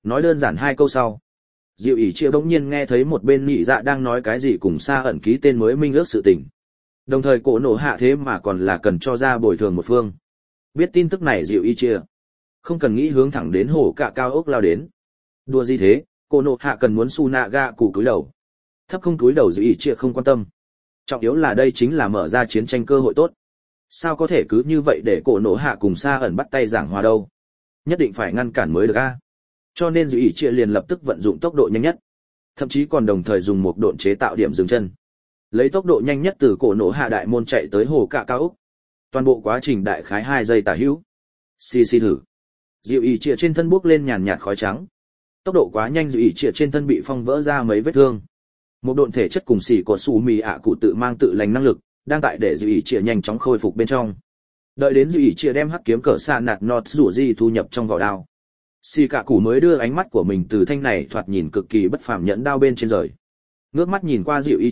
Nói đơn giản hai câu sau, Diệu ỷ chia bỗng nhiên nghe thấy một bên nhị dạ đang nói cái gì cùng Sa ẩn ký tên mới minh ước sự tình. Đồng thời cổ nổ hạ thế mà còn là cần cho ra bồi thường một phương. Biết tin tức này Diệu ỷ chia không cần nghĩ hướng thẳng đến hổ cạ cao ốc lao đến. Đùa gì thế, cổ nổ hạ cần muốn Sunaga củ cúi đầu. Thấp không cúi đầu Diệu ỷ chia không quan tâm. Trọng yếu là đây chính là mở ra chiến tranh cơ hội tốt. Sao có thể cứ như vậy để cổ nổ hạ cùng Sa ẩn bắt tay giảng hòa đâu? Nhất định phải ngăn cản mới được a. Cho nên Dụ ỷ Chia liền lập tức vận dụng tốc độ nhanh nhất, thậm chí còn đồng thời dùng một độn chế tạo điểm dừng chân, lấy tốc độ nhanh nhất từ cổ nổ hạ đại môn chạy tới hồ cạ cao ốc. Toàn bộ quá trình đại khái 2 giây tả hữu. Xì thử. Dụ ỷ Chia trên thân bốc lên nhàn nhạt khói trắng. Tốc độ quá nhanh Dụ ỷ Chia trên thân bị phong vỡ ra mấy vết thương. Một độn thể chất cùng xỉ của Sủ Mì ạ cụ tự mang tự lành năng lực, đang tại để Dụ ỷ Chia nhanh chóng khôi phục bên trong. Đợi đến Dụ ỷ Chia đem hắc kiếm cỡ xạ nạt nọt rủ di thu nhập trong vỏ đao, xì cả củ mới đưa ánh mắt của mình từ thanh này thoạt nhìn cực kỳ bất phàm nhẫn đao bên trên rời, ngước mắt nhìn qua Dịu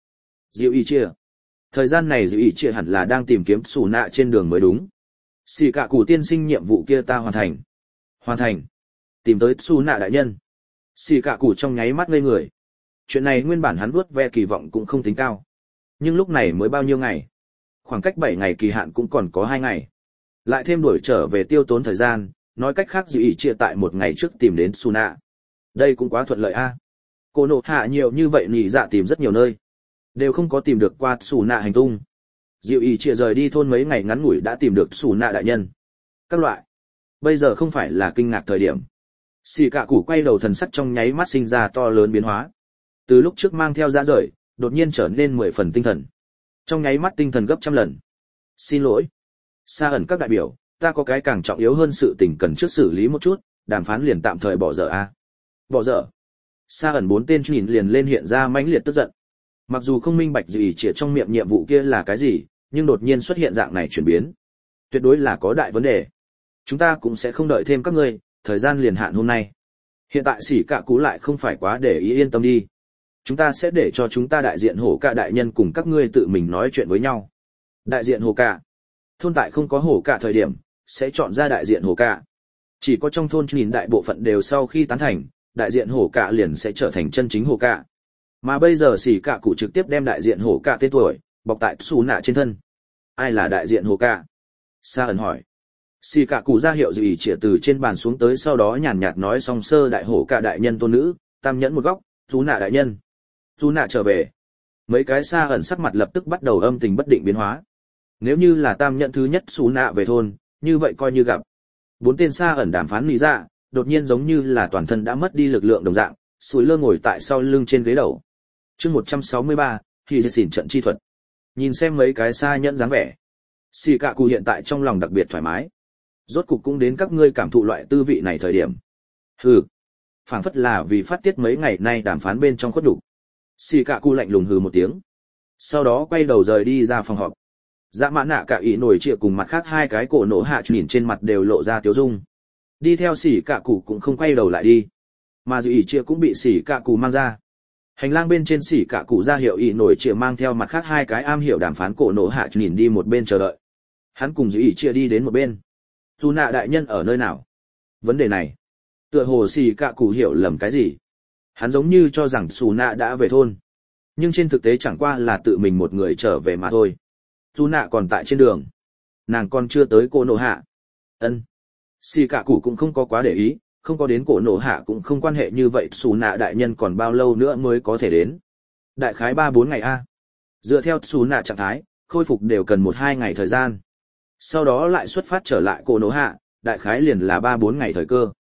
Y Chia. Thời gian này Dịu Y Chia hẳn là đang tìm kiếm Sủ Nạ trên đường mới đúng. Xì cả củ tiên sinh nhiệm vụ kia ta hoàn thành, tìm tới Sủ Nạ đại nhân. Xì cả củ trong nháy mắt ngây người. Chuyện này nguyên bản hắn vuốt ve kỳ vọng cũng không tính cao, nhưng lúc này mới bao nhiêu ngày, khoảng cách 7 ngày kỳ hạn cũng còn có 2 ngày, lại thêm đuổi trở về tiêu tốn thời gian. Nói cách khác Dụ ỷ Chia tại 1 ngày trước tìm đến Suna. Đây cũng quá thuận lợi a. Cổ nổ hạ nhiều như vậy nhị dạ tìm rất nhiều nơi, đều không có tìm được qua Suna hành tung. Dụ ỷ Chia rời đi thôn mấy ngày ngắn ngủi đã tìm được Suna đại nhân. Các loại. Bây giờ không phải là kinh ngạc thời điểm. Xì cả củ quay đầu thần sắc trong nháy mắt sinh ra to lớn biến hóa. Từ lúc trước mang theo ra rời, đột nhiên trở nên 10 phần tinh thần. Trong nháy mắt tinh thần gấp trăm lần. Xin lỗi. Sa ẩn các đại biểu, ta có cái càng trọng yếu hơn sự tình cần trước xử lý một chút, đàm phán liền tạm thời bỏ dở a. Bỏ dở. Sa ẩn 4 tên nhìn liền lên hiện ra mãnh liệt tức giận. Mặc dù không minh bạch gì chỉ trong miệng nhiệm vụ kia là cái gì, nhưng đột nhiên xuất hiện dạng này chuyển biến, tuyệt đối là có đại vấn đề. Chúng ta cũng sẽ không đợi thêm các ngươi, thời gian liền hạn hôm nay. Hiện tại xỉ cạ cú lại không phải quá để ý, yên tâm đi. Chúng ta sẽ để cho chúng ta đại diện hổ cạ đại nhân cùng các ngươi tự mình nói chuyện với nhau. Đại diện hổ cạ. Thôn tại không có hổ cạ thời điểm, sẽ chọn ra đại diện hổ cạ. Chỉ có trong thôn nhìn đại bộ phận đều sau khi tán thành, đại diện hổ cạ liền sẽ trở thành chân chính hổ cạ. Mà bây giờ xỉ cạ cụ trực tiếp đem đại diện hổ cạ tên tuổi bọc tại xù nạ trên thân. Ai là đại diện hổ cạ? Sa ẩn hỏi. Xỉ cạ cụ ra hiệu dự ý chĩa từ trên bàn xuống tới, sau đó nhàn nhạt nói song sơ đại hổ cạ đại nhân tôn nữ, tam nhẫn một góc, xù nạ đại nhân. Xù nạ trở về. Mấy cái Sa ẩn sắc mặt lập tức bắt đầu âm tình bất định biến hóa. Nếu như là tam nhẫn thứ nhất xù nạ về thôn, như vậy coi như gặp. 4 tên Sa ẩn đàm phán lý ra, đột nhiên giống như là toàn thân đã mất đi lực lượng đồng dạng, sùi lơ ngồi tại sau lưng trên ghế đầu. Chương 163, thì xỉn trận chi thuật. Nhìn xem mấy cái Sa nhẫn dáng vẻ, xì cạ cụ hiện tại trong lòng đặc biệt thoải mái. Rốt cục cũng đến các ngươi cảm thụ loại tư vị này thời điểm. Hừ, phảng phất là vì phát tiết mấy ngày nay đàm phán bên trong khuất đủ. Xì cạ cụ lạnh lùng hừ một tiếng, sau đó quay đầu rời đi ra phòng họp. Dạ mã nạ cả ý nổi trịa cùng mặt khác hai cái cổ nổ hạ nhìn trên mặt đều lộ ra tiếu dung. Đi theo xỉ cạ cụ cũng không quay đầu lại đi, mà dự ý trịa cũng bị xỉ cạ cụ mang ra. Hành lang bên trên xỉ cạ cụ ra hiệu ý nổi trịa mang theo mặt khác hai cái am hiểu đàm phán cổ nổ hạ nhìn đi một bên chờ đợi. Hắn cùng dự ý trịa đi đến một bên. Dù nạ đại nhân ở nơi nào? Vấn đề này, tựa hồ xỉ cạ cụ hiểu lầm cái gì. Hắn giống như cho rằng xù nạ đã về thôn, nhưng trên thực tế chẳng qua là tự mình một người trở về mà thôi. Dù nạ còn tại trên đường, nàng còn chưa tới cổ nổ hạ. Ân. Xì cả cụ cũng không có quá để ý, không có đến cổ nổ hạ cũng không quan hệ, như vậy xù nạ đại nhân còn bao lâu nữa mới có thể đến? Đại khái 3-4 ngày a. Dựa theo xù nạ trạng thái, khôi phục đều cần 1-2 ngày thời gian. Sau đó lại xuất phát trở lại cổ nổ hạ, đại khái liền là 3-4 ngày thời cơ.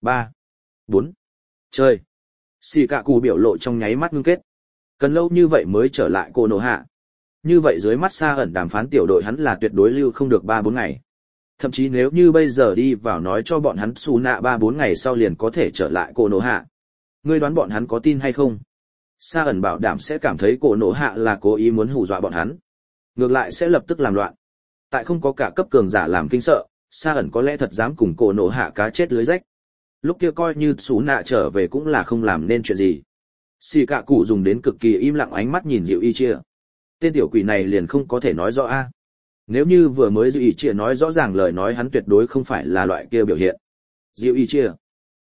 3-4. Chơi. Xì cả cụ biểu lộ trong nháy mắt ngưng kết. Cần lâu như vậy mới trở lại cổ nổ hạ. Như vậy dưới mắt Sa ẩn đàm phán tiểu đội hắn là tuyệt đối lưu không được 3-4 ngày. Thậm chí nếu như bây giờ đi vào nói cho bọn hắn xù nạ 3-4 ngày sau liền có thể trở lại cổ nổ hạ, ngươi đoán bọn hắn có tin hay không? Sa ẩn bảo đảm sẽ cảm thấy cổ nổ hạ là cố ý muốn hù dọa bọn hắn, ngược lại sẽ lập tức làm loạn. Tại không có cả cấp cường giả làm kinh sợ, Sa ẩn có lẽ thật dám cùng cổ nổ hạ cá chết lưới rách. Lúc kia coi như xù nạ trở về cũng là không làm nên chuyện gì. Xì cạ cụ dùng đến cực kỳ im lặng ánh mắt nhìn Diệu Y Chia. Tên tiểu quỷ này liền không có thể nói rõ a. Nếu như vừa mới Diệu Y Chia nói rõ ràng lời nói, hắn tuyệt đối không phải là loại kia biểu hiện. Diệu Y Chia.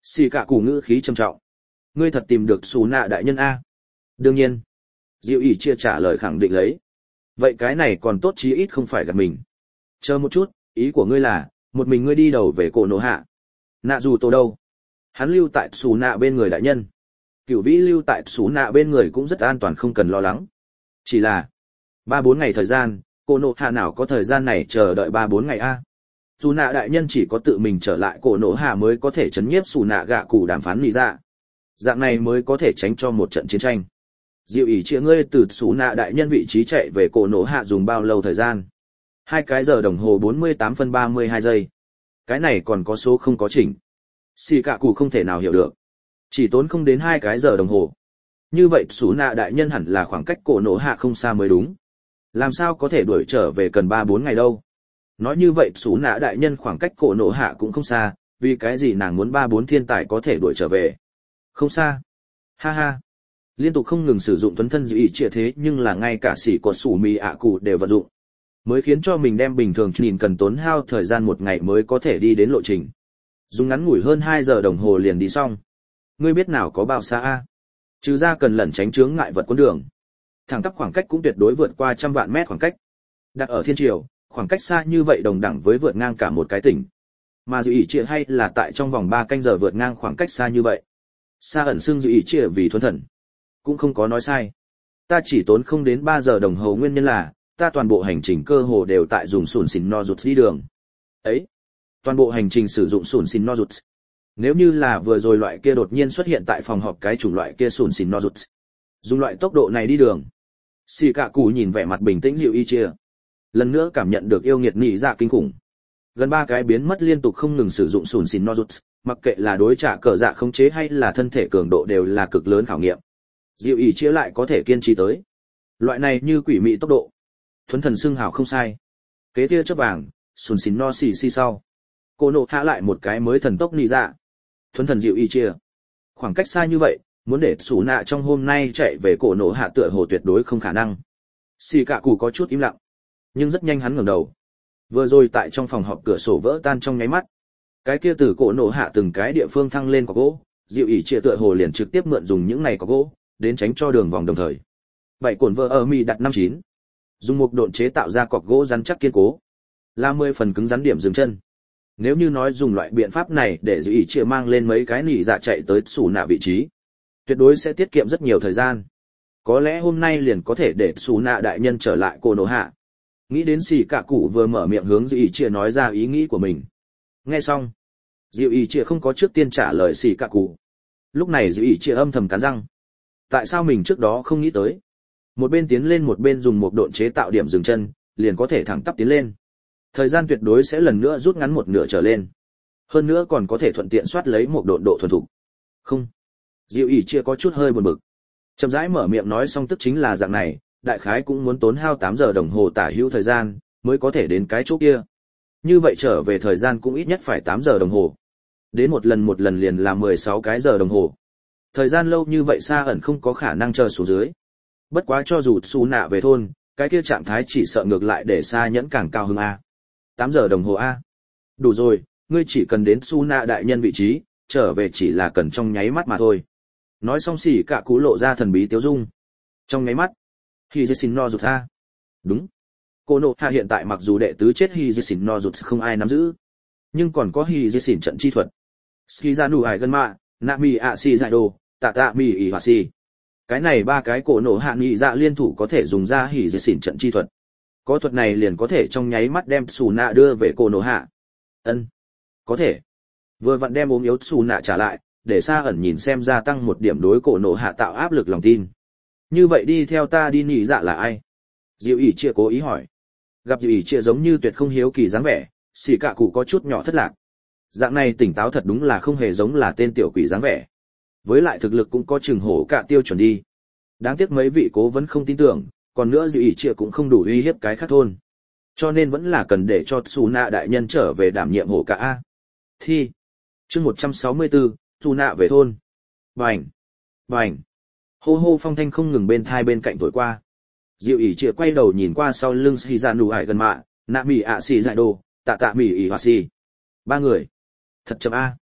Xì cả cụ ngữ khí trầm trọng. Ngươi thật tìm được xù nạ đại nhân a? Đương nhiên. Diệu ỷ chia trả lời khẳng định lấy. Vậy cái này còn tốt chí ít không phải gặp mình. Chờ một chút, ý của ngươi là, một mình ngươi đi đầu về cổ nổ hạ. Nạ dù tổ đâu? Hắn lưu tại xù nạ bên người đại nhân. Cửu vĩ lưu tại xù nạ bên người cũng rất an toàn không cần lo lắng. Chỉ là 3-4 ngày thời gian, cổ nổ hạ nào có thời gian này chờ đợi 3-4 ngày a? Xù nạ đại nhân chỉ có tự mình trở lại cổ nổ hạ mới có thể chấn nhiếp xù nạ gạ cụ đàm phán lý ra. Dạng này mới có thể tránh cho một trận chiến tranh. Diệu ỷ chia ngươi từ xù nạ đại nhân vị trí chạy về cổ nổ hạ dùng bao lâu thời gian? 2 cái giờ đồng hồ 48 phân 32 giây. Cái này còn có số không có chỉnh. Xì cả cụ không thể nào hiểu được. Chỉ tốn không đến 2 cái giờ đồng hồ. Như vậy xù nạ đại nhân hẳn là khoảng cách cổ nổ hạ không xa mới đúng. Làm sao có thể đuổi trở về cần 3-4 ngày đâu? Nói như vậy xù nạ đại nhân khoảng cách cổ nổ hạ cũng không xa, vì cái gì nàng muốn 3-4 thiên tài có thể đuổi trở về? Không xa. Ha ha. Liên tục không ngừng sử dụng tuấn thân dự ý trịa thế nhưng là ngay cả sĩ của sủ mì ạ cụ đều vận dụng. Mới khiến cho mình đem bình thường nhìn cần tốn hao thời gian 1 ngày mới có thể đi đến lộ trình. Dùng ngắn ngủi hơn 2 giờ đồng hồ liền đi xong. Ngươi biết nào có bao xa a? Trừ ra cần lẩn tránh chướng ngại vật cuốn đường. Thẳng tắp khoảng cách cũng tuyệt đối vượt qua 100 vạn mét khoảng cách. Đặt ở thiên triều, khoảng cách xa như vậy đồng đẳng với vượt ngang cả một cái tỉnh. Mà dự ý trịa hay là tại trong vòng 3 canh giờ vượt ngang khoảng cách xa như vậy. Sa ẩn xưng dự ý trịa vì thuần thần. Cũng không có nói sai. Ta chỉ tốn không đến 3 giờ đồng hồ nguyên nhân là, ta toàn bộ hành trình cơ hồ đều tại dùng sùn xìn no rụt đi đường. Ấy, toàn bộ hành trình sử dụng sùn xìn no rụt. Nếu như là vừa rồi loại kia đột nhiên xuất hiện tại phòng họp cái chủng loại kia sùn xìn no rụt. Dùng loại tốc độ này đi đường. Xì cả cụ nhìn vẻ mặt bình tĩnh dịu y chia. Lần nữa cảm nhận được yêu nghiệt nỉ dạ kinh khủng. Gần 3 cái biến mất liên tục không ngừng sử dụng sùn xìn no rụt, mặc kệ là đối trả cờ dạ khống chế hay là thân thể cường độ đều là cực lớn khảo nghiệm. Diệu ỷ chia lại có thể kiên trì tới. Loại này như quỷ mị tốc độ. Thuấn thần xưng hào không sai. Kế tia chớp vàng, sùn xìn no xì xì sau. Cô nộ hạ lại một cái mới thần tốc nị dạ. Thuấn thần diệu ỷ chia. Khoảng cách xa như vậy, muốn để sủ nạ trong hôm nay chạy về cổ nộ hạ tựa hồ tuyệt đối không khả năng. Xì cả cụ có chút im lặng. Nhưng rất nhanh hắn ngẩng đầu. Vừa rồi tại trong phòng họp cửa sổ vỡ tan trong nháy mắt. Cái kia từ cổ nộ hạ từng cái địa phương thăng lên có gỗ, diệu ỷ chia tựa hồ liền trực tiếp mượn dùng những này có gỗ đến tránh cho đường vòng đồng thời. 7 cổn vợ ở mi đặt 59. Dùng một độn chế tạo ra cọc gỗ rắn chắc kiên cố. Là 10 phần cứng rắn điểm dừng chân. Nếu như nói dùng loại biện pháp này để giữ ý chia mang lên mấy cái nỉ dạ chạy tới sủ nạ vị trí, tuyệt đối sẽ tiết kiệm rất nhiều thời gian. Có lẽ hôm nay liền có thể để sủ nạ đại nhân trở lại cổ nổ hạ. Nghĩ đến xì cả cụ vừa mở miệng hướng giữ ý chia nói ra ý nghĩ của mình. Nghe xong, giữ ý chia không có trước tiên trả lời xì cả cụ. Lúc này giữ ý chia âm thầm cắn răng. Tại sao mình trước đó không nghĩ tới? Một bên tiến lên một bên dùng một độn chế tạo điểm dừng chân, liền có thể thẳng tắp tiến lên. Thời gian tuyệt đối sẽ lần nữa rút ngắn một nửa trở lên. Hơn nữa còn có thể thuận tiện soát lấy một độn độ thuần thục. Không. Diệu ỷ chia có chút hơi buồn bực. Chậm rãi mở miệng nói xong tức chính là dạng này, đại khái cũng muốn tốn hao 8 giờ đồng hồ tả hữu thời gian, mới có thể đến cái chỗ kia. Như vậy trở về thời gian cũng ít nhất phải 8 giờ đồng hồ. Đến một lần liền là 16 cái giờ đồng hồ. Thời gian lâu như vậy Sa ẩn không có khả năng chờ xuống dưới. Bất quá cho dù Su nạ về thôn, cái kia trạng thái chỉ sợ ngược lại để Sa nhẫn càng cao hơn a. 8 giờ đồng hồ a. Đủ rồi, ngươi chỉ cần đến Su nạ đại nhân vị trí, trở về chỉ là cần trong nháy mắt mà thôi. Nói xong xỉ cả cú lộ ra thần bí tiếu dung. Trong nháy mắt, Hijisin no rụt ra. Đúng. Cô nộ hạ hiện tại mặc dù đệ tứ chết Hijisin no rụt không ai nắm giữ, nhưng còn có Hijisin trận chi thuật. Skizanu Hải Gân Mạ, Nami Asi Giải Đồ, Tạ Tạ Mi ỉ Hòa Si. Cái này 3 cái cổ nổ hạ nghị dạ liên thủ có thể dùng ra hỉ dệt xỉn trận chi thuật. Có thuật này liền có thể trong nháy mắt đem Sủ Nạ đưa về cổ nổ hạ. Ân, có thể. Vừa vặn đem ốm yếu Sủ Nạ trả lại, để Sa ẩn nhìn xem gia tăng một điểm đối cổ nổ hạ tạo áp lực lòng tin. Như vậy đi theo ta đi nghị dạ là ai? Diệu ỷ chia cố ý hỏi. Gặp Diệu ỷ chia giống như tuyệt không hiếu kỳ dáng vẻ, xỉ cả cụ có chút nhỏ thất lạc. Dạng này tỉnh táo thật đúng là không hề giống là tên tiểu quỷ dáng vẻ. Với lại thực lực cũng có chừng hổ cả tiêu chuẩn đi. Đáng tiếc mấy vị cố vẫn không tin tưởng, còn nữa Diệu ỷ chia cũng không đủ uy hiếp cái khác thôn. Cho nên vẫn là cần để cho Su nạ đại nhân trở về đảm nhiệm hổ cả a. Thi. Chương 164, Su nạ về thôn. Bành. Bành. Hô hô phong thanh không ngừng bên thai bên cạnh thổi qua. Diệu ỷ chia quay đầu nhìn qua sau lưng Shizanu Hải Gần Mạ, Nạ Mỉ ạ xì Giải Đồ, Tạ Tạ Mỉ ỉ Hòa xì. 3 người. Thật chậm a.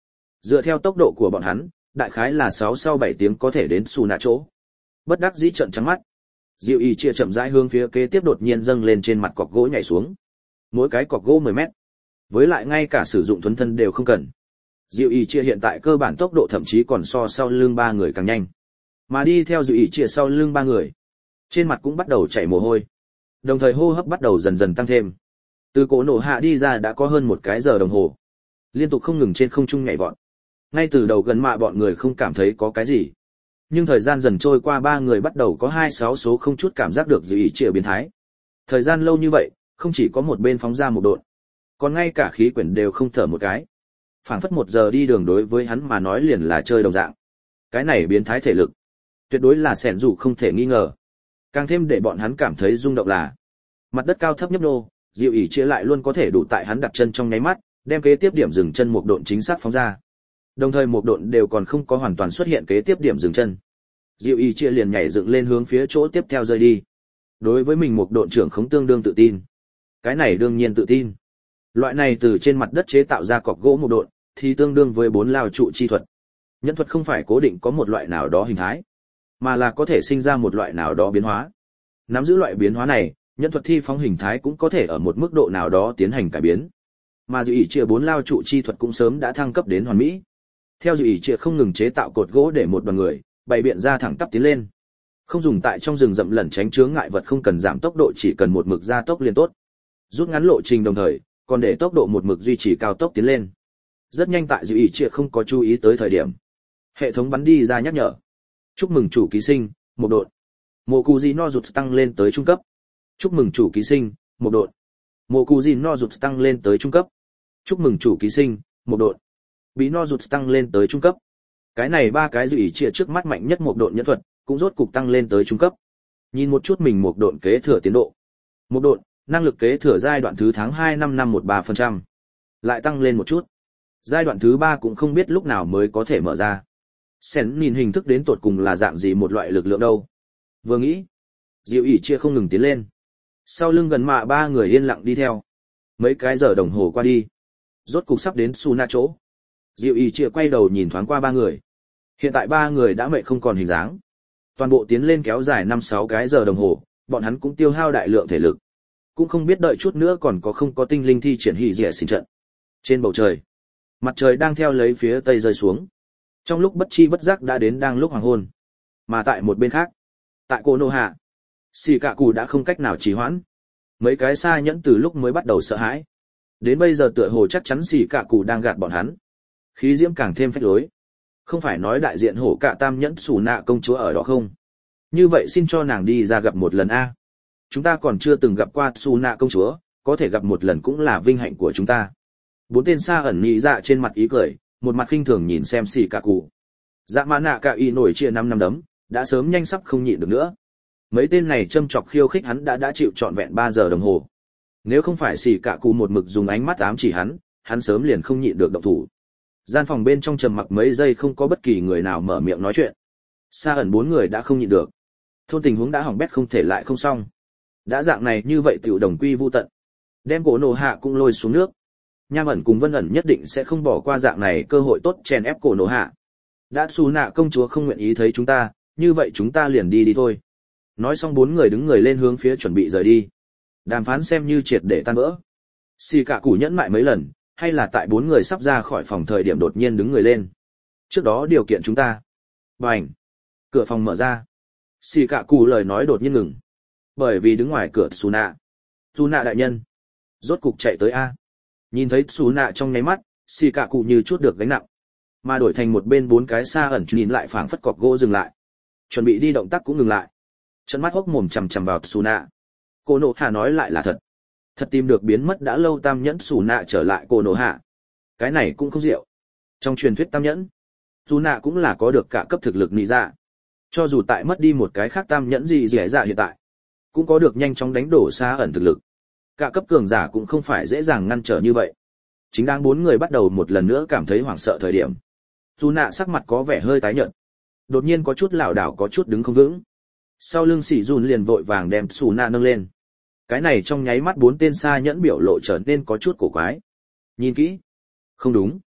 Dựa theo tốc độ của bọn hắn, đại khái là 6 sau 7 tiếng có thể đến Su nạ chỗ. Bất đắc dĩ trợn trắng mắt. Diệu Y chia chậm rãi hướng phía kế tiếp đột nhiên dâng lên trên mặt cọc gỗ nhảy xuống. Mỗi cái cọc gỗ 10 mét. Với lại ngay cả sử dụng thuần thân đều không cần. Diệu Y chia hiện tại cơ bản tốc độ thậm chí còn so sau lưng ba người càng nhanh. Mà đi theo Diệu Y chia sau lưng ba người, trên mặt cũng bắt đầu chảy mồ hôi. Đồng thời hô hấp bắt đầu dần dần tăng thêm. Từ cổ nổ hạ đi ra đã có hơn một cái giờ đồng hồ. Liên tục không ngừng trên không trung nhảy vọt. Ngay từ đầu gần mạ bọn người không cảm thấy có cái gì. Nhưng thời gian dần trôi qua ba người bắt đầu có 26 số không chút cảm giác được Diệu Y chia biến thái. Thời gian lâu như vậy, không chỉ có một bên phóng ra một độn, còn ngay cả khí quyển đều không thở một cái. Phảng phất 1 giờ đi đường đối với hắn mà nói liền là chơi đồng dạng. Cái này biến thái thể lực, tuyệt đối là xẻn rủ không thể nghi ngờ. Càng thêm để bọn hắn cảm thấy rung động là mặt đất cao thấp nhấp nô, Diệu Y chia lại luôn có thể đủ tại hắn đặt chân trong nháy mắt, đem kế tiếp điểm dừng chân một độn chính xác phóng ra. Đồng thời một độn đều còn không có hoàn toàn xuất hiện kế tiếp điểm dừng chân. Diệu Y chia liền nhảy dựng lên hướng phía chỗ tiếp theo rơi đi. Đối với mình một độn trưởng không tương đương tự tin. Cái này đương nhiên tự tin. Loại này từ trên mặt đất chế tạo ra cọc gỗ một độn, thì tương đương với 4 lao trụ chi thuật. Nhẫn thuật không phải cố định có một loại nào đó hình thái, mà là có thể sinh ra một loại nào đó biến hóa. Nắm giữ loại biến hóa này, nhẫn thuật thi phóng hình thái cũng có thể ở một mức độ nào đó tiến hành cải biến. Mà Diệu Y chia 4 lao trụ chi thuật cũng sớm đã thăng cấp đến hoàn mỹ. Theo Diệu Y chia không ngừng chế tạo cột gỗ để một đoàn người bày biện ra thẳng tắp tiến lên. Không dùng tại trong rừng rậm lẩn tránh chướng ngại vật, không cần giảm tốc độ, chỉ cần một mực gia tốc liên tốt. Rút ngắn lộ trình đồng thời, còn để tốc độ một mực duy trì cao tốc tiến lên. Rất nhanh tại Diệu Y chia không có chú ý tới thời điểm, hệ thống bắn đi ra nhắc nhở. Chúc mừng chủ ký sinh, một độn. Mộ Cù Gì no rụt tăng lên tới trung cấp. Chúc mừng chủ ký sinh, một độn. Mộ Cù Gì no rụt tăng lên tới trung cấp. Chúc mừng chủ ký sinh, một độn. Bí no rụt tăng lên tới trung cấp. Cái này ba cái Diệu Y chia trước mắt mạnh nhất một độn nhẫn thuật, cũng rốt cục tăng lên tới trung cấp. Nhìn một chút mình một độn kế thừa tiến độ. Một độn, năng lực kế thừa giai đoạn thứ tháng 2 năm năm 13%. Lại tăng lên một chút. Giai đoạn thứ 3 cũng không biết lúc nào mới có thể mở ra. Sen nhìn hình thức đến tột cùng là dạng gì một loại lực lượng đâu. Vừa nghĩ, Diệu Y chia không ngừng tiến lên. Sau lưng gần mạ ba người yên lặng đi theo. Mấy cái giờ đồng hồ qua đi, rốt cục sắp đến Su nạ chỗ. Diệu Y chia quay đầu nhìn thoáng qua ba người. Hiện tại ba người đã mệt không còn hình dáng. Toàn bộ tiến lên kéo dài 5-6 cái giờ đồng hồ, bọn hắn cũng tiêu hao đại lượng thể lực. Cũng không biết đợi chút nữa còn có không có tinh linh thi triển hỉ rẻ sinh trận. Trên bầu trời, mặt trời đang theo lấy phía tây rơi xuống. Trong lúc bất chi bất giác đã đến đang lúc hoàng hôn. Mà tại một bên khác, tại Cô Nô Hạ, Xỉ Cạ Cụ đã không cách nào trì hoãn. Mấy cái xa nhẫn từ lúc mới bắt đầu sợ hãi, đến bây giờ tựa hồ chắc chắn Xỉ Cạ Cụ đang gạt bọn hắn. Khí diễm càng thêm phách lối. Không phải nói đại diện hổ cạ tam nhẫn Xù Nạ công chúa ở đó không? Như vậy xin cho nàng đi ra gặp một lần a. Chúng ta còn chưa từng gặp qua Xù Nạ công chúa, có thể gặp một lần cũng là vinh hạnh của chúng ta. 4 tên xa ẩn nhị dạ trên mặt ý cười, một mặt khinh thường nhìn xem Xỉ Cạ Cụ. Dạ Mã Nạ Cạ Y nổi chia 5 đấm, đã sớm nhanh sắp không nhịn được nữa. Mấy tên này châm chọc khiêu khích hắn đã chịu trọn vẹn 3 giờ đồng hồ. Nếu không phải Xỉ Cạ Cụ một mực dùng ánh mắt ám chỉ hắn sớm liền không nhịn được động thủ. Gian phòng bên trong trầm mặc mấy giây, không có bất kỳ người nào mở miệng nói chuyện. Xa ẩn 4 người đã không nhịn được. Thôn tình huống đã hỏng bét không thể lại không xong. Đã dạng này như vậy tiểu đồng quy vu tận. Đem Cổ Nổ Hạ cũng lôi xuống nước. Nham ẩn cùng Vân ẩn nhất định sẽ không bỏ qua dạng này cơ hội tốt chèn ép Cổ Nổ Hạ. Đã Xù Nạ công chúa không nguyện ý thấy chúng ta, như vậy chúng ta liền đi thôi. Nói xong 4 người đứng người lên hướng phía chuẩn bị rời đi. Đàm phán xem như triệt để tan vỡ. Xỉ Cạ Cụ nhẫn mại mấy lần, hay là tại 4 người sắp ra khỏi phòng thời điểm đột nhiên đứng người lên. Trước đó điều kiện chúng ta. Bành. Cửa phòng mở ra. Xỉ Cạ Cụ lời nói đột nhiên ngừng. Bởi vì đứng ngoài cửa Xù Nạ. Xù Nạ đại nhân. Rốt cục chạy tới a. Nhìn thấy Xù Nạ trong nháy mắt, Xỉ Cạ Cụ như chút được gánh nặng. Mà đổi thành một bên 4 cái xa ẩn nhìn lại phảng phất cọc gỗ dừng lại. Chuẩn bị đi động tác cũng ngừng lại. Trận mắt hốc mồm chằm chằm vào Xù Nạ. Cô Nộ Hạ nói lại là thật. Thật tìm được biến mất đã lâu tam nhẫn Xù Nạ trở lại Cô Nộ Hạ. Cái này cũng không diệu. Trong truyền thuyết tam nhẫn, Xù Nạ cũng là có được cả cấp thực lực nị dạ. Cho dù tại mất đi một cái khác tam nhẫn gì dẻ dạ hiện tại, cũng có được nhanh chóng đánh đổ xa ẩn thực lực. Cả cấp cường giả cũng không phải dễ dàng ngăn trở như vậy. Chính đang 4 người bắt đầu một lần nữa cảm thấy hoảng sợ thời điểm. Xù Nạ sắc mặt có vẻ hơi tái nhợt. Đột nhiên có chút lảo đảo, có chút đứng không vững. Sau lưng Sỉ Dùn liền vội vàng đem Xù Nạ nâng lên. Cái này trong nháy mắt 4 tên xa nhẫn biểu lộ trở nên có chút cổ quái. Nhìn kỹ. Không đúng.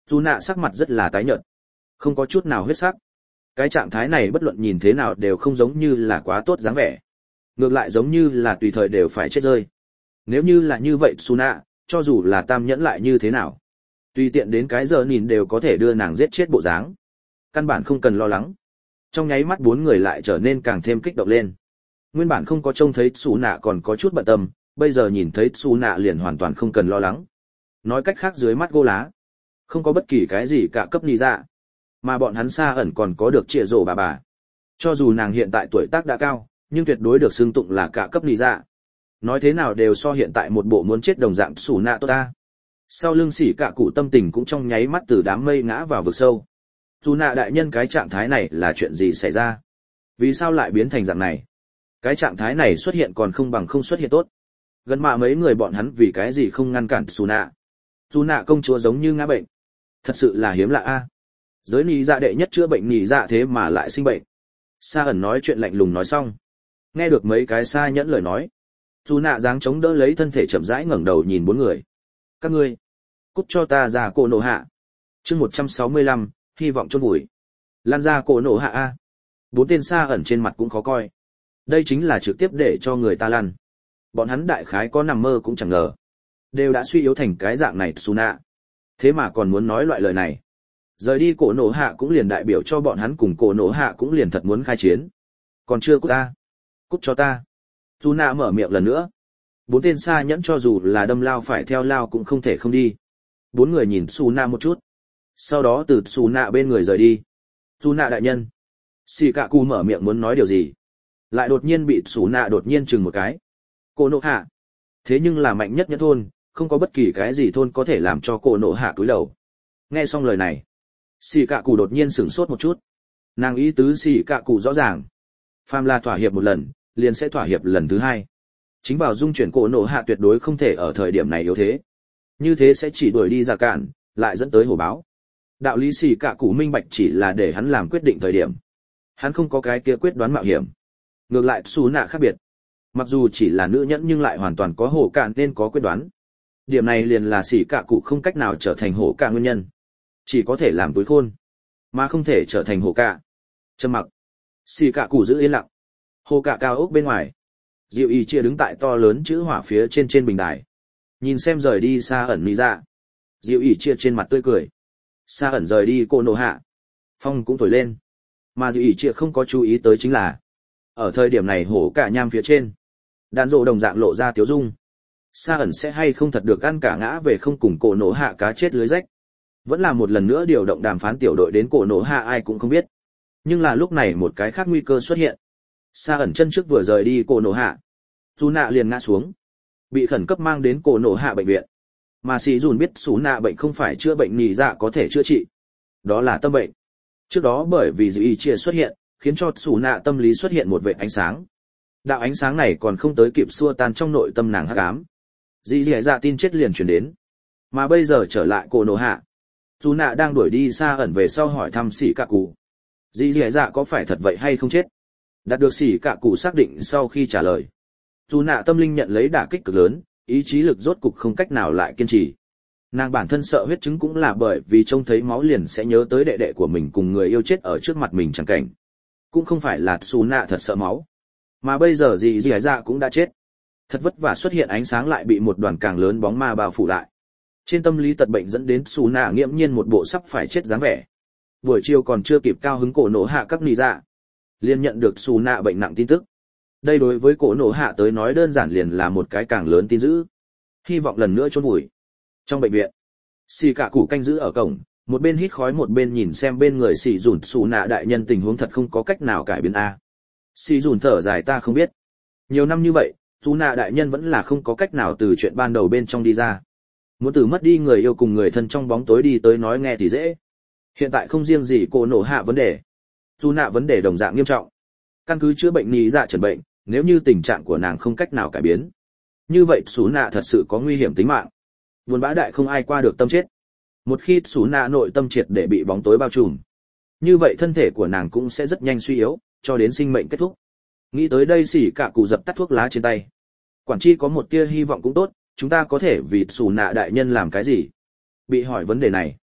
Dù nạ sắc mặt rất là tái nhợt, không có chút nào huyết sắc. Cái trạng thái này bất luận nhìn thế nào đều không giống như là quá tốt dáng vẻ, ngược lại giống như là tùy thời đều phải chết rơi. Nếu như là như vậy Su nạ, cho dù là tam nhẫn lại như thế nào, tùy tiện đến cái giờ nhìn đều có thể đưa nàng giết chết bộ dáng, căn bản không cần lo lắng. Trong nháy mắt bốn người lại trở nên càng thêm kích động lên. Nguyên bản không có trông thấy Su nạ còn có chút bận tâm, bây giờ nhìn thấy Su nạ liền hoàn toàn không cần lo lắng. Nói cách khác dưới mắt Gô Lá, không có bất kỳ cái gì cả cấp nì dạ, mà bọn hắn xa ẩn còn có được Trịa Rồ bà. Cho dù nàng hiện tại tuổi tác đã cao, nhưng tuyệt đối được xưng tụng là cả cấp nì dạ. Nói thế nào đều so hiện tại một bộ muốn chết đồng dạng Su nạ tốt ta. Sau lưng Sĩ Cả Cụ tâm tình cũng trong nháy mắt từ đám mây ngã vào vực sâu. Su nạ đại nhân, cái trạng thái này là chuyện gì xảy ra? Vì sao lại biến thành dạng này? Cái trạng thái này xuất hiện còn không bằng không xuất hiện tốt. Gần mà mấy người bọn hắn vì cái gì không ngăn cản Su nạ? Su nạ công chúa giống như ngã bệnh, thật sự là hiếm lạ a. Giới nị dạ đệ nhất chữa bệnh nị dạ thế mà lại sinh bệnh. Sa ẩn nói chuyện lạnh lùng nói xong, nghe được mấy cái xa nhẫn lời nói, Su nạ dáng chống đỡ lấy thân thể chậm rãi ngẩng đầu nhìn bốn người. Các ngươi, cút cho ta ra cổ nổ hạ. Chương 165, hy vọng chôn vùi. Lan ra cổ nổ hạ a. Bốn tên Sa ẩn trên mặt cũng khó coi. Đây chính là trực tiếp để cho người ta lăn. Bọn hắn đại khái có nằm mơ cũng chẳng ngờ, đều đã suy yếu thành cái dạng này Su nạ, thế mà còn muốn nói loại lời này. Rời đi cổ nổ hạ cũng liền đại biểu cho bọn hắn cùng cổ nổ hạ cũng liền thật muốn khai chiến. Còn chưa cút ta, cút cho ta. Su nạ mở miệng lần nữa. Bốn tên Sa nhẫn cho dù là đâm lao phải theo lao cũng không thể không đi. Bốn người nhìn Su nạ một chút, sau đó từ Su nạ bên người rời đi. Su nạ đại nhân. Sĩ Cả Cụ mở miệng muốn nói điều gì, lại đột nhiên bị Su nạ đột nhiên chừng một cái. Cổ nổ hạ, thế nhưng là mạnh nhất nhất thôn, không có bất kỳ cái gì thôn có thể làm cho cổ nổ hạ cúi đầu. Nghe xong lời này, Sĩ Cả Cụ đột nhiên sửng sốt một chút. Nàng ý tứ Sĩ Cả Cụ rõ ràng, phàm là thỏa hiệp một lần, liền sẽ thỏa hiệp lần thứ hai. Chính vào dung chuyển cổ nổ hạ tuyệt đối không thể ở thời điểm này yếu thế. Như thế sẽ chỉ đuổi đi Già Cản, lại dẫn tới hổ báo. Đạo lý Sĩ Cả Cụ minh bạch, chỉ là để hắn làm quyết định thời điểm. Hắn không có cái kia quyết đoán mạo hiểm. Ngược lại Su nạ khác biệt. Mặc dù chỉ là nữ nhẫn nhưng lại hoàn toàn có hổ cạn nên có quyết đoán. Điểm này liền là Sĩ Cả Cụ không cách nào trở thành hổ cạn nguyên nhân. Chỉ có thể làm túi khôn, mà không thể trở thành hổ cạ. Trầm mặc. Sĩ Cả Cụ giữ yên lặng. Hổ cạ cao ốc bên ngoài, Diệu Y chia đứng tại to lớn chữ hỏa phía trên bình đài, nhìn xem rời đi Sa ẩn nị dạ. Diệu Y chia trên mặt tươi cười. Sa ẩn rời đi cổ nổ hạ, phong cũng thổi lên, mà Diệu Y chia không có chú ý tới chính là ở thời điểm này hổ cạ nham phía trên, đạn rộ đồng dạng lộ ra tiếu dung. Sa ẩn sẽ hay không thật được ăn cả ngã về không cùng cổ nổ hạ cá chết lưới rách. Vẫn là một lần nữa điều động đàm phán tiểu đội đến cổ nổ hạ ai cũng không biết. Nhưng là lúc này một cái khác nguy cơ xuất hiện. Sa ẩn chân trước vừa rời đi cổ nổ hạ, Su nạ liền ngã xuống, bị khẩn cấp mang đến cổ nổ hạ bệnh viện. Mà Sĩ Dùn biết Su nạ bệnh không phải chữa bệnh nị dạ có thể chữa trị, đó là tâm bệnh. Trước đó bởi vì Dư Y Chia xuất hiện, khiến cho Su nạ tâm lý xuất hiện một vệt ánh sáng. Đạo ánh sáng này còn không tới kịp xua tan trong nội tâm nàng hắc ám. Dì dì dạ tin chết liền truyền đến. Mà bây giờ trở lại cổ nổ hạ, Su nạ đang đuổi đi Sa ẩn về sau hỏi thăm Sĩ Cả Cụ. Dì dì dạ có phải thật vậy hay không chết? Đạt được Sĩ Cả Cụ xác định sau khi trả lời, Su nạ tâm linh nhận lấy đả kích cực lớn, ý chí lực rốt cục không cách nào lại kiên trì. Nàng bản thân sợ huyết chứng cũng là bởi vì trông thấy máu liền sẽ nhớ tới đệ đệ của mình cùng người yêu chết ở trước mặt mình chẳng cảnh. Cũng không phải là Su nạ thật sợ máu, mà bây giờ dì dì dạ cũng đã chết. Thật vất vả xuất hiện ánh sáng lại bị một đoàn càng lớn bóng ma bao phủ lại. Trên tâm lý tật bệnh dẫn đến Su nạ nghiễm nhiên một bộ sắp phải chết dáng vẻ. Buổi chiều còn chưa kịp cao hứng cổ nổ hạ các nị dạ, liền nhận được Su nạ bệnh nặng tin tức. Đây đối với cổ nổ hạ tới nói đơn giản liền là một cái càng lớn tin dữ. Hy vọng lần nữa chôn vùi. Trong bệnh viện, Sĩ Cả Cụ canh giữ ở cổng, một bên hít khói một bên nhìn xem bên người Sĩ Dùn. Su nạ đại nhân tình huống thật không có cách nào cải biến a. Sĩ Dùn thở dài ta không biết. Nhiều năm như vậy, Su nạ đại nhân vẫn là không có cách nào từ chuyện ban đầu bên trong đi ra. Muốn từ mất đi người yêu cùng người thân trong bóng tối đi tới nói nghe thì dễ. Hiện tại không riêng gì cổ nổ hạ vấn đề, Su nạ vấn đề đồng dạng nghiêm trọng. Căn cứ chữa bệnh nị dạ trần bệnh, nếu như tình trạng của nàng không cách nào cải biến, như vậy Su nạ thật sự có nguy hiểm tính mạng. Buồn bã đại không ai qua được tâm chết. Một khi Su nạ nội tâm triệt để bị bóng tối bao trùm, như vậy thân thể của nàng cũng sẽ rất nhanh suy yếu, cho đến sinh mệnh kết thúc. Nghĩ tới đây Sĩ Cả Cụ dập tắt thuốc lá trên tay. Quản tri có một tia hy vọng cũng tốt, chúng ta có thể vì Su nạ đại nhân làm cái gì? Bị hỏi vấn đề này,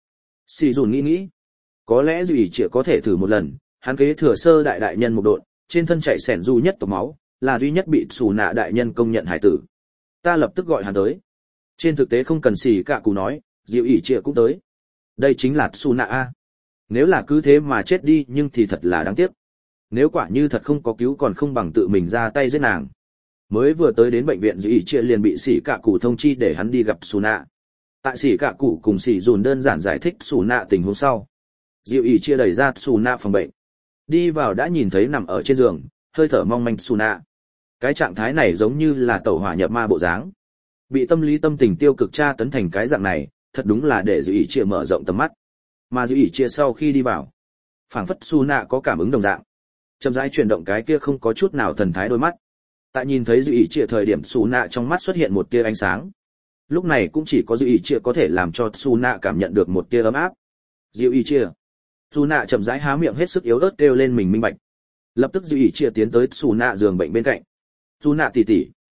Xì dùn nghĩ, có lẽ dịu ỉ trịa có thể thử một lần, hắn kế thừa sơ đại đại nhân một độn, trên thân chảy sẻn du nhất tộc máu, là duy nhất bị xù nạ đại nhân công nhận hải tử. Ta lập tức gọi hắn tới. Trên thực tế không cần xì cả cụ nói, dịu ỉ trịa cũng tới. Đây chính là xù nạ a. Nếu là cứ thế mà chết đi nhưng thì thật là đáng tiếc. Nếu quả như thật không có cứu còn không bằng tự mình ra tay giết nàng. Mới vừa tới đến bệnh viện dịu ỉ trịa liền bị xì cả cụ thông chi để hắn đi gặp xù nạ. Tại xì cả cụ cùng xì dùn đơn giản giải thích xù nạ tình huống sau. Dịu ỉ chia đẩy ra xù nạ phòng bệnh, đi vào đã nhìn thấy nằm ở trên giường, hơi thở mong manh xù nạ. Cái trạng thái này giống như là tẩu hỏa nhập ma bộ dáng, bị tâm lý tâm tình tiêu cực tra tấn thành cái dạng này, thật đúng là để dịu ỉ chia mở rộng tầm mắt. Mà dịu ỉ chia sau khi đi vào, phảng phất xù nạ có cảm ứng đồng dạng, chậm rãi chuyển động cái kia không có chút nào thần thái đôi mắt. Tại nhìn thấy dịu ỉ chia thời điểm xù nạ trong mắt xuất hiện một tia ánh sáng. Lúc này cũng chỉ có dịu ỉ chia có thể làm cho xù nạ cảm nhận được một tia ấm áp. Dịu ỉ chia. Xù nạ chậm rãi há miệng hết sức yếu ớt kêu lên mình minh bạch. Lập tức dịu ỉ chia tiến tới xù nạ giường bệnh bên cạnh. Xù nạ tỉ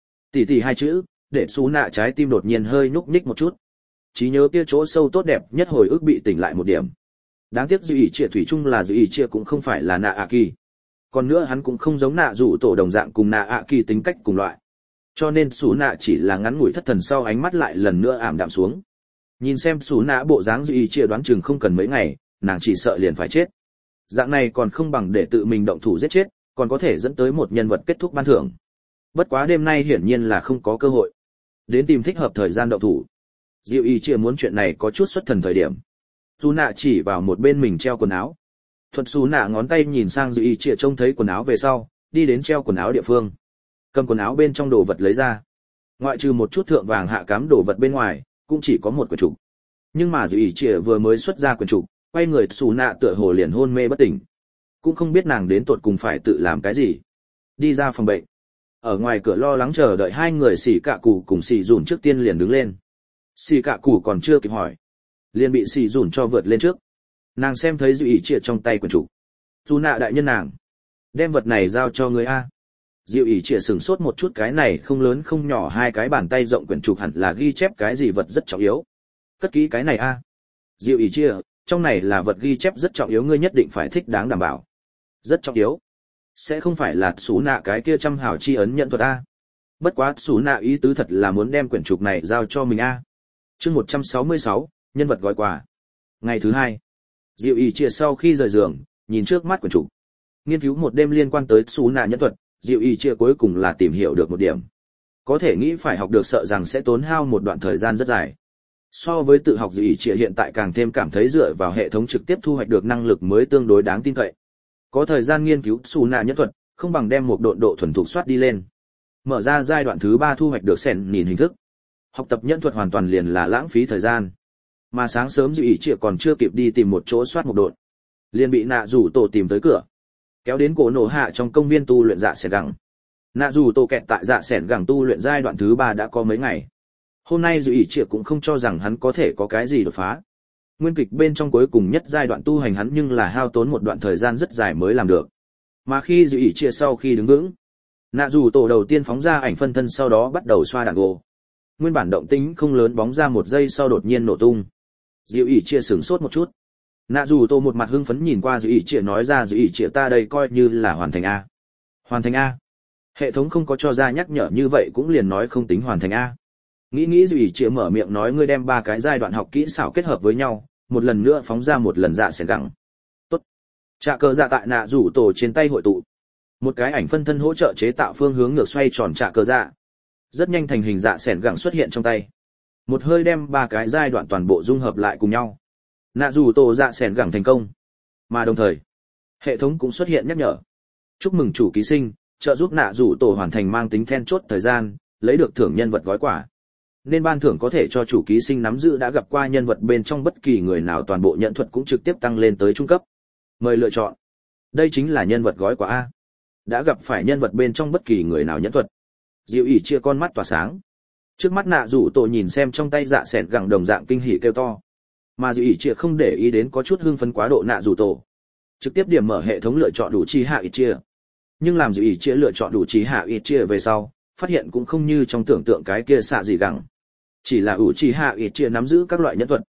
tỉ hai chữ, để xù nạ trái tim đột nhiên hơi nhúc nhích một chút. Trí nhớ kia chỗ sâu tốt đẹp nhất hồi ức bị tỉnh lại một điểm. Đáng tiếc dịu ỉ chia thủy chung là dịu ỉ chia cũng không phải là nạ ạ kỳ. Còn nữa hắn cũng không giống nạ rủ tổ đồng dạng cùng nạ ạ kỳ tính cách cùng loại. Cho nên xù nạ chỉ là ngắn ngủi thất thần sau ánh mắt lại lần nữa ảm đạm xuống. Nhìn xem xù nạ bộ dáng dịu ỉ chia đoán chừng không cần mấy ngày, nàng chỉ sợ liền phải chết. Dạng này còn không bằng để tự mình động thủ giết chết, còn có thể dẫn tới một nhân vật kết thúc ban thưởng. Bất quá đêm nay hiển nhiên là không có cơ hội. Đến tìm thích hợp thời gian động thủ. Diệu Y chia muốn chuyện này có chút xuất thần thời điểm. Su nạ chỉ vào một bên mình treo quần áo. Thuận Su nạ ngón tay nhìn sang Diệu Y chia trông thấy quần áo về sau, đi đến treo quần áo địa phương. Cầm quần áo bên trong đồ vật lấy ra. Ngoại trừ một chút thượng vàng hạ cám đồ vật bên ngoài, cũng chỉ có một quyển trục. Nhưng mà Diệu Y chia vừa mới xuất ra quyển trục, quay người Su nạ tựa hồ liền hôn mê bất tỉnh. Cũng không biết nàng đến tột cùng phải tự làm cái gì. Đi ra phòng bệnh. Ở ngoài cửa lo lắng chờ đợi hai người xỉ cạ cụ cùng xỉ dùn trước tiên liền đứng lên. Xỉ cạ cụ còn chưa kịp hỏi, liền bị xỉ dùn cho vượt lên trước. Nàng xem thấy Diệu Y chia trong tay quyển trục. Su nạ đại nhân nàng, đem vật này giao cho người a. Diệu Y chia sửng sốt một chút, cái này không lớn không nhỏ hai cái bàn tay rộng quyển trục hẳn là ghi chép cái gì vật rất trọng yếu. Cất kỹ cái này a. Diệu Y chia, trong này là vật ghi chép rất trọng yếu, ngươi nhất định phải thích đáng đảm bảo. Rất trọng yếu. Sẽ không phải là Sú nạ cái kia trăm hào chi ấn nhận thuật a. Bất quá Sú nạ ý tứ thật là muốn đem quyển trục này giao cho mình a. Chương 166, nhân vật gói quà. Ngày thứ hai, Diệu Y chia sau khi rời giường, nhìn trước mắt quyển trục. Nghiên cứu một đêm liên quan tới Sú nạ nhẫn thuật, Diệu Y chia cuối cùng là tìm hiểu được một điểm. Có thể nghĩ phải học được sợ rằng sẽ tốn hao một đoạn thời gian rất dài. So với tự học, Diệu Y chia hiện tại càng thêm cảm thấy dựa vào hệ thống trực tiếp thu hoạch được năng lực mới tương đối đáng tin cậy. Có thời gian nghiên cứu Sú nạ nhẫn thuật, không bằng đem một độ thuần thục soát đi lên. Mở ra giai đoạn thứ 3 thu hoạch được sẻn nhìn hình thức. Học tập nhẫn thuật hoàn toàn liền là lãng phí thời gian. Mà sáng sớm Diệu Y chia còn chưa kịp đi tìm một chỗ soát một độ, liền bị nạ rủ tổ tìm tới cửa, kéo đến cổ nổ hạ trong công viên tu luyện dạ sẻn gẳng. Nạ rủ tổ kẹt tại dạ sẻn gẳng tu luyện giai đoạn thứ 3 đã có mấy ngày. Hôm nay Diệu Y chia cũng không cho rằng hắn có thể có cái gì đột phá. Nguyên kịch bên trong cuối cùng nhất giai đoạn tu hành hắn nhưng là hao tốn một đoạn thời gian rất dài mới làm được. Mà khi Diệu Y chia sau khi đứng vững, nạ dù tổ đầu tiên phóng ra ảnh phân thân, sau đó bắt đầu xoa đạn gỗ. Nguyên bản động tĩnh không lớn, bóng ra một giây sau đột nhiên nổ tung. Diệu Y chia sửng sốt một chút. Nạ dù tổ một mặt hưng phấn nhìn qua Diệu Y chia nói ra, Diệu Y chia ta đây coi như là hoàn thành a. Hoàn thành a? Hệ thống không có cho ra nhắc nhở như vậy cũng liền nói không tính hoàn thành a. Nghĩ Diệu Y chia mở miệng nói, ngươi đem 3 cái giai đoạn học kỹ xảo kết hợp với nhau, một lần nữa phóng ra một lần dạ sẻn gẳng. Tốt. Trạ cờ dạ tại nạ rủ tổ trên tay hội tụ. Một cái ảnh phân thân hỗ trợ chế tạo phương hướng ngược xoay tròn trạ cờ dạ. Rất nhanh thành hình dạ sẻn gẳng xuất hiện trong tay. Một hơi đem 3 cái giai đoạn toàn bộ dung hợp lại cùng nhau. Nạ rủ tổ dạ sẻn gẳng thành công. Mà đồng thời, hệ thống cũng xuất hiện nhắc nhở. Chúc mừng chủ ký sinh, trợ giúp nạ rủ tổ hoàn thành mang tính then chốt thời gian, lấy được thưởng nhân vật gói quà. Nên ban thưởng có thể cho chủ ký sinh nắm giữ đã gặp qua nhân vật bên trong bất kỳ người nào, toàn bộ nhận thuật cũng trực tiếp tăng lên tới trung cấp. Mời lựa chọn. Đây chính là nhân vật gói quà a. Đã gặp phải nhân vật bên trong bất kỳ người nào nhẫn thuật. Diệu Y chia con mắt tỏa sáng. Trước mắt nạ rủ tổ nhìn xem trong tay dạ sẻn gẳng đồng dạng kinh hỉ kêu to. Mà Diệu Y chia không để ý đến có chút hưng phấn quá độ nạ rủ tổ, trực tiếp điểm mở hệ thống lựa chọn đủ chi hạ ít chia. Nhưng làm Diệu Y chia lựa chọn đủ chi hạ ít chia về sau, phát hiện cũng không như trong tưởng tượng cái kia xạ gì gẳng. Chỉ là ủ chi hạ ít chia nắm giữ các loại nhẫn thuật.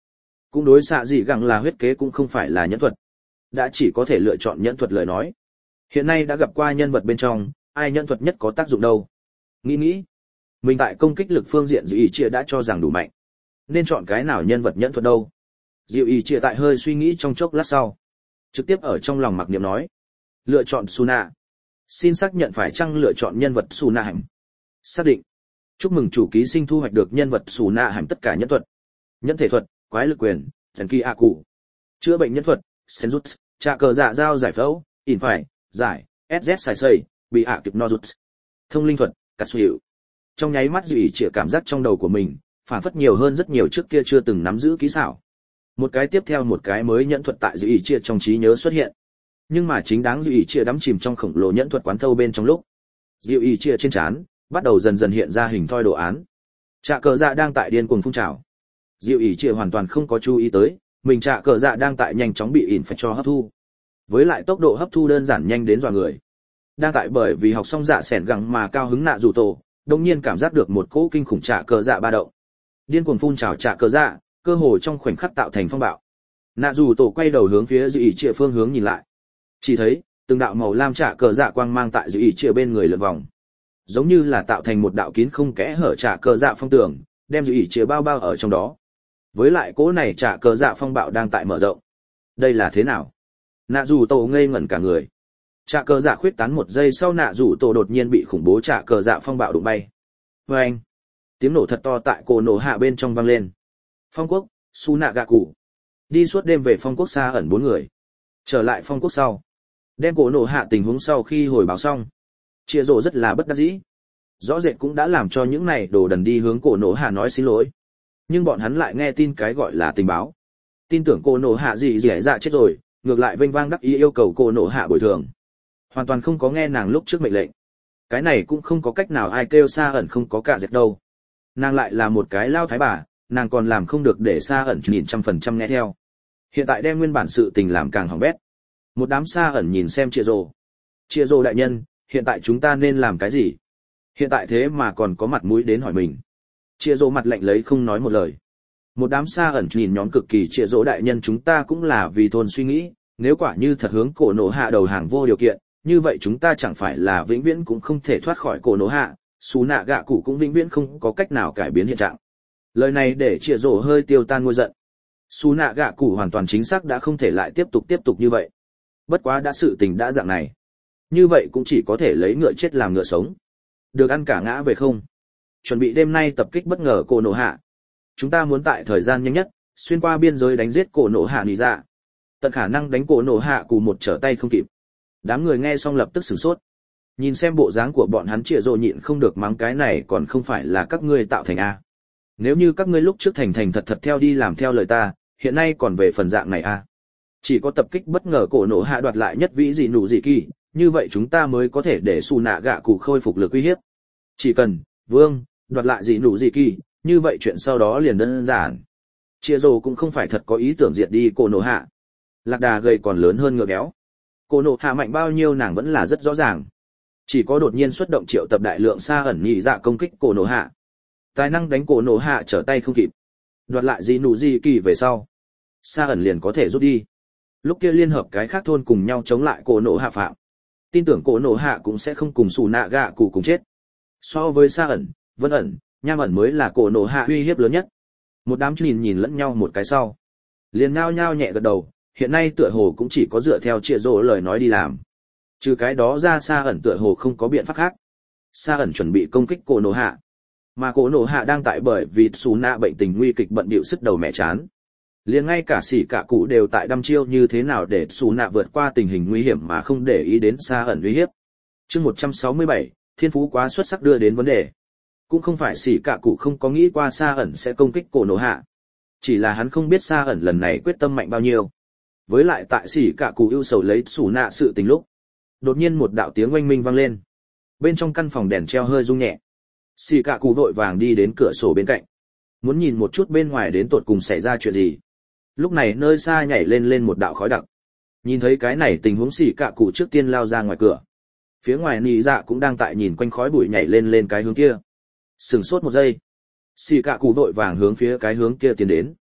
cũng đối xạ dị gẳng là huyết kế cũng không phải là nhẫn thuật. Đã chỉ có thể lựa chọn nhẫn thuật lời nói. Hiện nay đã gặp qua nhân vật bên trong, ai nhẫn thuật nhất có tác dụng đâu. Nghĩ, mình tại công kích lực phương diện Dịu Ý Chia đã cho rằng đủ mạnh. Nên chọn cái nào nhân vật nhẫn thuật đâu. Dịu Ý Chia tại hơi suy nghĩ trong chốc lát sau. Trực tiếp ở trong lòng mặc niệm nói. Lựa chọn Suna. Xin xác nhận phải chăng lựa chọn nhân vật Suna Hành. Xác định. Chúc mừng chủ ký sinh thu hoạch được nhân vật Suna Hành tất cả nhẫn thuật. Nhẫn thể thuật, quái lực quyền, thần kỳ a cụ. Chữa bệnh nhẫn thuật, Senjutsu, trà cờ dạ dao giải phẫu, in phải, giải, SZ sai xây, bị ạ kịp Nojutsu. Thông linh thuật, Katsuyu. Trong nháy mắt Dịu Ý Chia cảm giác trong đầu của mình, phản phất nhiều hơn rất nhiều trước kia chưa từng nắm giữ kỹ xảo. Một cái tiếp theo một cái mới nhẫn thuật tại Dịu Ý Chia trong trí nhớ xuất hiện. Nhưng mà chính đáng Dịu Ý Chia đắm chìm trong khổng lồ nhẫn thuật quán thâu bên trong lúc, Dịu Ý Chia trên trán bắt đầu dần dần hiện ra hình thoi đồ án. Trà cờ dạ đang tại điên cuồng phun trào. Dịu Ý Chia hoàn toàn không có chú ý tới, mình trà cờ dạ đang tại nhanh chóng bị ỉn phải cho hấp thu. Với lại tốc độ hấp thu đơn giản nhanh đến dọa người. Đang tại bởi vì học xong dạ sẻn gẳng mà cao hứng nạ rủ tổ, đột nhiên cảm giác được một cỗ kinh khủng trà cờ dạ ba động. Điên cuồng phun trào trà cờ dạ, cơ hồ trong khoảnh khắc tạo thành phong bạo. Nạ rủ tổ quay đầu hướng phía Dịu Ý Chia phương hướng nhìn lại. Chỉ thấy từng đạo màu lam trà cờ dạ quang mang tại Dịu Ý Chia bên người lượn vòng, giống như là tạo thành một đạo kín không kẽ hở trà cờ dạ phong tường, đem Dịu Ý Chia bao bao ở trong đó. Với lại cỗ này trà cờ dạ phong bạo đang tại mở rộng. Đây là thế nào? Nạ rủ tổ ngây ngẩn cả người. Trà cờ dạ khuyết tán một giây sau nạ rủ tổ đột nhiên bị khủng bố trà cờ dạ phong bạo đụng bay. Oeng! Tiếng nổ thật to tại cổ nổ hạ bên trong vang lên. Phong quốc, Su Nạ Gạ Cụ. Đi suốt đêm về phong quốc xa ẩn 4 người. Trở lại phong quốc sau. Đem cổ nổ hạ tình huống sau khi hồi báo xong. Chia rổ rất là bất đắc dĩ. Rõ rệt cũng đã làm cho những này đồ đần đi hướng cổ nổ hạ nói xin lỗi. Nhưng bọn hắn lại nghe tin cái gọi là tình báo. Tin tưởng cổ nổ hạ gì dẻ dạ chết rồi, ngược lại vênh vang đắc ý yêu cầu cổ nổ hạ bồi thường. Hoàn toàn không có nghe nàng lúc trước mệnh lệnh. Cái này cũng không có cách nào ai kêu xa ẩn không có cả dẹp đâu. Nàng lại là một cái lao thái bà, nàng còn làm không được để xa ẩn nhìn 100% nghe theo. Hiện tại đem nguyên bản sự tình làm càng hỏng bét. Một đám xa ẩn nhìn xem Chia Rồ. Chia Rồ đại nhân, hiện tại chúng ta nên làm cái gì? Hiện tại thế mà còn có mặt mũi đến hỏi mình. Chia Rồ mặt lạnh lấy không nói một lời. Một đám xa ẩn nhìn nhóm cực kỳ Chia Rồ đại nhân chúng ta cũng là vì thôn suy nghĩ, nếu quả như thật hướng cổ nổ hạ đầu hàng vô điều kiện, như vậy chúng ta chẳng phải là vĩnh viễn cũng không thể thoát khỏi cổ nổ hạ, Su Nạ Gạ Cụ cũng vĩnh viễn không có cách nào cải biến hiện trạng. Lời này để Chia Rồ hơi tiêu tan ngôi giận. Su Nạ Gạ Cụ hoàn toàn chính xác đã không thể lại tiếp tục như vậy. Bất quá đã sự tình đã dạng này, như vậy cũng chỉ có thể lấy ngựa chết làm ngựa sống. Được ăn cả ngã về không? Chuẩn bị đêm nay tập kích bất ngờ cổ nổ hạ. Chúng ta muốn tại thời gian nhanh nhất, xuyên qua biên giới đánh giết cổ nổ hạ nỉ dạ. Tận khả năng đánh cổ nổ hạ Cụ một trở tay không kịp. Đám người nghe xong lập tức sửng sốt. Nhìn xem bộ dáng của bọn hắn Chia Rồ nhịn không được mắng cái này còn không phải là các ngươi tạo thành a. Nếu như các ngươi lúc trước thành thật theo đi làm theo lời ta, hiện nay còn về phần dạng này a. Chỉ có tập kích bất ngờ cổ nổ hạ đoạt lại nhất vĩ dị nụ dị kỳ, như vậy chúng ta mới có thể để Su Nạ Gạ Cụ khôi phục lực uy hiếp. Chỉ cần, vương, đoạt lại dị nụ dị kỳ, như vậy chuyện sau đó liền đơn giản. Chia Rồ cũng không phải thật có ý tưởng diệt đi cổ nổ hạ. Lạc đà gầy còn lớn hơn ngựa béo. Cổ nổ hạ mạnh bao nhiêu nàng vẫn là rất rõ ràng. Chỉ có đột nhiên xuất động triệu tập đại lượng xa ẩn nhị dạ công kích cổ nổ hạ. Tài năng đánh cổ nổ hạ trở tay không kịp. Đoạt lại dị nụ dị kỳ về sau, xa ẩn liền có thể rút đi. Lúc kia liên hợp cái khác thôn cùng nhau chống lại cổ nổ hạ phạm. Tin tưởng cổ nổ hạ cũng sẽ không cùng Su Nạ Gạ Cụ cùng chết. So với xa ẩn, vân ẩn, nham ẩn mới là cổ nổ hạ uy hiếp lớn nhất. Một đám nhìn lẫn nhau một cái sau, liền nhao nhao nhẹ gật đầu. Hiện nay tựa hồ cũng chỉ có dựa theo Chia Rồ lời nói đi làm. Trừ cái đó ra xa ẩn tựa hồ không có biện pháp khác. Xa ẩn chuẩn bị công kích cổ nổ hạ. Mà cổ nổ hạ đang tại bởi vì Su Nạ bệnh tình nguy kịch bận bịu sức đầu mẹ chán. Liền ngay cả Sỉ Cả Cụ đều tại đăm chiêu như thế nào để Su Nạ vượt qua tình hình nguy hiểm mà không để ý đến xa ẩn uy hiếp. Chương 167, thiên phú quá xuất sắc đưa đến vấn đề. Cũng không phải Sỉ Cả Cụ không có nghĩ qua xa ẩn sẽ công kích cổ nổ hạ. Chỉ là hắn không biết xa ẩn lần này quyết tâm mạnh bao nhiêu. Với lại tại Sỉ Cả Cụ ưu sầu lấy Su Nạ sự tình lúc, đột nhiên một đạo tiếng oanh minh vang lên. Bên trong căn phòng đèn treo hơi rung nhẹ. Sỉ Cả Cụ vội vàng đi đến cửa sổ bên cạnh, muốn nhìn một chút bên ngoài đến tột cùng xảy ra chuyện gì. Lúc này nơi xa nhảy lên một đạo khói đặc. Nhìn thấy cái này tình huống Sỉ Cả Cụ trước tiên lao ra ngoài cửa. Phía ngoài nị dạ cũng đang tại nhìn quanh khói bụi nhảy lên cái hướng kia. Sừng sốt một giây, Sỉ Cả Cụ vội vàng hướng phía cái hướng kia tiến đến.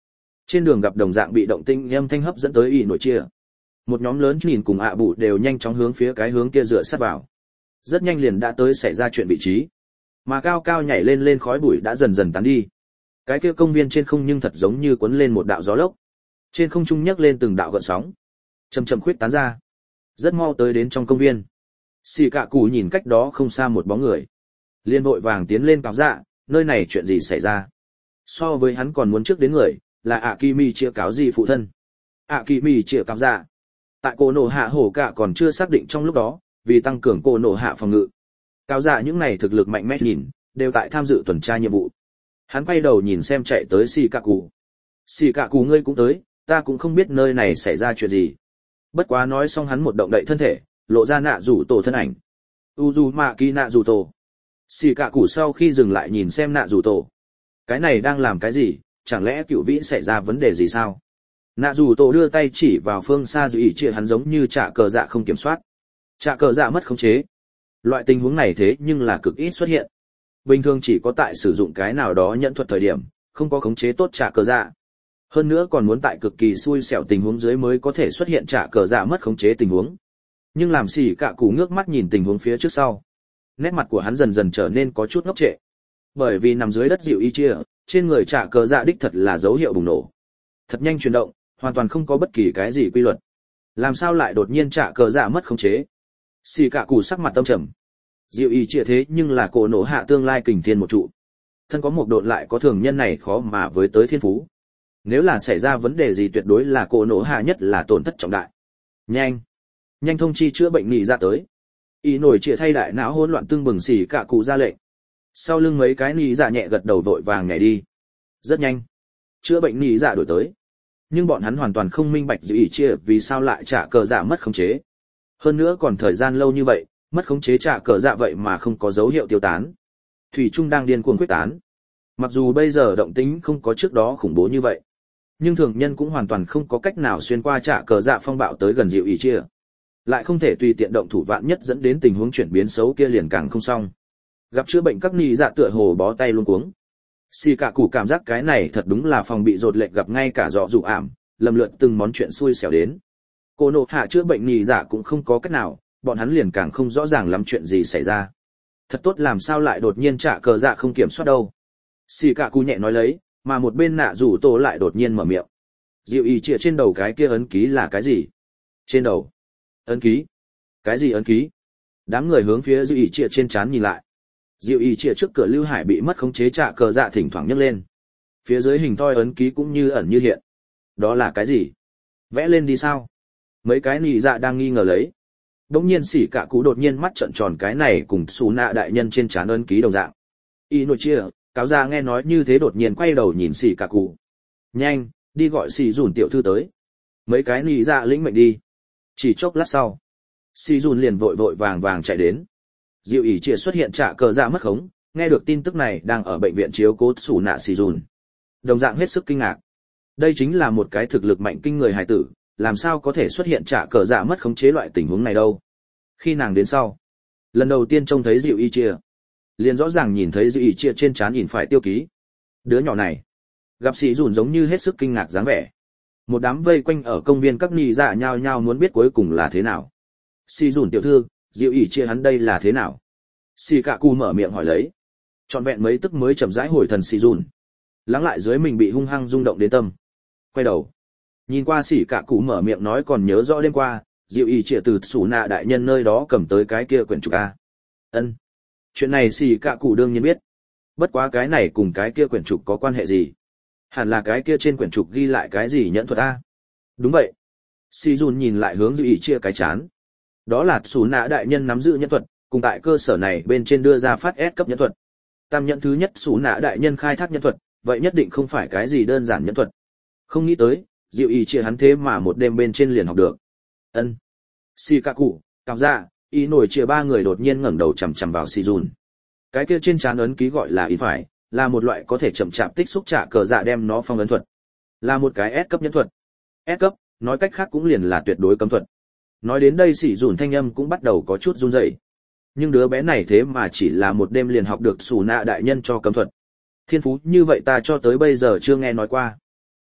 Trên đường gặp đồng dạng bị động tinh âm thanh hấp dẫn tới ỷ nổi chia. Một nhóm lớn nhìn cùng ạ bụ đều nhanh chóng hướng phía cái hướng kia dựa sát vào. Rất nhanh liền đã tới xảy ra chuyện vị trí. Mà cao cao nhảy lên lên khói bụi đã dần dần tán đi. Cái kia công viên trên không nhưng thật giống như cuốn lên một đạo gió lốc. Trên không trung nhấc lên từng đạo gợn sóng, chậm chậm khuyết tán ra. Rất mau tới đến trong công viên. Xì cạ cụ nhìn cách đó không xa một bóng người. Liên vội vàng tiến lên cáo dạ, nơi này chuyện gì xảy ra? So với hắn còn muốn trước đến người, là Akimi chia cáo gì phụ thân. Akimi chia cáo dạ. Tại cổ nổ hạ hổ cả còn chưa xác định trong lúc đó, vì tăng cường cổ nổ hạ phòng ngự. Cáo dạ những này thực lực mạnh mẽ nhìn, đều tại tham dự tuần tra nhiệm vụ. Hắn quay đầu nhìn xem chạy tới xì cạ cụ. Xì cạ cụ ngươi cũng tới, ta cũng không biết nơi này xảy ra chuyện gì. Bất quá nói xong hắn một động đậy thân thể, lộ ra nạ rủ tổ thân ảnh. Uzumaki nạ rủ tổ. Xì cạ cụ sau khi dừng lại nhìn xem nạ rủ tổ. Cái này đang làm cái gì, chẳng lẽ cựu vĩ xảy ra vấn đề gì sao? Nạ rủ tổ đưa tay chỉ vào phương xa dự ý chia hắn giống như trả cờ dạ không kiểm soát. Trả cờ dạ mất khống chế. Loại tình huống này thế nhưng là cực ít xuất hiện. Bình thường chỉ có tại sử dụng cái nào đó nhẫn thuật thời điểm, không có khống chế tốt trả cờ dạ. Hơn nữa còn muốn tại cực kỳ xui xẻo tình huống dưới mới có thể xuất hiện trả cờ dạ mất khống chế tình huống. Nhưng làm xỉ cạ cụ ngước mắt nhìn tình huống phía trước sau. Nét mặt của hắn dần dần trở nên có chút ngốc trệ. Bởi vì nằm dưới đất dịu y chia, trên người trả cờ dạ đích thật là dấu hiệu bùng nổ. Thật nhanh chuyển động, hoàn toàn không có bất kỳ cái gì quy luật. Làm sao lại đột nhiên trả cờ dạ mất khống chế? Xỉ cạ cụ sắc mặt tâm trầm. Diệu y chia thế nhưng là cổ nổ hạ tương lai kình thiên một trụ. Thân có một độn lại có thường nhân này khó mà với tới thiên phú. Nếu là xảy ra vấn đề gì tuyệt đối là cổ nổ hạ nhất là tổn thất trọng đại. Nhanh thông chi chữa bệnh nhị ra tới. Y nổi chia thay đại não hỗn loạn tương bừng xỉ cạ cụ ra lệnh. Sau lưng mấy cái nhị dạ nhẹ gật đầu vội vàng nhảy đi. Rất nhanh, chữa bệnh nhị dạ đổi tới. Nhưng bọn hắn hoàn toàn không minh bạch Diệu y chia vì sao lại trả cờ dạ mất khống chế. Hơn nữa còn thời gian lâu như vậy, mất khống chế trả cờ dạ vậy mà không có dấu hiệu tiêu tán. Thủy trung đang điên cuồng quyết tán. Mặc dù bây giờ động tĩnh không có trước đó khủng bố như vậy, nhưng thường nhân cũng hoàn toàn không có cách nào xuyên qua trả cờ dạ phong bạo tới gần Diệu y chia. Lại không thể tùy tiện động thủ vạn nhất dẫn đến tình huống chuyển biến xấu kia liền càng không xong. Gặp chữa bệnh các nhị dạ tựa hồ bó tay luống cuống. Xì cả cụ cảm giác cái này thật đúng là phòng bị rột lệch gặp ngay cả dọ dụ ảm, lầm lượt từng món chuyện xui xẻo đến. Cô nộ hạ chữa bệnh nhị dạ cũng không có cách nào, bọn hắn liền càng không rõ ràng lắm chuyện gì xảy ra. Thật tốt làm sao lại đột nhiên trả cờ dạ không kiểm soát đâu. Xì cả cụ nhẹ nói lấy, mà một bên nạ rủ tổ lại đột nhiên mở miệng. Diệu y chia trên đầu cái kia ấn ký là cái gì? Trên đầu. Ấn ký? Cái gì ấn ký? Đám người hướng phía Diệu y chia trên trán nhìn lại. Diệu y chia trước cửa lưu hải bị mất khống chế trả cờ dạ thỉnh thoảng nhấc lên. Phía dưới hình thoi ấn ký cũng như ẩn như hiện. Đó là cái gì? Vẽ lên đi sao? Mấy cái nhị dạ đang nghi ngờ lấy. Đống nhiên xỉ cả cú đột nhiên mắt trợn tròn cái này cùng xù nạ đại nhân trên trán ấn ký đồng dạng. Y nội chia, cáo ra nghe nói như thế đột nhiên quay đầu nhìn xỉ cả cú. Nhanh, đi gọi xỉ dùn tiểu thư tới. Mấy cái nhị dạ lĩnh mệnh đi. Chỉ chốc lát sau, xỉ dùn liền vội vội vàng vàng chạy đến. Diệu ỷ chia xuất hiện trả cờ dạ mất khống, nghe được tin tức này đang ở bệnh viện chiếu cố xù nạ xỉ dùn. Đồng dạng hết sức kinh ngạc. Đây chính là một cái thực lực mạnh kinh người hài tử, làm sao có thể xuất hiện trả cờ dạ mất khống chế loại tình huống này đâu. Khi nàng đến sau, lần đầu tiên trông thấy Diệu y chia, liền rõ ràng nhìn thấy Diệu y chia trên trán ỉn phải tiêu ký. Đứa nhỏ này, gặp sĩ dùn giống như hết sức kinh ngạc dáng vẻ. Một đám vây quanh ở công viên các nhị dạ nhao nhao muốn biết cuối cùng là thế nào. Sĩ dùn tiểu thư, Diệu y chia hắn đây là thế nào? Sĩ cạ cu mở miệng hỏi lấy. Trọn vẹn mấy tức mới chậm rãi hồi thần sĩ dùn. Lắng lại dưới mình bị hung hăng rung động đến tâm. Quay đầu, nhìn qua Sĩ cạ cụ mở miệng nói còn nhớ rõ đêm qua, Diệu y chia từ sủ nạ đại nhân nơi đó cầm tới cái kia quyển trục a. Ân, chuyện này Sĩ cạ cụ đương nhiên biết. Bất quá cái này cùng cái kia quyển trục có quan hệ gì? Hẳn là cái kia trên quyển trục ghi lại cái gì nhẫn thuật a? Đúng vậy. Sĩ dùn nhìn lại hướng Diệu y chia cái chán. Đó là sủ nạ đại nhân nắm giữ nhẫn thuật, cùng tại cơ sở này bên trên đưa ra phát S cấp nhẫn thuật. Tam nhẫn thứ nhất sủ nạ đại nhân khai thác nhẫn thuật, vậy nhất định không phải cái gì đơn giản nhẫn thuật. Không nghĩ tới, Diệu y chia hắn thế mà một đêm bên trên liền học được. Ân. Shikaku, cảm ra, ý nổi chia ba người đột nhiên ngẩng đầu chằm chằm vào Shizun. Cái kia trên trán ấn ký gọi là ý phải, là một loại có thể chậm chạp tích xúc trả cờ dạ đem nó phong ấn thuật. Là một cái S cấp nhẫn thuật. S cấp, nói cách khác cũng liền là tuyệt đối cấm thuật. Nói đến đây Shizun thanh âm cũng bắt đầu có chút run rẩy. Nhưng đứa bé này thế mà chỉ là một đêm liền học được Sủ nạ đại nhân cho cấm thuật. Thiên phú như vậy ta cho tới bây giờ chưa nghe nói qua.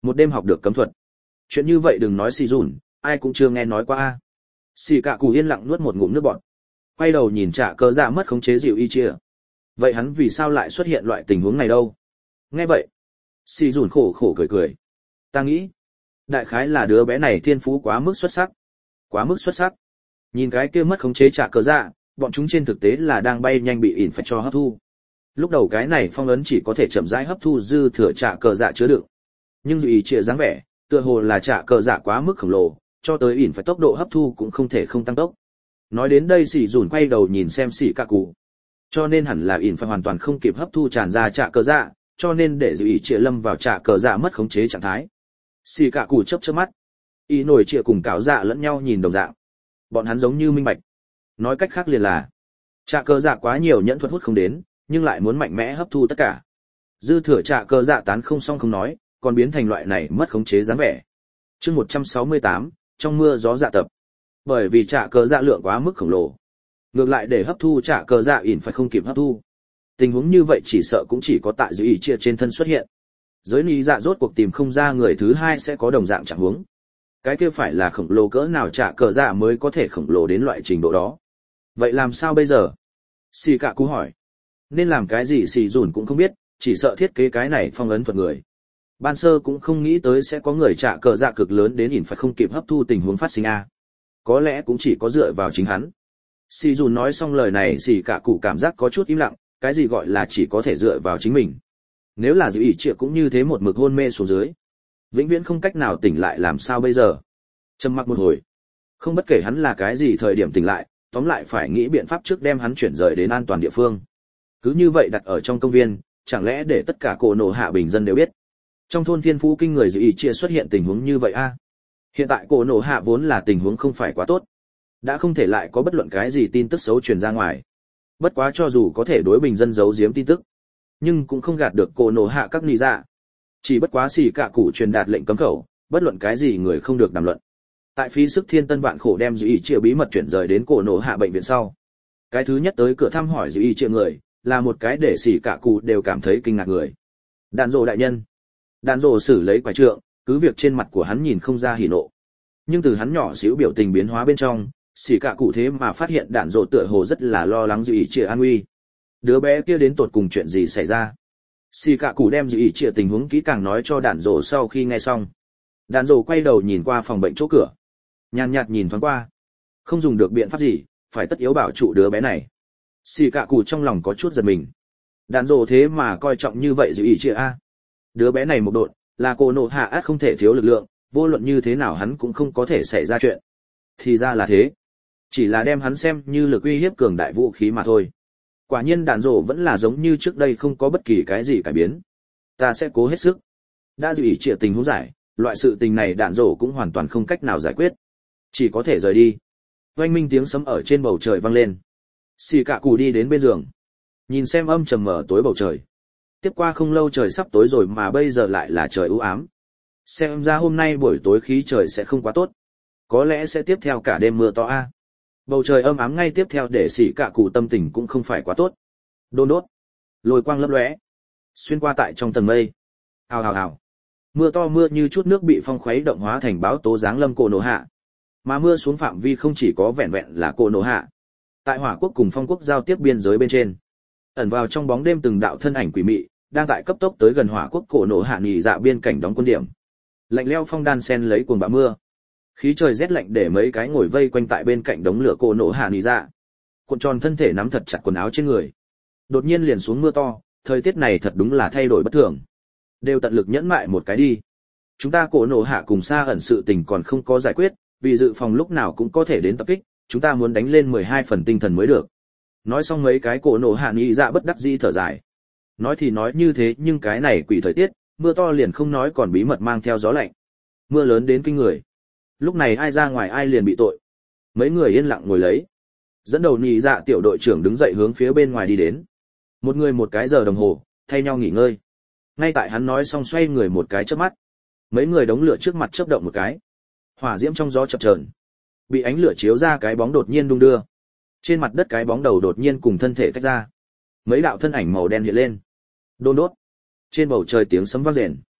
Một đêm học được cấm thuật. Chuyện như vậy đừng nói xì dùn, ai cũng chưa nghe nói qua a. Xì cả cụ yên lặng nuốt một ngụm nước bọt. Quay đầu nhìn Trạ Cờ Dạ mất khống chế dịu y chia. Vậy hắn vì sao lại xuất hiện loại tình huống này đâu? Nghe vậy, xì dùn khổ khổ cười cười. Ta nghĩ, đại khái là đứa bé này thiên phú quá mức xuất sắc. Quá mức xuất sắc. Nhìn cái kia mất khống chế Trạ Cờ Dạ, bọn chúng trên thực tế là đang bay nhanh bị ỉn phải cho hấp thu. Lúc đầu cái này phong ấn chỉ có thể chậm rãi hấp thu dư thừa Trạ Cờ Dạ chứa đựng. Nhưng dù ý chia dáng vẻ, tựa hồ là Trạ Cờ Dạ quá mức khổng lồ, cho tới ỉn phải tốc độ hấp thu cũng không thể không tăng tốc. Nói đến đây xì dùn quay đầu nhìn xem xì cả cụ. Cho nên hẳn là ỉn phải hoàn toàn không kịp hấp thu tràn ra Trạ Cờ Dạ, cho nên để dù ý chia lâm vào Trạ Cờ Dạ mất khống chế trạng thái. Xì cả cụ chớp chớp mắt, ý nổi chia cùng cáo dạ lẫn nhau nhìn đồng dạng. Bọn hắn giống như minh bạch. Nói cách khác liền là Trạ Cờ Dạ quá nhiều nhẫn thuật hút không đến, nhưng lại muốn mạnh mẽ hấp thu tất cả. Dư thừa Trạ Cờ Dạ tán không xong không nói, còn biến thành loại này mất khống chế dáng vẻ. Chương 168, trong mưa gió dạ tập. Bởi vì Trạ Cờ Dạ lượng quá mức khổng lồ, ngược lại để hấp thu Trạ Cờ Dạ ỉn phải không kịp hấp thu. Tình huống như vậy chỉ sợ cũng chỉ có tại dưới ý chia trên thân xuất hiện. Giới lý dạ rốt cuộc tìm không ra người thứ hai sẽ có đồng dạng trạng huống. Cái kia phải là khổng lồ cỡ nào Trạ Cờ Dạ mới có thể khổng lồ đến loại trình độ đó. Vậy làm sao bây giờ? Xì cả cú hỏi. Nên làm cái gì xì dùn cũng không biết, chỉ sợ thiết kế cái này phong ấn thuật người. Ban sơ cũng không nghĩ tới sẽ có người Trạ Cờ Dạ cực lớn đến ỉn phải không kịp hấp thu tình huống phát sinh a. Có lẽ cũng chỉ có dựa vào chính hắn. Xì dùn nói xong lời này xì cả cụ cảm giác có chút im lặng, cái gì gọi là chỉ có thể dựa vào chính mình. Nếu là dịu ý trịa cũng như thế một mực hôn mê xuống dưới, vĩnh viễn không cách nào tỉnh lại làm sao bây giờ. Trầm mặc một hồi, không bất kể hắn là cái gì thời điểm tỉnh lại, tóm lại phải nghĩ biện pháp trước đem hắn chuyển rời đến an toàn địa phương. Cứ như vậy đặt ở trong công viên, chẳng lẽ để tất cả cổ nổ hạ bình dân đều biết trong thôn thiên phú kinh người dịu ý chia xuất hiện tình huống như vậy a? Hiện tại cổ nổ hạ vốn là tình huống không phải quá tốt, đã không thể lại có bất luận cái gì tin tức xấu truyền ra ngoài. Bất quá cho dù có thể đối bình dân giấu giếm tin tức, nhưng cũng không gạt được cổ nổ hạ các nị dạ. Chỉ bất quá xì cả cụ truyền đạt lệnh cấm khẩu, bất luận cái gì người không được đàm luận. Tại phí sức thiên tân vạn khổ đem dịu ý chia bí mật chuyển rời đến cổ nổ hạ bệnh viện sau, cái thứ nhất tới cửa thăm hỏi dịu ý chia người là một cái để xì cả cụ đều cảm thấy kinh ngạc người. Đàn rồ đại nhân. Đàn rồ xử lấy quả trượng, cứ việc trên mặt của hắn nhìn không ra hỉ nộ, nhưng từ hắn nhỏ xíu biểu tình biến hóa bên trong, xì cả cụ thế mà phát hiện đàn rồ tựa hồ rất là lo lắng dịu ý chia an nguy. Đứa bé kia đến tột cùng chuyện gì xảy ra? Xì cả cụ đem dịu ý chia tình huống kỹ càng nói cho đàn rồ sau khi nghe xong. Đàn rồ quay đầu nhìn qua phòng bệnh chỗ cửa, nhàn nhạt nhìn thoáng qua. Không dùng được biện pháp gì, phải tất yếu bảo trụ đứa bé này. Xì cả cụ trong lòng có chút giật mình. Đàn rồ thế mà coi trọng như vậy dịu ý chia a. Đứa bé này một độn, là cổ nổ hạ át không thể thiếu lực lượng, vô luận như thế nào hắn cũng không có thể xảy ra chuyện. Thì ra là thế. Chỉ là đem hắn xem như lực uy hiếp cường đại vũ khí mà thôi. Quả nhiên đàn rổ vẫn là giống như trước đây không có bất kỳ cái gì cải biến. Ta sẽ cố hết sức. Đã dịu ý trịa tình huống giải, loại sự tình này đàn rổ cũng hoàn toàn không cách nào giải quyết. Chỉ có thể rời đi. Oanh minh tiếng sấm ở trên bầu trời vang lên. Xì cả cụ đi đến bên giường. Nhìn xem âm trầm mở tối bầu trời. Tiếp qua không lâu trời sắp tối rồi mà bây giờ lại là trời u ám. Xem ra hôm nay buổi tối khí trời sẽ không quá tốt. Có lẽ sẽ tiếp theo cả đêm mưa to a. Bầu trời âm ám ngay tiếp theo để xỉ cả cụ tâm tình cũng không phải quá tốt. Đôn đốt. Lôi quang lấp lóe. Xuyên qua tại trong tầng mây. Hào hào hào. Mưa to mưa như chút nước bị phong khuấy động hóa thành báo tố giáng lâm cổ nổ hạ. Mà mưa xuống phạm vi không chỉ có vẹn vẹn là cổ nổ hạ. Tại Hỏa Quốc cùng Phong Quốc giao tiếp biên giới bên trên. Ẩn vào trong bóng đêm từng đạo thân ảnh quỷ mị, đang tại cấp tốc tới gần Hỏa Quốc cổ nổ hạ nghỉ dạ biên cảnh đóng quân điểm. Lạnh lẽo phong đan sen lấy cuồng bão mưa. Khí trời rét lạnh để mấy cái ngồi vây quanh tại bên cạnh đống lửa cổ nổ hạ nghỉ dạ. Cuộn tròn thân thể nắm thật chặt quần áo trên người. Đột nhiên liền xuống mưa to, thời tiết này thật đúng là thay đổi bất thường. Đều tận lực nhẫn mại một cái đi. Chúng ta cổ nổ hạ cùng xa ẩn sự tình còn không có giải quyết, vì dự phòng lúc nào cũng có thể đến tập kích, chúng ta muốn đánh lên 12 phần tinh thần mới được. Nói xong mấy cái cổ nổ hạ nghỉ dạ bất đắc dĩ thở dài. Nói thì nói như thế nhưng cái này quỷ thời tiết, mưa to liền không nói còn bí mật mang theo gió lạnh. Mưa lớn đến kinh người. Lúc này ai ra ngoài ai liền bị tội. Mấy người yên lặng ngồi lấy. Dẫn đầu nghỉ dạ tiểu đội trưởng đứng dậy hướng phía bên ngoài đi đến. Một người một cái giờ đồng hồ, thay nhau nghỉ ngơi. Ngay tại hắn nói xong xoay người một cái chớp mắt. Mấy người đống lửa trước mặt chớp động một cái. Hỏa diễm trong gió chập chờn. Bị ánh lửa chiếu ra cái bóng đột nhiên đung đưa. Trên mặt đất cái bóng đầu đột nhiên cùng thân thể tách ra. Mấy đạo thân ảnh màu đen hiện lên. Đôn đốt. Trên bầu trời tiếng sấm vang rền.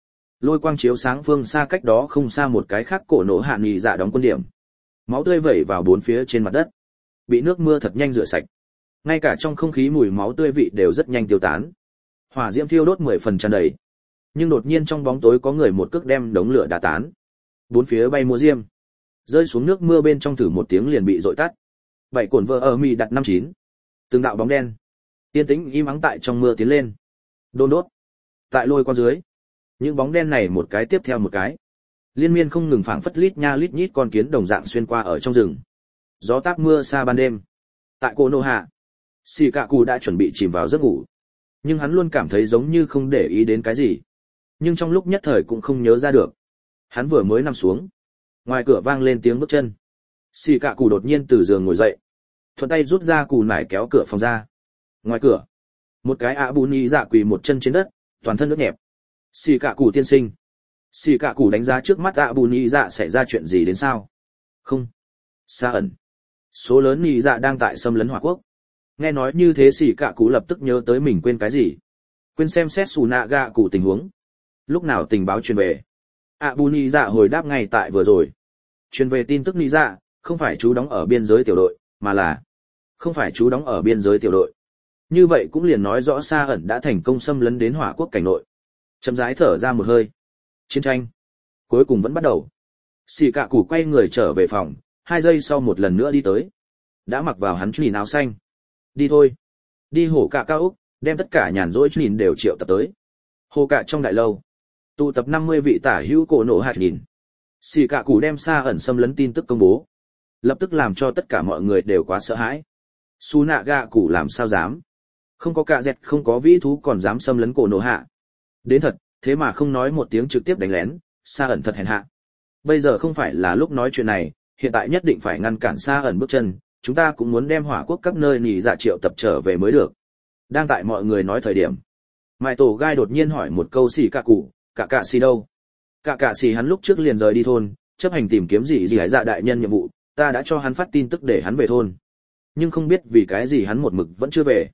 Lôi quang chiếu sáng phương xa cách đó không xa một cái khác cổ nổ hạ nhị dạ đóng quân điểm. Máu tươi vẩy vào bốn phía trên mặt đất, bị nước mưa thật nhanh rửa sạch. Ngay cả trong không khí mùi máu tươi vị đều rất nhanh tiêu tán. Hỏa diễm thiêu đốt 10 phần tràn đầy. Nhưng đột nhiên trong bóng tối có người một cước đem đống lửa đá tán. Bốn phía bay múa diêm, rơi xuống nước mưa bên trong thử một tiếng liền bị dội tắt. Bảy cồn vợ ở mì đặt 59. Từng đạo bóng đen, yên tĩnh im ắng tại trong mưa tiến lên. Đôn đốt. Tại lôi qua dưới, những bóng đen này một cái tiếp theo một cái, liên miên không ngừng phảng phất lít nha lít nhít con kiến đồng dạng xuyên qua ở trong rừng. Gió táp mưa xa ban đêm. Tại Cô Nô Hạ, Xỉ Cạ Cù đã chuẩn bị chìm vào giấc ngủ, nhưng hắn luôn cảm thấy giống như không để ý đến cái gì, nhưng trong lúc nhất thời cũng không nhớ ra được. Hắn vừa mới nằm xuống, ngoài cửa vang lên tiếng bước chân. Xỉ Cạ Cù đột nhiên từ giường ngồi dậy, thuận tay rút ra cù nải kéo cửa phòng ra. Ngoài cửa, một cái ạ bù nhị dạ quỳ một chân trên đất, toàn thân nước nhẹp. Xỉ Cạ Cù tiên sinh. Xỉ Cạ Cù đánh giá trước mắt ạ bù nhị dạ xảy ra chuyện gì đến sao? Không. Sa ẩn. Số lớn nhị dạ đang tại xâm lấn Hỏa Quốc. Nghe nói như thế Xỉ Cạ Cù lập tức nhớ tới mình quên cái gì. Quên xem xét Sù Nạ Gạ Cụ tình huống. Lúc nào tình báo truyền về? ạ bù nhị dạ hồi đáp ngay tại vừa rồi. Truyền về tin tức nhị dạ, không phải chú đóng ở biên giới tiểu đội, mà là không phải chú đóng ở biên giới tiểu đội. Như vậy cũng liền nói rõ Sa ẩn đã thành công xâm lấn đến Hỏa Quốc cảnh nội. Chậm rãi thở ra một hơi. Chiến tranh cuối cùng vẫn bắt đầu. Xỉ Cạ Cù quay người trở về phòng, 2 giây sau một lần nữa đi tới. Đã mặc vào hắn nhìn áo xanh. Đi thôi. Đi hổ cạ cao úc, đem tất cả nhàn rỗi nhìn đều triệu tập tới. Hổ cạ trong đại lâu, tụ tập 50 vị tả hữu cổ nổ hạt nhìn. Xỉ Cạ Cù đem Sa ẩn xâm lấn tin tức công bố, lập tức làm cho tất cả mọi người đều quá sợ hãi. Su Nạ Gạ Cụ làm sao dám? Không có cạ dẹt, không có vĩ thú còn dám xâm lấn cổ nổ hạ. Đến thật, thế mà không nói một tiếng trực tiếp đánh lén, Sa ẩn thật hèn hạ. Bây giờ không phải là lúc nói chuyện này, hiện tại nhất định phải ngăn cản Sa ẩn bước chân, chúng ta cũng muốn đem Hỏa Quốc các nơi nhị dạ triệu tập trở về mới được. Đang tại mọi người nói thời điểm, Mai Tổ Gai đột nhiên hỏi một câu Xỉ Cạ Cù, cạ xì đâu? Cạ xì hắn lúc trước liền rời đi thôn, chấp hành tìm kiếm gì hải dạ đại nhân nhiệm vụ, ta đã cho hắn phát tin tức để hắn về thôn. Nhưng không biết vì cái gì hắn một mực vẫn chưa về.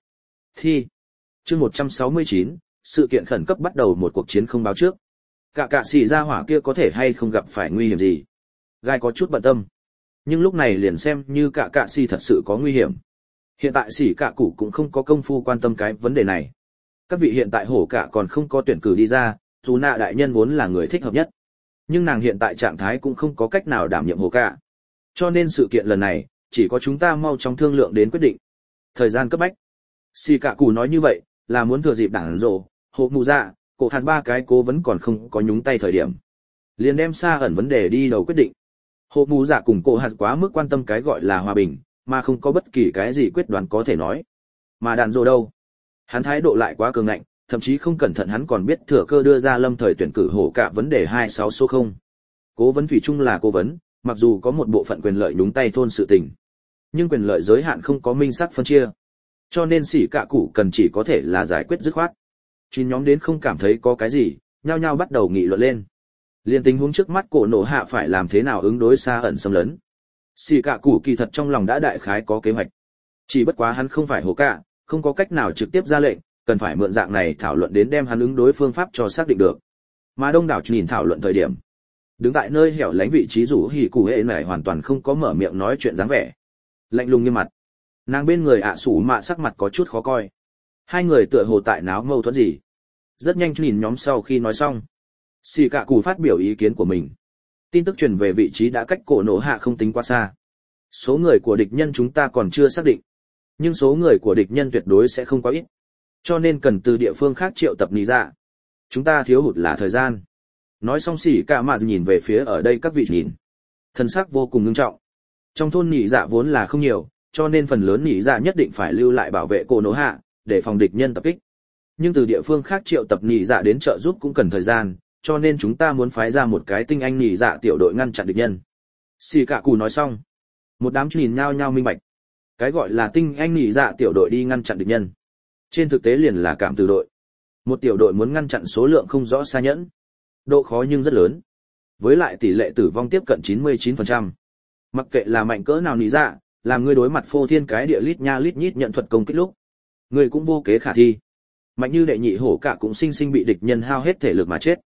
Chương 169, sự kiện khẩn cấp bắt đầu một cuộc chiến không báo trước. Cạ xì ra hỏa kia có thể hay không gặp phải nguy hiểm gì? Gai có chút bận tâm. Nhưng lúc này liền xem như cạ xì thật sự có nguy hiểm. Hiện tại Xỉ Cạ Cù cũng không có công phu quan tâm cái vấn đề này. Các vị hiện tại hổ cạ còn không có tuyển cử đi ra, dù nạ đại nhân vốn là người thích hợp nhất. Nhưng nàng hiện tại trạng thái cũng không có cách nào đảm nhiệm hổ cạ. Cho nên sự kiện lần này, chỉ có chúng ta mau chóng thương lượng đến quyết định. Thời gian cấp bách. Xỉ Cạ Cù nói như vậy, là muốn thừa dịp đảng rồ, hộ mù dạ, cổ hạt 3 cái cố vấn còn không có nhúng tay thời điểm. Liền đem Sa ẩn vấn đề đi đầu quyết định. Hộ mù dạ cùng cổ hạt quá mức quan tâm cái gọi là hòa bình, mà không có bất kỳ cái gì quyết đoán có thể nói. Mà đàn rồ đâu? Hắn thái độ lại quá cường ngạnh, thậm chí không cẩn thận hắn còn biết thừa cơ đưa ra lâm thời tuyển cử hổ cả vấn đề 26 số 0. Cố vấn thủy chung là cố vấn, mặc dù có một bộ phận quyền lợi nhúng tay thôn sự tình, nhưng quyền lợi giới hạn không có minh xác phân chia. Cho nên Xỉ Cạ Cù cần chỉ có thể là giải quyết dứt khoát. Chuyên nhóm đến không cảm thấy có cái gì, nhao nhao bắt đầu nghị luận lên. Liên tình huống trước mắt cổ nổ hạ phải làm thế nào ứng đối Sa ẩn xâm lấn. Xỉ Cạ Cù kỳ thật trong lòng đã đại khái có kế hoạch. Chỉ bất quá hắn không phải hổ cạ, không có cách nào trực tiếp ra lệnh, cần phải mượn dạng này thảo luận đến đem hắn ứng đối phương pháp cho xác định được. Mà đông đảo nhìn thảo luận thời điểm, đứng tại nơi hẻo lánh vị trí rủ hỉ cụ hệ này hoàn toàn không có mở miệng nói chuyện dáng vẻ, lạnh lùng như mặt. Nàng bên người ạ sủ mạ sắc mặt có chút khó coi. Hai người tựa hồ tại náo mâu thuẫn gì. Rất nhanh nhìn nhóm sau khi nói xong, Xỉ Cạ Cù phát biểu ý kiến của mình. Tin tức truyền về vị trí đã cách cổ nổ hạ không tính quá xa. Số người của địch nhân chúng ta còn chưa xác định, nhưng số người của địch nhân tuyệt đối sẽ không quá ít. Cho nên cần từ địa phương khác triệu tập nhị dạ. Chúng ta thiếu hụt là thời gian. Nói xong Xỉ Cạ Mạ nhìn về phía ở đây các vị nhìn. Thân sắc vô cùng nghiêm trọng. Trong thôn nhị dạ vốn là không nhiều, cho nên phần lớn nhị dạ nhất định phải lưu lại bảo vệ cổ nổ hạ, để phòng địch nhân tập kích. Nhưng từ địa phương khác triệu tập nhị dạ đến trợ giúp cũng cần thời gian, cho nên chúng ta muốn phái ra một cái tinh anh nhị dạ tiểu đội ngăn chặn địch nhân. Xỉ Cạ Cù nói xong, một đám nhìn nhao nhao minh bạch. Cái gọi là tinh anh nhị dạ tiểu đội đi ngăn chặn địch nhân, trên thực tế liền là cảm từ đội. Một tiểu đội muốn ngăn chặn số lượng không rõ xa nhẫn, độ khó nhưng rất lớn. Với lại tỷ lệ tử vong tiếp cận 99%. Mặc kệ là mạnh cỡ nào nhị dạ, làm ngươi đối mặt phô thiên cái địa lít nha lít nhít nhận thuật công kích lúc, ngươi cũng vô kế khả thi. Mạnh như đệ nhị hổ cả cũng sinh sinh bị địch nhân hao hết thể lực mà chết.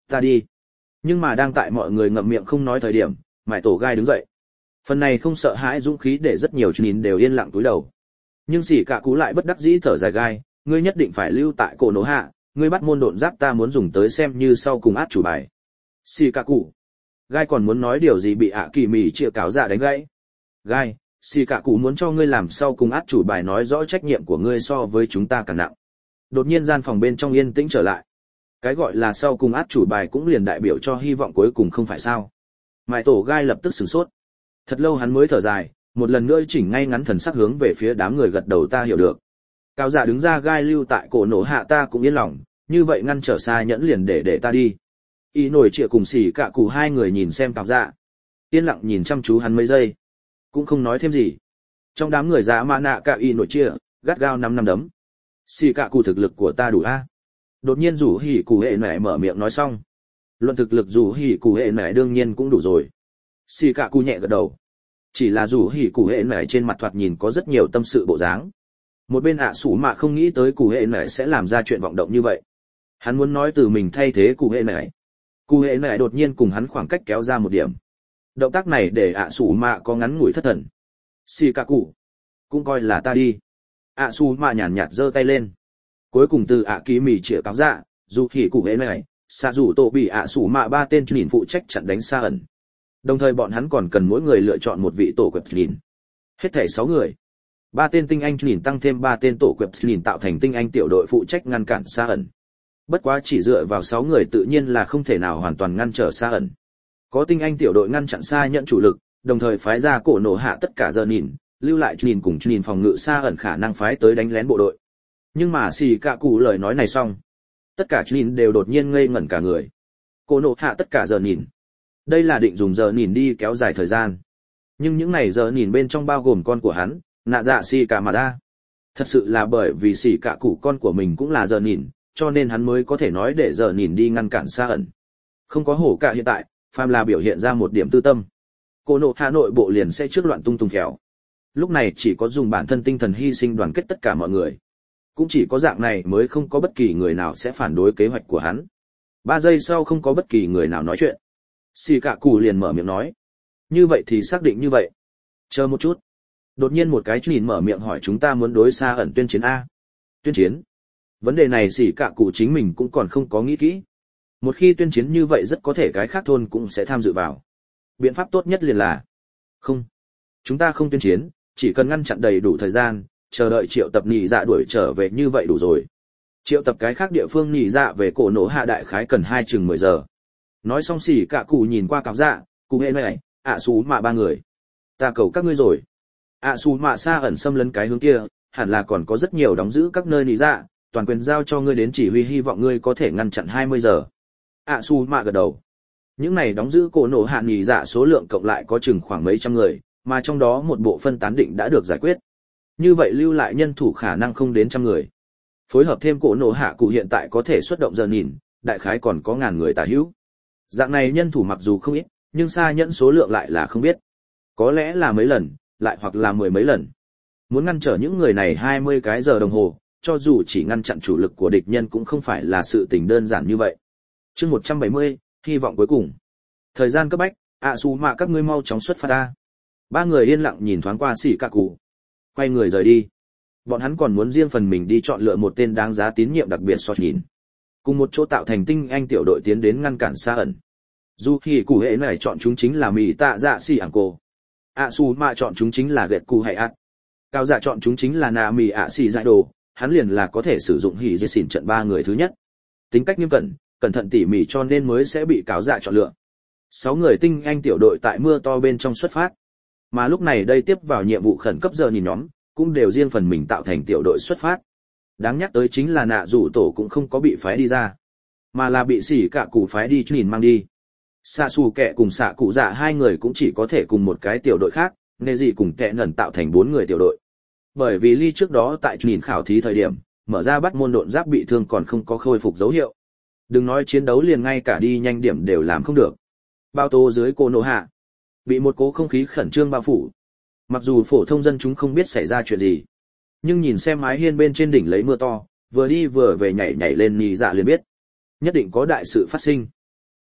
Ta đi. Nhưng mà đang tại mọi người ngậm miệng không nói thời điểm, mải tổ gai đứng dậy. Phần này không sợ hãi dũng khí để rất nhiều nhìn đều yên lặng cúi đầu. Nhưng xỉ cả cú lại bất đắc dĩ thở dài gai, ngươi nhất định phải lưu tại cổ nổ hạ, ngươi bắt môn độn giáp ta muốn dùng tới xem như sau cùng át chủ bài. Xỉ cả cú. Gai còn muốn nói điều gì bị ạ kỳ mỉ chia cáo dạ đánh gãy. Gai, xỉ cả cú muốn cho ngươi làm sau cùng át chủ bài nói rõ trách nhiệm của ngươi so với chúng ta càng nặng. Đột nhiên gian phòng bên trong yên tĩnh trở lại. Cái gọi là sau cùng át chủ bài cũng liền đại biểu cho hy vọng cuối cùng không phải sao. Mại tổ gai lập tức sửng sốt. Thật lâu hắn mới thở dài, một lần nữa chỉnh ngay ngắn thần sắc hướng về phía đám người gật đầu ta hiểu được. Cao dạ đứng ra gai lưu tại cổ nổ hạ ta cũng yên lòng, như vậy ngăn trở xa nhẫn liền để ta đi. Y nổi trịa cùng xỉ cả cụ hai người nhìn xem cao dạ. Yên lặng nhìn chăm chú hắn mấy giây. Cũng không nói thêm gì. Trong đám người dạ mã nạ cả y nổi trịa, gắt gao năm đấm. Xỉ cả cụ thực lực của ta đủ a. Đột nhiên rủ hỉ cụ hệ nẻ mở miệng nói xong. Luận thực lực rủ hỉ cụ hệ nẻ đương nhiên cũng đủ rồi. Xỉ cả cụ nhẹ gật đầu. Chỉ là rủ hỉ cụ hệ nẻ trên mặt thoạt nhìn có rất nhiều tâm sự bộ dáng. Một bên ạ sủ mạ không nghĩ tới cụ hệ nẻ sẽ làm ra chuyện vọng động như vậy. Hắn muốn nói từ mình thay thế cụ hệ nẻ. Cụ hệ nẻ đột nhiên cùng hắn khoảng cách kéo ra một điểm. Động tác này để ạ sủ mạ có ngắn ngủi thất thần. Xỉ cả cụ. Cũng coi là ta đi. ạ sủ mạ nhàn nhạt giơ tay lên. Cuối cùng từ ạ ký mì chĩa cáo dạ, dù hỉ cụ hệ nẻ, xạ rủ tổ bị ạ sủ mạ ba tên nhìn phụ trách chặn đánh xa ẩn. Đồng thời bọn hắn còn cần mỗi người lựa chọn một vị tổ quẹp nhìn. Hết thảy 6 người. 3 tên tinh anh nhìn tăng thêm 3 tên tổ quẹp nhìn tạo thành tinh anh tiểu đội phụ trách ngăn cản xa ẩn. Bất quá chỉ dựa vào 6 người tự nhiên là không thể nào hoàn toàn ngăn trở xa ẩn. Có tinh anh tiểu đội ngăn chặn xa nhận chủ lực, đồng thời phái ra cổ nổ hạ tất cả giờ nhìn, lưu lại nhìn cùng nhìn phòng ngự xa ẩn khả năng phái tới đánh lén bộ đội. Nhưng mà xì cạ cụ lời nói này xong, tất cả nhìn đều đột nhiên ngây ngẩn cả người. Cổ nổ hạ tất cả giờ nhìn. Đây là định dùng giờ nhìn đi kéo dài thời gian. Nhưng những này giờ nhìn bên trong bao gồm con của hắn, nạ dạ xì cả mà ra. Thật sự là bởi vì xì cả cụ con của mình cũng là giờ nhìn, cho nên hắn mới có thể nói để giờ nhìn đi ngăn cản xa ẩn. Không có hổ cả hiện tại, phàm là biểu hiện ra một điểm tư tâm. Cổ nổ hạ nội bộ liền sẽ trước loạn tung tung phèo. Lúc này chỉ có dùng bản thân tinh thần hy sinh đoàn kết tất cả mọi người. Cũng chỉ có dạng này mới không có bất kỳ người nào sẽ phản đối kế hoạch của hắn. 3 giây sau không có bất kỳ người nào nói chuyện. Xì cả cụ liền mở miệng nói. Như vậy thì xác định như vậy. Chờ một chút. Đột nhiên một cái nhìn mở miệng hỏi chúng ta muốn đối xa ẩn tuyên chiến A. Tuyên chiến. Vấn đề này xì cả cụ chính mình cũng còn không có nghĩ kỹ. Một khi tuyên chiến như vậy rất có thể cái khác thôn cũng sẽ tham dự vào. Biện pháp tốt nhất liền là. Không. Chúng ta không tuyên chiến, chỉ cần ngăn chặn đầy đủ thời gian, chờ đợi triệu tập nhị dạ đuổi trở về như vậy đủ rồi. Triệu tập cái khác địa phương nhị dạ về cổ nổ hạ đại khái cần 2-10 giờ. Nói xong xỉ cả cụ nhìn qua cáo dạ, cụ hệ này, ạ xú mạ 3 người. Ta cầu các ngươi rồi. ạ xú mạ xa ẩn xâm lấn cái hướng kia, hẳn là còn có rất nhiều đóng giữ các nơi nhị dạ, toàn quyền giao cho ngươi đến chỉ huy hy vọng ngươi có thể ngăn chặn 20 giờ. ạ xú mạ gật đầu. Những này đóng giữ cổ nổ hạ nhị dạ số lượng cộng lại có chừng khoảng mấy trăm người, mà trong đó một bộ phân tán định đã được giải quyết. Như vậy lưu lại nhân thủ khả năng không đến 100 người. Phối hợp thêm cổ nổ hạ cụ hiện tại có thể xuất động giờ nhìn, đại khái còn có 1000 người tả hữu. Dạng này nhân thủ mặc dù không ít, nhưng xa nhẫn số lượng lại là không biết. Có lẽ là mấy lần, lại hoặc là 10 mấy lần. Muốn ngăn trở những người này 20 cái giờ đồng hồ, cho dù chỉ ngăn chặn chủ lực của địch nhân cũng không phải là sự tình đơn giản như vậy. Chương 170, hy vọng cuối cùng. Thời gian cấp bách, ạ xù mạ các ngươi mau chóng xuất phát ra. 3 người yên lặng nhìn thoáng qua xỉ cả cụ. Quay người rời đi. Bọn hắn còn muốn riêng phần mình đi chọn lựa một tên đáng giá tín nhiệm đặc biệt so nhìn. Cùng một chỗ tạo thành tinh anh tiểu đội tiến đến ngăn cản xa ẩn. Dù khi cụ hệ này chọn chúng chính là mì tạ dạ xỉ ảng cô. ạ xù mạ chọn chúng chính là gẹt cụ hay ạt. Cao dạ chọn chúng chính là nà mì ạ xỉ dại đồ, hắn liền là có thể sử dụng hỉ dây xỉn trận 3 người thứ nhất. Tính cách nghiêm cẩn thận tỉ mỉ cho nên mới sẽ bị cáo dạ chọn lựa. 6 người tinh anh tiểu đội tại mưa to bên trong xuất phát. Mà lúc này đây tiếp vào nhiệm vụ khẩn cấp giờ nhìn nhóm, cũng đều riêng phần mình tạo thành tiểu đội xuất phát. Đáng nhắc tới chính là nạ rủ tổ cũng không có bị phái đi ra, mà là bị xỉ cả cụ phái đi nhìn mang đi. Xạ xù kẹ cùng xạ cụ dạ 2 người cũng chỉ có thể cùng một cái tiểu đội khác, nên gì cùng kẹ ngẩn tạo thành 4 người tiểu đội. Bởi vì ly trước đó tại nhìn khảo thí thời điểm, mở ra bắt môn độn giáp bị thương còn không có khôi phục dấu hiệu. Đừng nói chiến đấu liền ngay cả đi nhanh điểm đều làm không được. Bao tô dưới cô nổ hạ, bị một cố không khí khẩn trương bao phủ. Mặc dù phổ thông dân chúng không biết xảy ra chuyện gì, nhưng nhìn xem mái hiên bên trên đỉnh lấy mưa to, vừa đi vừa về nhảy lên nhì dạ liền biết, nhất định có đại sự phát sinh.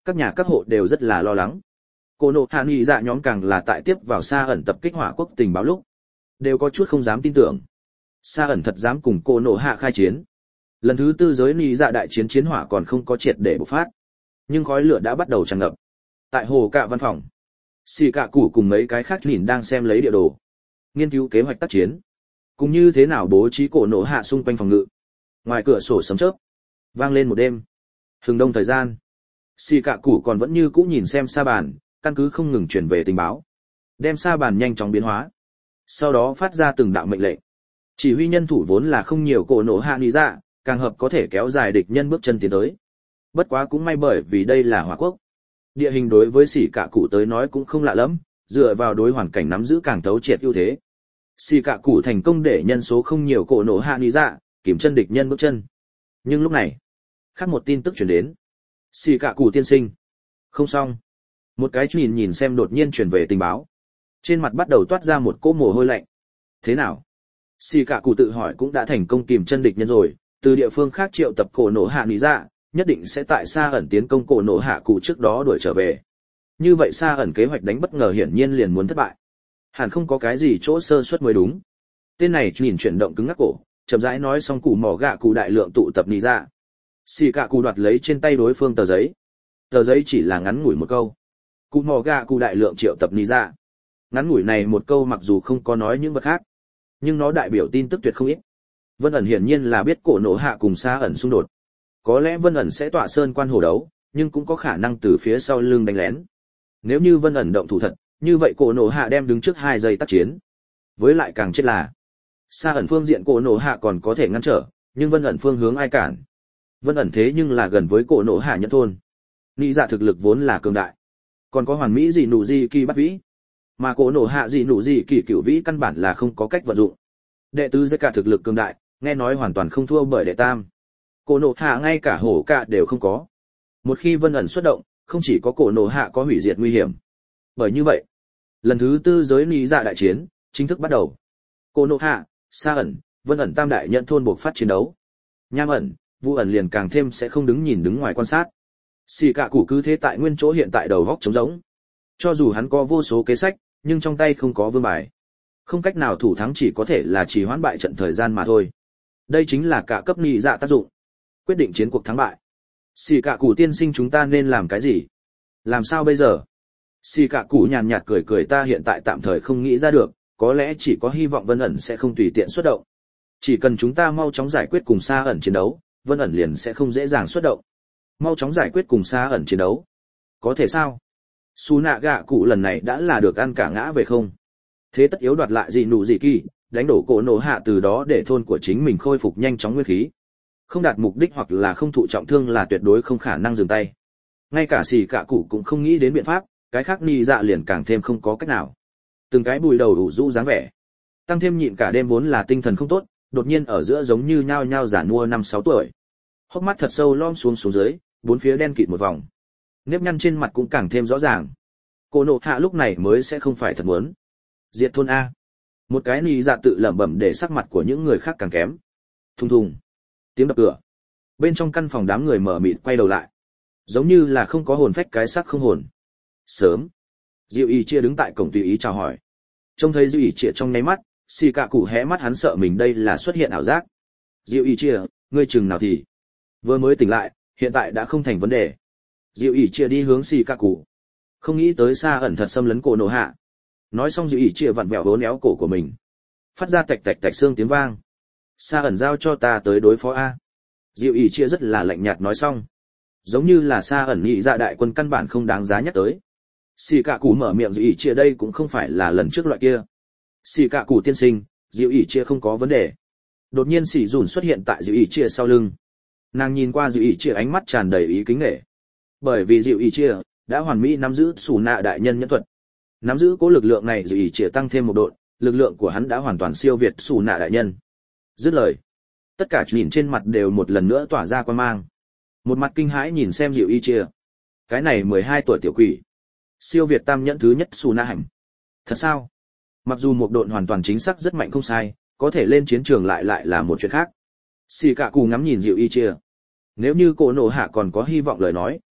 Các nhà các hộ đều rất là lo lắng. Cô nộ hạ nghị dạ nhóm càng là tại tiếp vào Sa ẩn tập kích hỏa quốc tình báo lúc, đều có chút không dám tin tưởng. Sa ẩn thật dám cùng cô nộ hạ khai chiến. Lần thứ tư giới nghị dạ đại chiến chiến hỏa còn không có triệt để bộc phát, nhưng khói lửa đã bắt đầu tràn ngập. Tại hồ cạ văn phòng, xì cạ củ cùng mấy cái khác nhìn đang xem lấy địa đồ, nghiên cứu kế hoạch tác chiến, cũng như thế nào bố trí cổ nổ hạ xung quanh phòng ngự. Ngoài cửa sổ sấm chớp vang lên một đêm. Hừng đông thời gian, xì cạ củ còn vẫn như cũ nhìn xem sa bàn, căn cứ không ngừng chuyển về tình báo, đem sa bàn nhanh chóng biến hóa, sau đó phát ra từng đạo mệnh lệnh. Chỉ huy nhân thủ vốn là không nhiều cổ nổ hạ nghĩ ra, càng hợp có thể kéo dài địch nhân bước chân tiến tới. Bất quá cũng may bởi vì đây là hỏa quốc, địa hình đối với xì cạ cụ tới nói cũng không lạ lắm, dựa vào đối hoàn cảnh nắm giữ càng thấu triệt ưu thế. Xì cạ cụ thành công để nhân số không nhiều cổ nổ hạ nghĩ ra, kiểm chân địch nhân bước chân. Nhưng lúc này, khác một tin tức truyền đến. Xì cạ cụ tiên sinh. Không xong. Một cái nhìn xem đột nhiên truyền về tình báo. Trên mặt bắt đầu toát ra một cỗ mồ hôi lạnh. Thế nào? Xì cạ cụ tự hỏi cũng đã thành công kìm chân địch nhân rồi, từ địa phương khác triệu tập cổ nổ hạ nghĩ ra, nhất định sẽ tại Sa ẩn tiến công cổ nổ hạ cụ trước đó đuổi trở về. Như vậy Sa ẩn kế hoạch đánh bất ngờ hiển nhiên liền muốn thất bại. Hẳn không có cái gì chỗ sơ suất mới đúng. Tên này nhìn chuyển động cứng ngắc cổ, chậm rãi nói xong cụ mỏ gạ cụ đại lượng tụ tập nghĩ ra. Xì cạ cụ đoạt lấy trên tay đối phương tờ giấy. Tờ giấy chỉ là ngắn ngủi một câu. Cụ mỏ gạ cụ đại lượng triệu tập nghĩ ra. Ngắn ngủi này một câu mặc dù không có nói những vật khác, nhưng nó đại biểu tin tức tuyệt không ít. Vân ẩn hiển nhiên là biết cổ nổ hạ cùng Sa ẩn xung đột. Có lẽ Vân ẩn sẽ tọa sơn quan hổ đấu, nhưng cũng có khả năng từ phía sau lưng đánh lén. Nếu như Vân ẩn động thủ thật, như vậy cổ nổ hạ đem đứng trước 2 giây tác chiến. Với lại càng chết là, Sa ẩn phương diện cổ nổ hạ còn có thể ngăn trở, nhưng Vân ẩn phương hướng ai cản. Vân ẩn thế nhưng là gần với cổ nổ hạ nhất thôn. Nghĩ dạ thực lực vốn là cường đại. Còn có hoàn mỹ gì nụ gì kỳ bắt vĩ. Mà cổ nổ hạ gì nụ gì kỳ cửu vĩ căn bản là không có cách vận dụng. Đệ tứ giới cả thực lực cường đại, nghe nói hoàn toàn không thua bởi đệ tam. Cổ nổ hạ ngay cả hổ cả đều không có. Một khi Vân ẩn xuất động, không chỉ có cổ nổ hạ có hủy diệt nguy hiểm. Bởi như vậy, lần thứ tư giới nghĩ dạ đại chiến chính thức bắt đầu. Cổ nổ hạ, Sa ẩn, Vân ẩn tam đại nhận thôn buộc phát chiến đấu. Nham ẩn, Vu ẩn liền càng thêm sẽ không đứng ngoài quan sát. Xì cạ cụ cứ thế tại nguyên chỗ hiện tại đầu góc trống rỗng. Cho dù hắn có vô số kế sách, nhưng trong tay không có vương bài. Không cách nào thủ thắng, chỉ có thể là chỉ hoãn bại trận thời gian mà thôi. Đây chính là cả cấp nghị dạ tác dụng. Quyết định chiến cuộc thắng bại. Xì cạ cụ tiên sinh, chúng ta nên làm cái gì? Làm sao bây giờ? Xì cạ cụ nhàn nhạt cười cười, ta hiện tại tạm thời không nghĩ ra được, có lẽ chỉ có hy vọng Vân ẩn sẽ không tùy tiện xuất động. Chỉ cần chúng ta mau chóng giải quyết cùng Sa ẩn chiến đấu, Vân ẩn liền sẽ không dễ dàng xuất động. Mau chóng giải quyết cùng Sa ẩn chiến đấu. Có thể sao? Su nạ gạ cụ lần này đã là được ăn cả ngã về không? Thế tất yếu đoạt lại gì nụ gì kỳ, đánh đổ cổ nổ hạ, từ đó để thôn của chính mình khôi phục nhanh chóng nguyên khí. Không đạt mục đích hoặc là không thụ trọng thương là tuyệt đối không khả năng dừng tay. Ngay cả xì cạ cụ cũng không nghĩ đến biện pháp, cái khác ni dạ liền càng thêm không có cách nào. Từng cái bùi đầu đủ rũ dáng vẻ, tăng thêm nhịn cả đêm vốn là tinh thần không tốt, đột nhiên ở giữa giống như nhao nhao giản mua 5-6 tuổi. Hốc mắt thật sâu lom xuống dưới, bốn phía đen kịt một vòng. Nếp nhăn trên mặt cũng càng thêm rõ ràng. Cổ nổ hạ lúc này mới sẽ không phải thật muốn diệt thôn a. Một cái ni dạ tự lẩm bẩm để sắc mặt của những người khác càng kém. Thùng thùng. Tiếng đập cửa. Bên trong căn phòng đám người mở mịt quay đầu lại, giống như là không có hồn phách cái xác không hồn. Sớm. Diệu Y Chia đứng tại cổng tùy ý chào hỏi. Trông thấy Diệu Y Chia trong nháy mắt, xì cạ cụ hé mắt, hắn sợ mình đây là xuất hiện ảo giác. Diệu Y Chia, ngươi chừng nào thì vừa mới tỉnh lại, hiện tại đã không thành vấn đề. Diệu Y Chia đi hướng xì cạ cụ. Không nghĩ tới Sa ẩn thật xâm lấn cổ nổ hạ. Nói xong Diệu Y Chia vặn vẹo vốn éo cổ của mình, phát ra tạch tạch tạch xương tiếng vang. Sa ẩn giao cho ta tới đối phó a. Diệu Y Chia rất là lạnh nhạt nói xong, giống như là Sa ẩn nghĩ ra đại quân căn bản không đáng giá nhắc tới. Xì cạ cụ mở miệng, Diệu Y Chia đây cũng không phải là lần trước loại kia. Xì cạ cụ tiên sinh, Diệu Y Chia không có vấn đề. Đột nhiên xì dùn xuất hiện tại Diệu Y Chia sau lưng. Nàng nhìn qua Diệu Y Chia, ánh mắt tràn đầy ý kính nể. Bởi vì Diệu Y Chia đã hoàn mỹ nắm giữ Sủ Nạ đại nhân nhẫn thuật. Nắm giữ cố lực lượng này, Diệu Y Chia tăng thêm một độ, lực lượng của hắn đã hoàn toàn siêu việt Sủ Nạ đại nhân. Dứt lời, tất cả nhìn trên mặt đều một lần nữa tỏa ra quan mang. Một mặt kinh hãi nhìn xem Diệu Y Chia. Cái này 12 tuổi tiểu quỷ, siêu việt tam nhẫn thứ nhất Sủ Nạ hành. Thật sao? Mặc dù một độn hoàn toàn chính xác rất mạnh không sai, có thể lên chiến trường lại là một chuyện khác. Xì cạ cụ ngắm nhìn Diệu Y Chia. Nếu như cổ nổ hạ còn có hy vọng lời nói,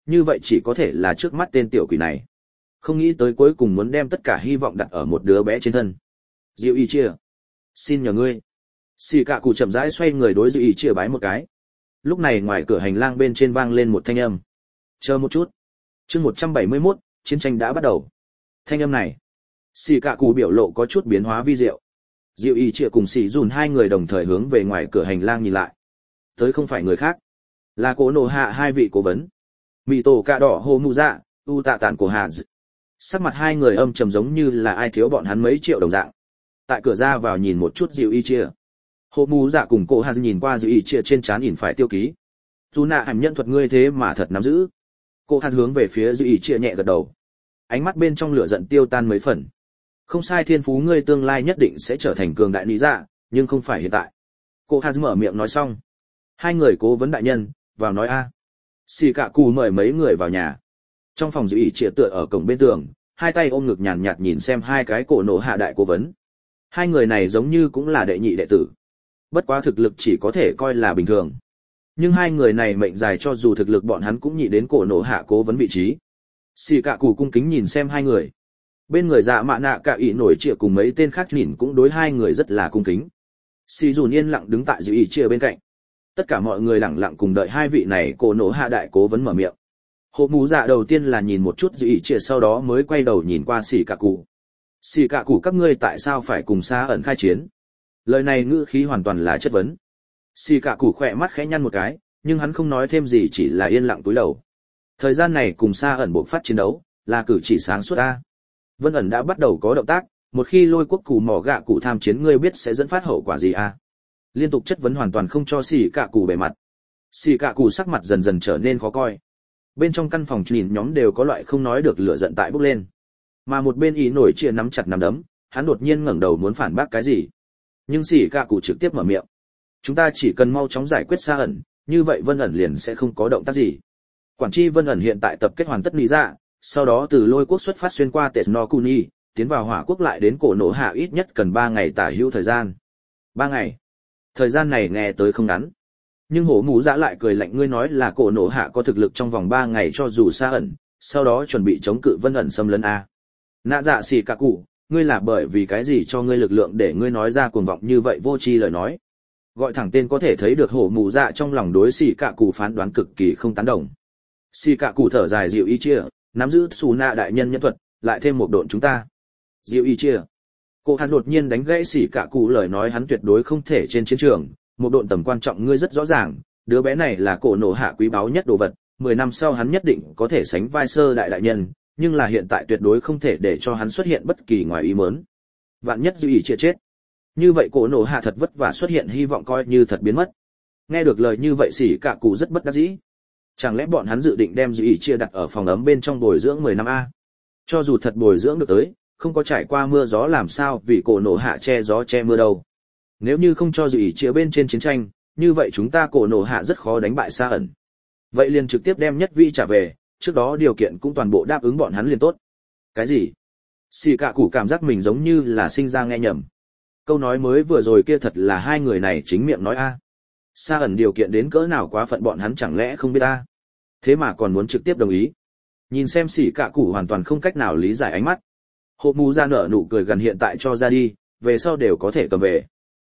như vậy chỉ có thể là trước mắt tên tiểu quỷ này. Không nghĩ tới cuối cùng muốn đem tất cả hy vọng đặt ở một đứa bé trên thân. Diệu Y Chia, xin nhờ ngươi. Xì Cạ Cụ chậm rãi xoay người đối Diệu Y Chia bái một cái. Lúc này ngoài cửa hành lang bên trên vang lên một thanh âm. Chờ một chút. Chương 171, chiến tranh đã bắt đầu. Thanh âm này, Xì Cạ Cụ biểu lộ có chút biến hóa vi diệu. Diệu Y Chia cùng Xì Dùn hai người đồng thời hướng về ngoài cửa hành lang nhìn lại. Tới không phải người khác, là Cổ Nổ Hạ hai vị cố vấn. Mị Tổ Cạ Đỏ Hồ Mù Dạ, U Tạ Tản của Hà Dị. Sắc mặt hai người âm trầm giống như là ai thiếu bọn hắn mấy triệu đồng dạng. Tại cửa ra vào nhìn một chút Diệu Y Chia. Hồ Mù Dạ cùng Cổ Hà Dị nhìn qua Diệu Y Chia trên trán ỉn phải tiêu ký. Dù nạ hàm nhân thuật ngươi thế mà thật nắm giữ. Cổ Hà Dị hướng về phía Diệu Y Chia nhẹ gật đầu. Ánh mắt bên trong lửa giận tiêu tan mấy phần. Không sai, thiên phú ngươi tương lai nhất định sẽ trở thành cường đại lý dạ, nhưng không phải hiện tại. Cổ Hà Dị mở miệng nói xong. Hai người cố vấn đại nhân, vào nói a. Xì Cạ Cụ mời mấy người vào nhà. Trong phòng Diệu Y Chia tựa ở cổng bên tường, hai tay ôm ngực nhàn nhạt nhìn xem hai cái Cổ Nổ Hạ đại cố vấn. Hai người này giống như cũng là đệ nhị đệ tử. Bất quá thực lực chỉ có thể coi là bình thường. Nhưng hai người này mệnh dài cho dù thực lực bọn hắn cũng nhị đến Cổ Nổ Hạ cố vấn vị trí. Xì Cạ Cụ cung kính nhìn xem hai người. Bên người Dạ Mạ Nạ Cạ Ỷ nổi trịa cùng mấy tên khác nhìn cũng đối hai người rất là cung kính. Xì Dùn yên lặng đứng tại Diệu Y Chia bên cạnh. Tất cả mọi người lặng lặng cùng đợi hai vị này Cổ Nổ Hạ đại cố vấn mở miệng. Hồ Mù Dạ đầu tiên là nhìn một chút Diệu Y Chia, sau đó mới quay đầu nhìn qua Xì Cạ Cụ. Xì Cạ Cụ, các ngươi tại sao phải cùng Sa ẩn khai chiến? Lời này ngữ khí hoàn toàn là chất vấn. Xì Cạ Cụ khỏe mắt khẽ nhăn một cái, nhưng hắn không nói thêm gì, chỉ là yên lặng cúi đầu. Thời gian này cùng Sa ẩn buộc phát chiến đấu, là cử chỉ sáng suốt ta. Vân ẩn đã bắt đầu có động tác, một khi Lôi Quốc Cù Mỏ Gạ Cụ tham chiến ngươi biết sẽ dẫn phát hậu quả gì a? Liên tục chất vấn hoàn toàn không cho Xì Cạ Cụ bề mặt. Xì Cạ Cụ sắc mặt dần dần trở nên khó coi. Bên trong căn phòng nhìn nhóm đều có loại không nói được lửa giận tại bốc lên. Mà một bên ý nổi chia nắm chặt nắm đấm, hắn đột nhiên ngẩng đầu muốn phản bác cái gì. Nhưng Xì Cạ Cụ trực tiếp mở miệng. Chúng ta chỉ cần mau chóng giải quyết Sa ẩn, như vậy Vân ẩn liền sẽ không có động tác gì. Quản tri Vân ẩn hiện tại tập kết hoàn tất lý dạ, sau đó từ Lôi Quốc xuất phát xuyên qua Tetsukuni, tiến vào Hỏa Quốc lại đến Cổ Nổ Hạ ít nhất cần 3 ngày tả hữu thời gian. 3 ngày. Thời gian này nghe tới không ngắn. Nhưng Hổ Mù Dạ lại cười lạnh, ngươi nói là Cổ Nổ Hạ có thực lực trong vòng 3 ngày cho dù Sa ẩn, sau đó chuẩn bị chống cự Vân ẩn xâm lấn a. Nạ Dạ Xì Cạ Cụ, ngươi là bởi vì cái gì cho ngươi lực lượng để ngươi nói ra cuồng vọng như vậy vô tri lời nói? Gọi thẳng tên có thể thấy được Hổ Mù Dạ trong lòng đối Xì Cạ Cụ phán đoán cực kỳ không tán đồng. Xì Cạ Cụ thở dài, Diệu Y Chia, nắm giữ Xù Nạ đại nhân nhân thuật, lại thêm một độn chúng ta. Diệu Y Chia. Cô hắn đột nhiên đánh gãy Xì Cạ Cụ lời nói, hắn tuyệt đối không thể trên chiến trường, một độn tầm quan trọng ngươi rất rõ ràng, đứa bé này là Cổ Nổ Hạ quý báu nhất đồ vật, 10 năm sau hắn nhất định có thể sánh vai sơ đại đại nhân, nhưng là hiện tại tuyệt đối không thể để cho hắn xuất hiện bất kỳ ngoài ý muốn. Vạn nhất Diệu Y Chia chết, như vậy Cổ Nổ Hạ thật vất vả xuất hiện hy vọng coi như thật biến mất. Nghe được lời như vậy Xì Cạ Cụ rất bất đắc dĩ. Chẳng lẽ bọn hắn dự định đem Diệu Y Chia đặt ở phòng ấm bên trong bồi dưỡng 10 năm a? Cho dù thật bồi dưỡng được tới, không có trải qua mưa gió làm sao vì Cổ Nổ Hạ che gió che mưa đâu. Nếu như không cho Diệu Y Chia bên trên chiến tranh, như vậy chúng ta Cổ Nổ Hạ rất khó đánh bại Sa ẩn. Vậy liền trực tiếp đem Nhất Vi trả về, trước đó điều kiện cũng toàn bộ đáp ứng bọn hắn liền tốt. Cái gì? Xì Cạ Cụ cảm giác mình giống như là sinh ra nghe nhầm. Câu nói mới vừa rồi kia thật là hai người này chính miệng nói a. Sa ẩn điều kiện đến cỡ nào quá phận bọn hắn chẳng lẽ không biết a? Thế mà còn muốn trực tiếp đồng ý. Nhìn xem Xì Cạ Cụ hoàn toàn không cách nào lý giải ánh mắt. Hộ Mù Dạ nở nụ cười gần, hiện tại cho ra đi, về sau đều có thể cầm về.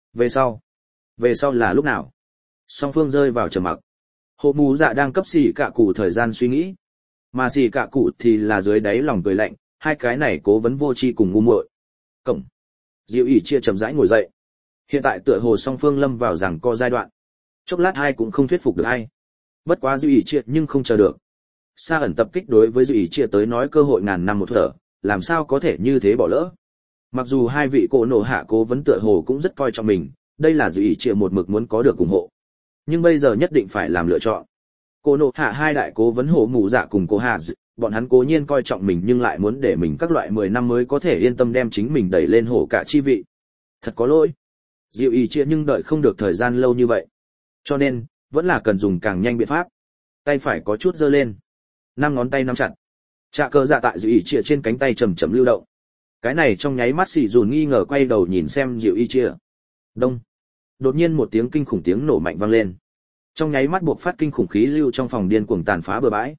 Về sau là lúc nào? Song phương rơi vào trầm mặc. Hộ Mù Dạ đang cấp Xì Cạ Cụ thời gian suy nghĩ, mà Xì Cạ Cụ thì là dưới đáy lòng cười lạnh, hai cái này cố vấn vô tri cùng ngu muội. Cổng. Diệu Y Chia chậm rãi ngồi dậy. Hiện tại tựa hồ song phương lâm vào giằng co giai đoạn. Chốc lát hai cũng không thuyết phục được ai. Bất quá Diệu Y Chia nhưng không chờ được. Sa ẩn tập kích đối với Diệu Y Chia tới nói cơ hội ngàn năm một thở, làm sao có thể như thế bỏ lỡ. Mặc dù hai vị Cổ Nổ Hạ cố vấn tựa hồ cũng rất coi trọng mình, đây là Diệu Y Chia một mực muốn có được ủng hộ. Nhưng bây giờ nhất định phải làm lựa chọn. Cổ Nổ Hạ hai đại cố vấn Hổ Mù Dạ cùng Cổ Hà Dị, bọn hắn cố nhiên coi trọng mình nhưng lại muốn để mình các loại 10 năm mới có thể yên tâm đem chính mình đẩy lên hổ cả chi vị. Thật có lỗi. Diệu Y Chia nhưng đợi không được thời gian lâu như vậy. Cho nên, vẫn là cần dùng càng nhanh biện pháp. Tay phải có chút giơ lên. 5 ngón tay nắm chặt. Trạ cơ dạ tại Diệu Y Chia trên cánh tay chậm chậm lưu động. Cái này trong nháy mắt Xì Dùn nghi ngờ quay đầu nhìn xem Diệu Y Chia. Đông. Đột nhiên một tiếng kinh khủng tiếng nổ mạnh vang lên. Trong nháy mắt buộc phát kinh khủng khí lưu trong phòng điên cuồng tàn phá bừa bãi.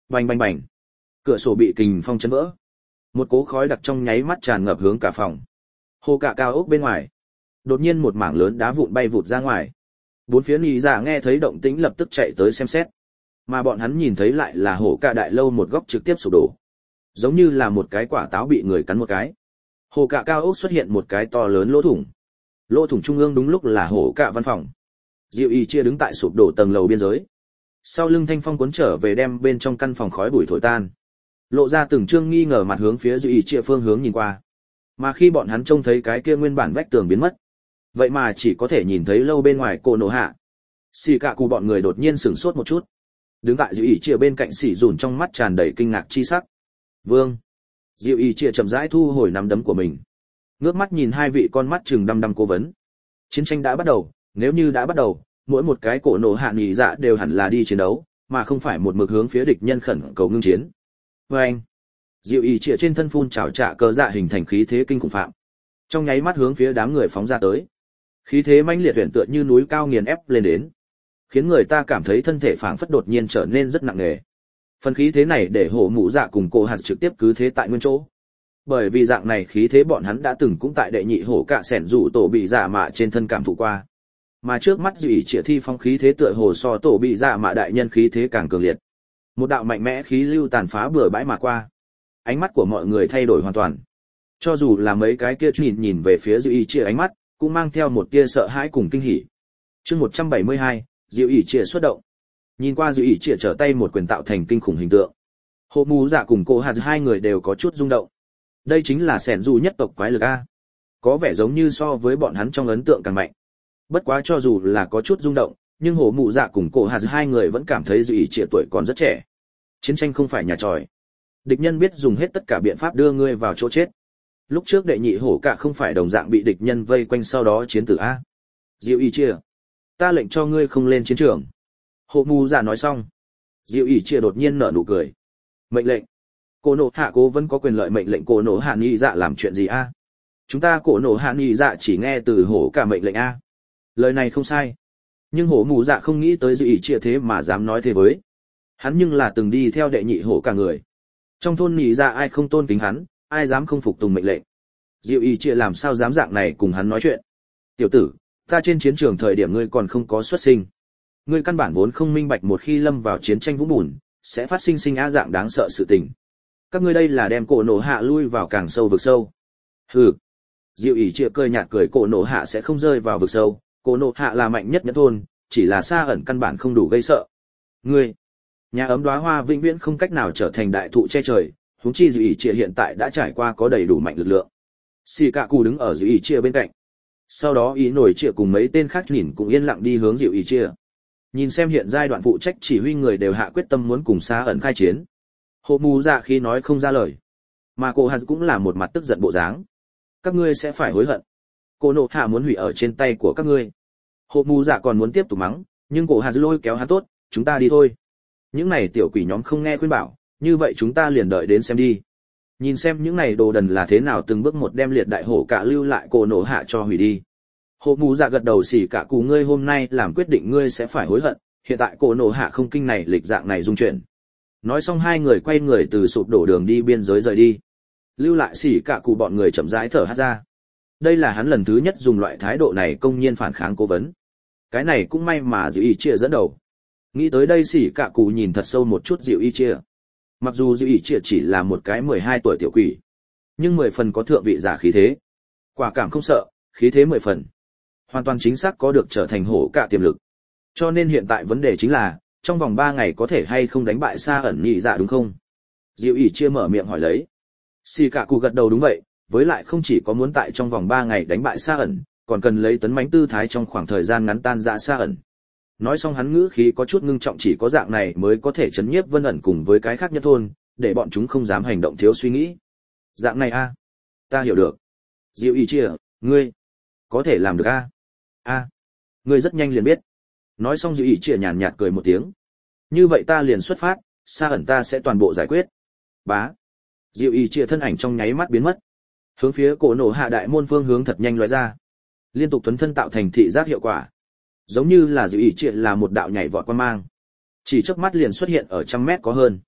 Bành bành bành. Cửa sổ bị kình phong chấn vỡ. Một cỗ khói đặc trong nháy mắt tràn ngập hướng cả phòng. Hồ cả cao ốc bên ngoài. Đột nhiên một mảng lớn đá vụn bay vụt ra ngoài. Bốn phía nhị dạ nghe thấy động tĩnh lập tức chạy tới xem xét. Mà bọn hắn nhìn thấy lại là hồ cả đại lâu một góc trực tiếp sụp đổ. Giống như là một cái quả táo bị người cắn một cái. Hồ cả cao ốc xuất hiện một cái to lớn lỗ thủng. Lỗ thủng trung ương đúng lúc là hồ cả văn phòng. Diệu Y chia đứng tại sụp đổ tầng lầu biên giới. Sau lưng thanh phong cuốn trở về đem bên trong căn phòng khói bụi thổi tan. Lộ ra từng trương nghi ngờ mặt hướng phía Diệu Y chia phương hướng nhìn qua. Mà khi bọn hắn trông thấy cái kia nguyên bản vách tường biến mất, vậy mà chỉ có thể nhìn thấy lâu bên ngoài cô nổ hạ. Xì cả cụ bọn người đột nhiên sửng sốt một chút. Đứng tại Diệu Y chia bên cạnh xỉ dùn trong mắt tràn đầy kinh ngạc chi sắc. Vương. Diệu Y chia chậm rãi thu hồi nắm đấm của mình. Ngước mắt nhìn hai vị con mắt trừng đăm đăm cố vấn. Chiến tranh đã bắt đầu, nếu như đã bắt đầu, mỗi một cái cổ nổ hạ nghỉ dạ đều hẳn là đi chiến đấu, mà không phải một mực hướng phía địch nhân khẩn cầu ngưng chiến. Và anh. Diệu Y chia trên thân phun trào trạ cơ dạ hình thành khí thế kinh khủng phạm. Trong nháy mắt hướng phía đám người phóng ra tới. Khí thế mãnh liệt huyền tựa như núi cao nghiền ép lên đến, khiến người ta cảm thấy thân thể phảng phất đột nhiên trở nên rất nặng nề. Phần khí thế này để hổ mụ dạ cùng cô hạt trực tiếp cứ thế tại nguyên chỗ. Bởi vì dạng này khí thế bọn hắn đã từng cũng tại đệ nhị hổ cạ sẻn rủ tổ bị dạ mạ trên thân cảm thụ qua. Mà trước mắt Diệu Y chia thi phong khí thế tựa hồ so tổ bị dạ mạ đại nhân khí thế càng cường liệt. Một đạo mạnh mẽ khí lưu tàn phá bừa bãi mà qua. Ánh mắt của mọi người thay đổi hoàn toàn. Cho dù là mấy cái kia nhìn về phía Diệu Y chia ánh mắt, cũng mang theo một tia sợ hãi cùng kinh hỉ. Chương 172, Diệu Y chia xuất động. Nhìn qua Diệu Y chia trở tay một quyền tạo thành kinh khủng hình tượng. Hộ mù dạ cùng cô Hà hai người đều có chút rung động. Đây chính là sẻn dù nhất tộc quái lực a. Có vẻ giống như so với bọn hắn trong ấn tượng càng mạnh. Bất quá cho dù là có chút rung động, nhưng hộ mù dạ cùng cô Hà hai người vẫn cảm thấy Diệu Y chia tuổi còn rất trẻ. Chiến tranh không phải nhà tròi. Địch nhân biết dùng hết tất cả biện pháp đưa ngươi vào chỗ chết. Lúc trước đệ nhị hổ cả không phải đồng dạng bị địch nhân vây quanh sau đó chiến tử a. Diệu Y chia, ta lệnh cho ngươi không lên chiến trường. Hộ mù dạ nói xong, Diệu Y chia đột nhiên nở nụ cười. Mệnh lệnh. Cổ nổ hạ cố vẫn có quyền lợi mệnh lệnh cổ nổ hạ nghi dạ làm chuyện gì a? Chúng ta cổ nổ hạ nghi dạ chỉ nghe từ hổ cả mệnh lệnh a. Lời này không sai, nhưng hổ mù dạ không nghĩ tới Diệu Y chia thế mà dám nói thế với. Hắn nhưng là từng đi theo đệ nhị hổ cả người. Trong thôn nghi dạ ai không tôn kính hắn, ai dám không phục tùng mệnh lệnh. Diệu Y chia làm sao dám dạng này cùng hắn nói chuyện. Tiểu tử, ta trên chiến trường thời điểm ngươi còn không có xuất sinh. Ngươi căn bản vốn không minh bạch một khi lâm vào chiến tranh vũng bùn, sẽ phát sinh sinh á dạng đáng sợ sự tình. Các ngươi đây là đem cổ nổ hạ lui vào càng sâu vực sâu. Hừ. Diệu Y chia cười nhạt cười, cổ nổ hạ sẽ không rơi vào vực sâu, cổ nổ hạ là mạnh nhất nhẫn thôn, chỉ là xa ẩn căn bản không đủ gây sợ. Ngươi, nhà ấm đóa hoa vĩnh viễn không cách nào trở thành đại thụ che trời, huống chi Diệu Y chia hiện tại đã trải qua có đầy đủ mạnh lực lượng. Xì cạ cụ đứng ở Diệu Y chia bên cạnh. Sau đó ý nổi chia cùng mấy tên khác nhìn cũng yên lặng đi hướng Diệu Y chia. Nhìn xem hiện giai đoạn phụ trách chỉ huy người đều hạ quyết tâm muốn cùng xa ẩn khai chiến. Hộ mù dạ khi nói không ra lời. Mà cô Hà cũng là một mặt tức giận bộ dáng. Các ngươi sẽ phải hối hận. Cô nộ hạ muốn hủy ở trên tay của các ngươi. Hộ mù dạ còn muốn tiếp tục mắng, nhưng cô Hà lôi kéo hắn tốt, chúng ta đi thôi. Những này tiểu quỷ nhóm không nghe khuyên bảo, như vậy chúng ta liền đợi đến xem đi. Nhìn xem những này đồ đần là thế nào từng bước một đem liệt đại hổ cả lưu lại cổ nổ hạ cho hủy đi. Hộ mù dạ gật đầu, xỉ cả cụ ngươi hôm nay làm quyết định ngươi sẽ phải hối hận, hiện tại cổ nổ hạ không kinh này lịch dạng này dung chuyển. Nói xong hai người quay người từ sụp đổ đường đi biên giới rời đi. Lưu lại xỉ cả cụ bọn người chậm rãi thở hắt ra. Đây là hắn lần thứ nhất dùng loại thái độ này công nhiên phản kháng cố vấn. Cái này cũng may mà Diệu Y chia dẫn đầu. Nghĩ tới đây xỉ cả cụ nhìn thật sâu một chút Diệu Y chia. Mặc dù Diệu Y chia chỉ là một cái 12 tuổi tiểu quỷ, nhưng 10 phần có thượng vị giả khí thế. Quả cảm không sợ, khí thế 10 phần. Hoàn toàn chính xác có được trở thành hổ cả tiềm lực. Cho nên hiện tại vấn đề chính là, trong vòng 3 ngày có thể hay không đánh bại xa ẩn nhị dạ đúng không? Diệu Y chia mở miệng hỏi lấy. Xì cả cụ gật đầu đúng vậy, với lại không chỉ có muốn tại trong vòng 3 ngày đánh bại xa ẩn, còn cần lấy tấn mãnh tư thái trong khoảng thời gian ngắn tan rã xa ẩn. Nói xong hắn ngữ khí có chút ngưng trọng, chỉ có dạng này mới có thể chấn nhiếp Vân ẩn cùng với cái khác nhất thôn, để bọn chúng không dám hành động thiếu suy nghĩ. Dạng này a, ta hiểu được. Diệu Y chia, ngươi có thể làm được a? A, ngươi rất nhanh liền biết. Nói xong Diệu Y chia nhàn nhạt cười một tiếng. Như vậy ta liền xuất phát, xa ẩn ta sẽ toàn bộ giải quyết. Bá. Diệu Y chia thân ảnh trong nháy mắt biến mất. Hướng phía cổ nổ hạ đại môn phương hướng thật nhanh lóe ra. Liên tục tuấn thân tạo thành thị giác hiệu quả. Giống như là Diệu Y chia là một đạo nhảy vọt quang mang. Chỉ chớp mắt liền xuất hiện ở trăm mét có hơn.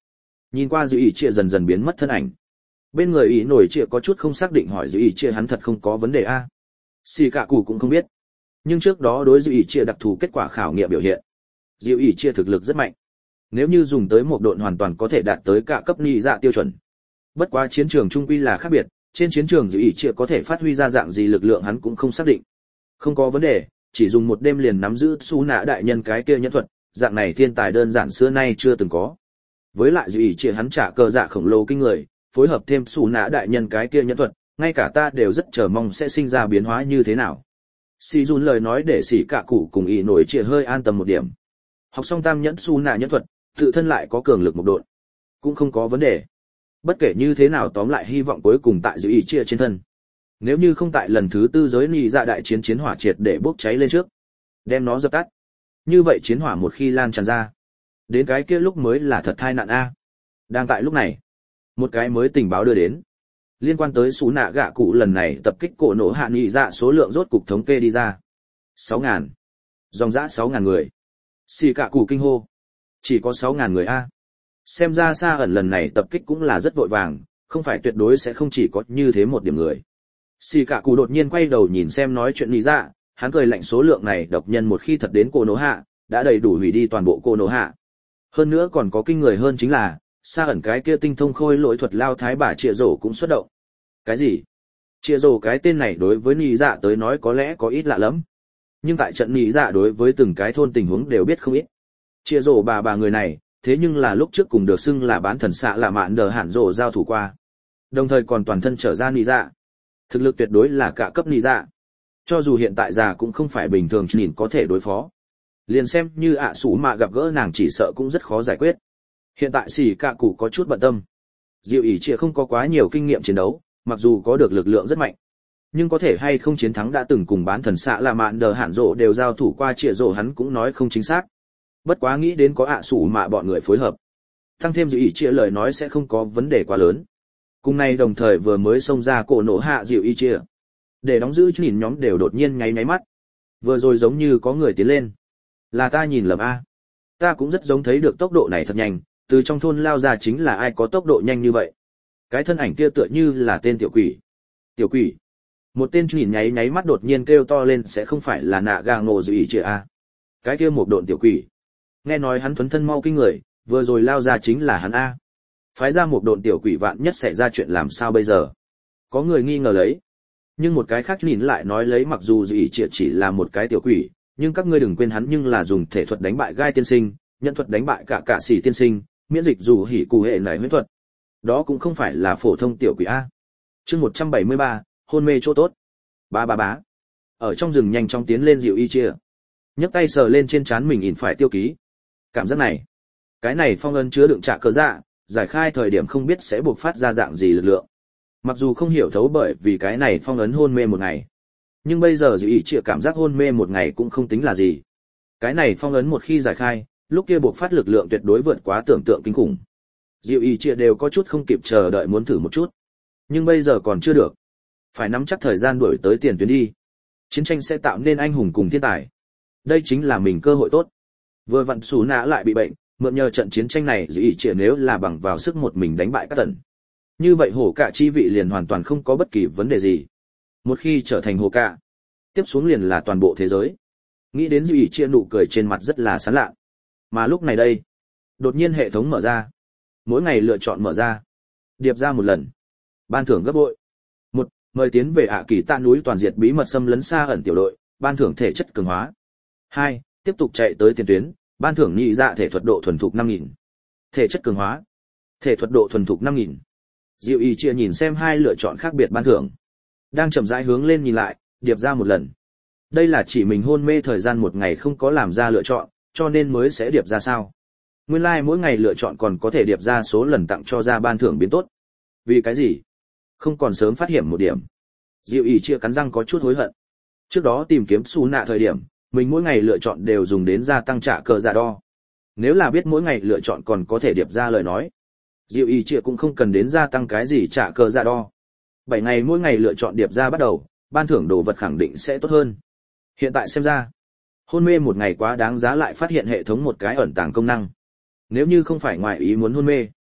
Nhìn qua dịu ý chia dần dần biến mất thân ảnh. Bên người ý nổi chia có chút không xác định hỏi dịu ý chia hắn thật không có vấn đề a. Xì cả cụ cũng không biết. Nhưng trước đó đối dịu ý chia đặc thù kết quả khảo nghiệm biểu hiện. Dịu ý chia thực lực rất mạnh. Nếu như dùng tới một độn hoàn toàn có thể đạt tới cả cấp nhị dạ tiêu chuẩn. Bất quá chiến trường trung quy là khác biệt, trên chiến trường dịu ý chia có thể phát huy ra dạng gì lực lượng hắn cũng không xác định. Không có vấn đề, chỉ dùng một đêm liền nắm giữ su nã đại nhân cái kia nhẫn thuật, dạng này thiên tài đơn giản xưa nay chưa từng có. Với lại dịu ý chia hắn trả cờ dạ khổng lồ kinh người, phối hợp thêm su nã đại nhân cái kia nhẫn thuật, ngay cả ta đều rất chờ mong sẽ sinh ra biến hóa như thế nào. Sì Jun lời nói để Sĩ Cả Cụ cùng ý nổi chia hơi an tâm một điểm. Học xong tam nhẫn su nã nhẫn thuật, tự thân lại có cường lực một độn, cũng không có vấn đề. Bất kể như thế nào tóm lại hy vọng cuối cùng tại dịu ý chia trên thân. Nếu như không tại lần thứ tư giới nị dạ đại chiến chiến hỏa triệt để bốc cháy lên trước, đem nó dập tắt. Như vậy chiến hỏa một khi lan tràn ra, đến cái kia lúc mới là thật tai nạn a. Đang tại lúc này, một cái mới tình báo đưa đến. Liên quan tới sú nạ gạ cụ lần này tập kích cổ nổ hạ nị dạ số lượng rốt cục thống kê đi ra. 6.000. Dòng dã 6.000 người. Xì cả cụ kinh hô. Chỉ có 6.000 người a. Xem ra Sa ẩn lần này tập kích cũng là rất vội vàng, không phải tuyệt đối sẽ không chỉ có như thế một điểm người. Xì cả cụ đột nhiên quay đầu nhìn xem nói chuyện nị dạ, hắn cười lạnh số lượng này độc nhân một khi thật đến cổ nổ hạ, đã đầy đủ hủy đi toàn bộ cổ nổ hạ. Hơn nữa còn có kinh người hơn chính là, Sa ẩn cái kia tinh thông khôi lỗi thuật lao thái bà Trịa Rổ cũng xuất động. Cái gì? Trịa Rổ cái tên này đối với nị dạ tới nói có lẽ có ít lạ lắm. Nhưng tại trận nị dạ đối với từng cái thôn tình huống đều biết không ít. Trịa Rổ bà người này, thế nhưng là lúc trước cùng được xưng là bán thần xạ là mạn đờ hạn rổ giao thủ qua. Đồng thời còn toàn thân trở ra nị dạ. Thực lực tuyệt đối là cả cấp nị dạ. Cho dù hiện tại già cũng không phải bình thường nhìn có thể đối phó. Liền xem như ạ sủ mà gặp gỡ nàng chỉ sợ cũng rất khó giải quyết. Hiện tại Sĩ Cả Cụ có chút bận tâm. Diệu ỷ chia không có quá nhiều kinh nghiệm chiến đấu, mặc dù có được lực lượng rất mạnh, nhưng có thể hay không chiến thắng đã từng cùng bán thần xạ là mạn đờ hạn rộ đều giao thủ qua Trịa Rổ hắn cũng nói không chính xác. Bất quá nghĩ đến có ạ sủ mà bọn người phối hợp, tăng thêm Diệu ỷ chia lời nói sẽ không có vấn đề quá lớn. Cùng này đồng thời vừa mới xông ra cổ nổ hạ Diệu ỷ chia, để đóng giữ nhìn nhóm đều đột nhiên nháy mắt. Vừa rồi giống như có người tiến lên. Là ta nhìn lầm a. Ta cũng rất giống thấy được tốc độ này thật nhanh, từ trong thôn lao ra chính là ai có tốc độ nhanh như vậy. Cái thân ảnh kia tựa như là tên tiểu quỷ. Tiểu quỷ. Một tên nhìn nháy mắt đột nhiên kêu to lên sẽ không phải là nạ gà ngộ Diệu ỷ chia a. Cái kia một độn tiểu quỷ. Nghe nói hắn thuấn thân mau kinh người, vừa rồi lao ra chính là hắn a. Phái ra một độn tiểu quỷ vạn nhất xảy ra chuyện làm sao bây giờ? Có người nghi ngờ lấy. Nhưng một cái khác nhìn lại nói lấy mặc dù Diệu ỷ chia chỉ là một cái tiểu quỷ, nhưng các ngươi đừng quên hắn nhưng là dùng thể thuật đánh bại gai tiên sinh, nhận thuật đánh bại cả sĩ tiên sinh, miễn dịch dù hỉ cụ hệ nảy huyễn thuật. Đó cũng không phải là phổ thông tiểu quỷ a. Chương 173, hôn mê chỗ tốt. Bá. Ở trong rừng nhanh chóng tiến lên Diệu ỷ chia. Nhấc tay sờ lên trên trán mình ỉn phải tiêu ký. Cảm giác này, cái này phong ấn chứa đựng trả cờ dạ, giải khai thời điểm không biết sẽ buộc phát ra dạng gì lực lượng. Mặc dù không hiểu thấu bởi vì cái này phong ấn hôn mê một ngày, nhưng bây giờ Diệu ỷ chia cảm giác hôn mê một ngày cũng không tính là gì. Cái này phong ấn một khi giải khai, lúc kia buộc phát lực lượng tuyệt đối vượt quá tưởng tượng kinh khủng. Diệu ỷ chia đều có chút không kịp chờ đợi muốn thử một chút, nhưng bây giờ còn chưa được. Phải nắm chắc thời gian đuổi tới tiền tuyến đi. Chiến tranh sẽ tạo nên anh hùng cùng thiên tài. Đây chính là mình cơ hội tốt. Vừa vặn Sú Nã lại bị bệnh, mượn nhờ trận chiến tranh này Diệu ỷ chia nếu là bằng vào sức một mình đánh bại các tần, như vậy hổ cạ chi vị liền hoàn toàn không có bất kỳ vấn đề gì. Một khi trở thành hổ cạ, tiếp xuống liền là toàn bộ thế giới. Nghĩ đến Diệu ỷ chia nụ cười trên mặt rất là sán lạ. Mà lúc này đây, đột nhiên hệ thống mở ra. Mỗi ngày lựa chọn mở ra. Điệp ra một lần. Ban thưởng gấp bội. 1. Mời tiến về ạ kỳ tạ núi toàn diệt bí mật xâm lấn Sa ẩn tiểu đội, ban thưởng thể chất cường hóa. 2. Tiếp tục chạy tới tiền tuyến, ban thưởng nhị dạ thể thuật độ thuần thục 5.000. Thể chất cường hóa. Thể thuật độ thuần thục 5.000. Diệu ỷ chia nhìn xem hai lựa chọn khác biệt ban thưởng. Đang chậm rãi hướng lên nhìn lại, điệp ra một lần. Đây là chỉ mình hôn mê thời gian một ngày không có làm ra lựa chọn, cho nên mới sẽ điệp ra sao. Nguyên lai mỗi ngày lựa chọn còn có thể điệp ra số lần tặng cho ra ban thưởng biến tốt. Vì cái gì? Không còn sớm phát hiện một điểm. Diệu ỷ chia cắn răng có chút hối hận. Trước đó tìm kiếm Sú Nã thời điểm, mình mỗi ngày lựa chọn đều dùng đến gia tăng trả cờ dạ đo. Nếu là biết mỗi ngày lựa chọn còn có thể điệp ra lời nói, Diệu ỷ chia cũng không cần đến gia tăng cái gì trả cờ dạ đo. 7 ngày mỗi ngày lựa chọn điệp ra bắt đầu, ban thưởng đồ vật khẳng định sẽ tốt hơn. Hiện tại xem ra, hôn mê một ngày quá đáng giá lại phát hiện hệ thống một cái ẩn tàng công năng. Nếu như không phải ngoại ý muốn hôn mê,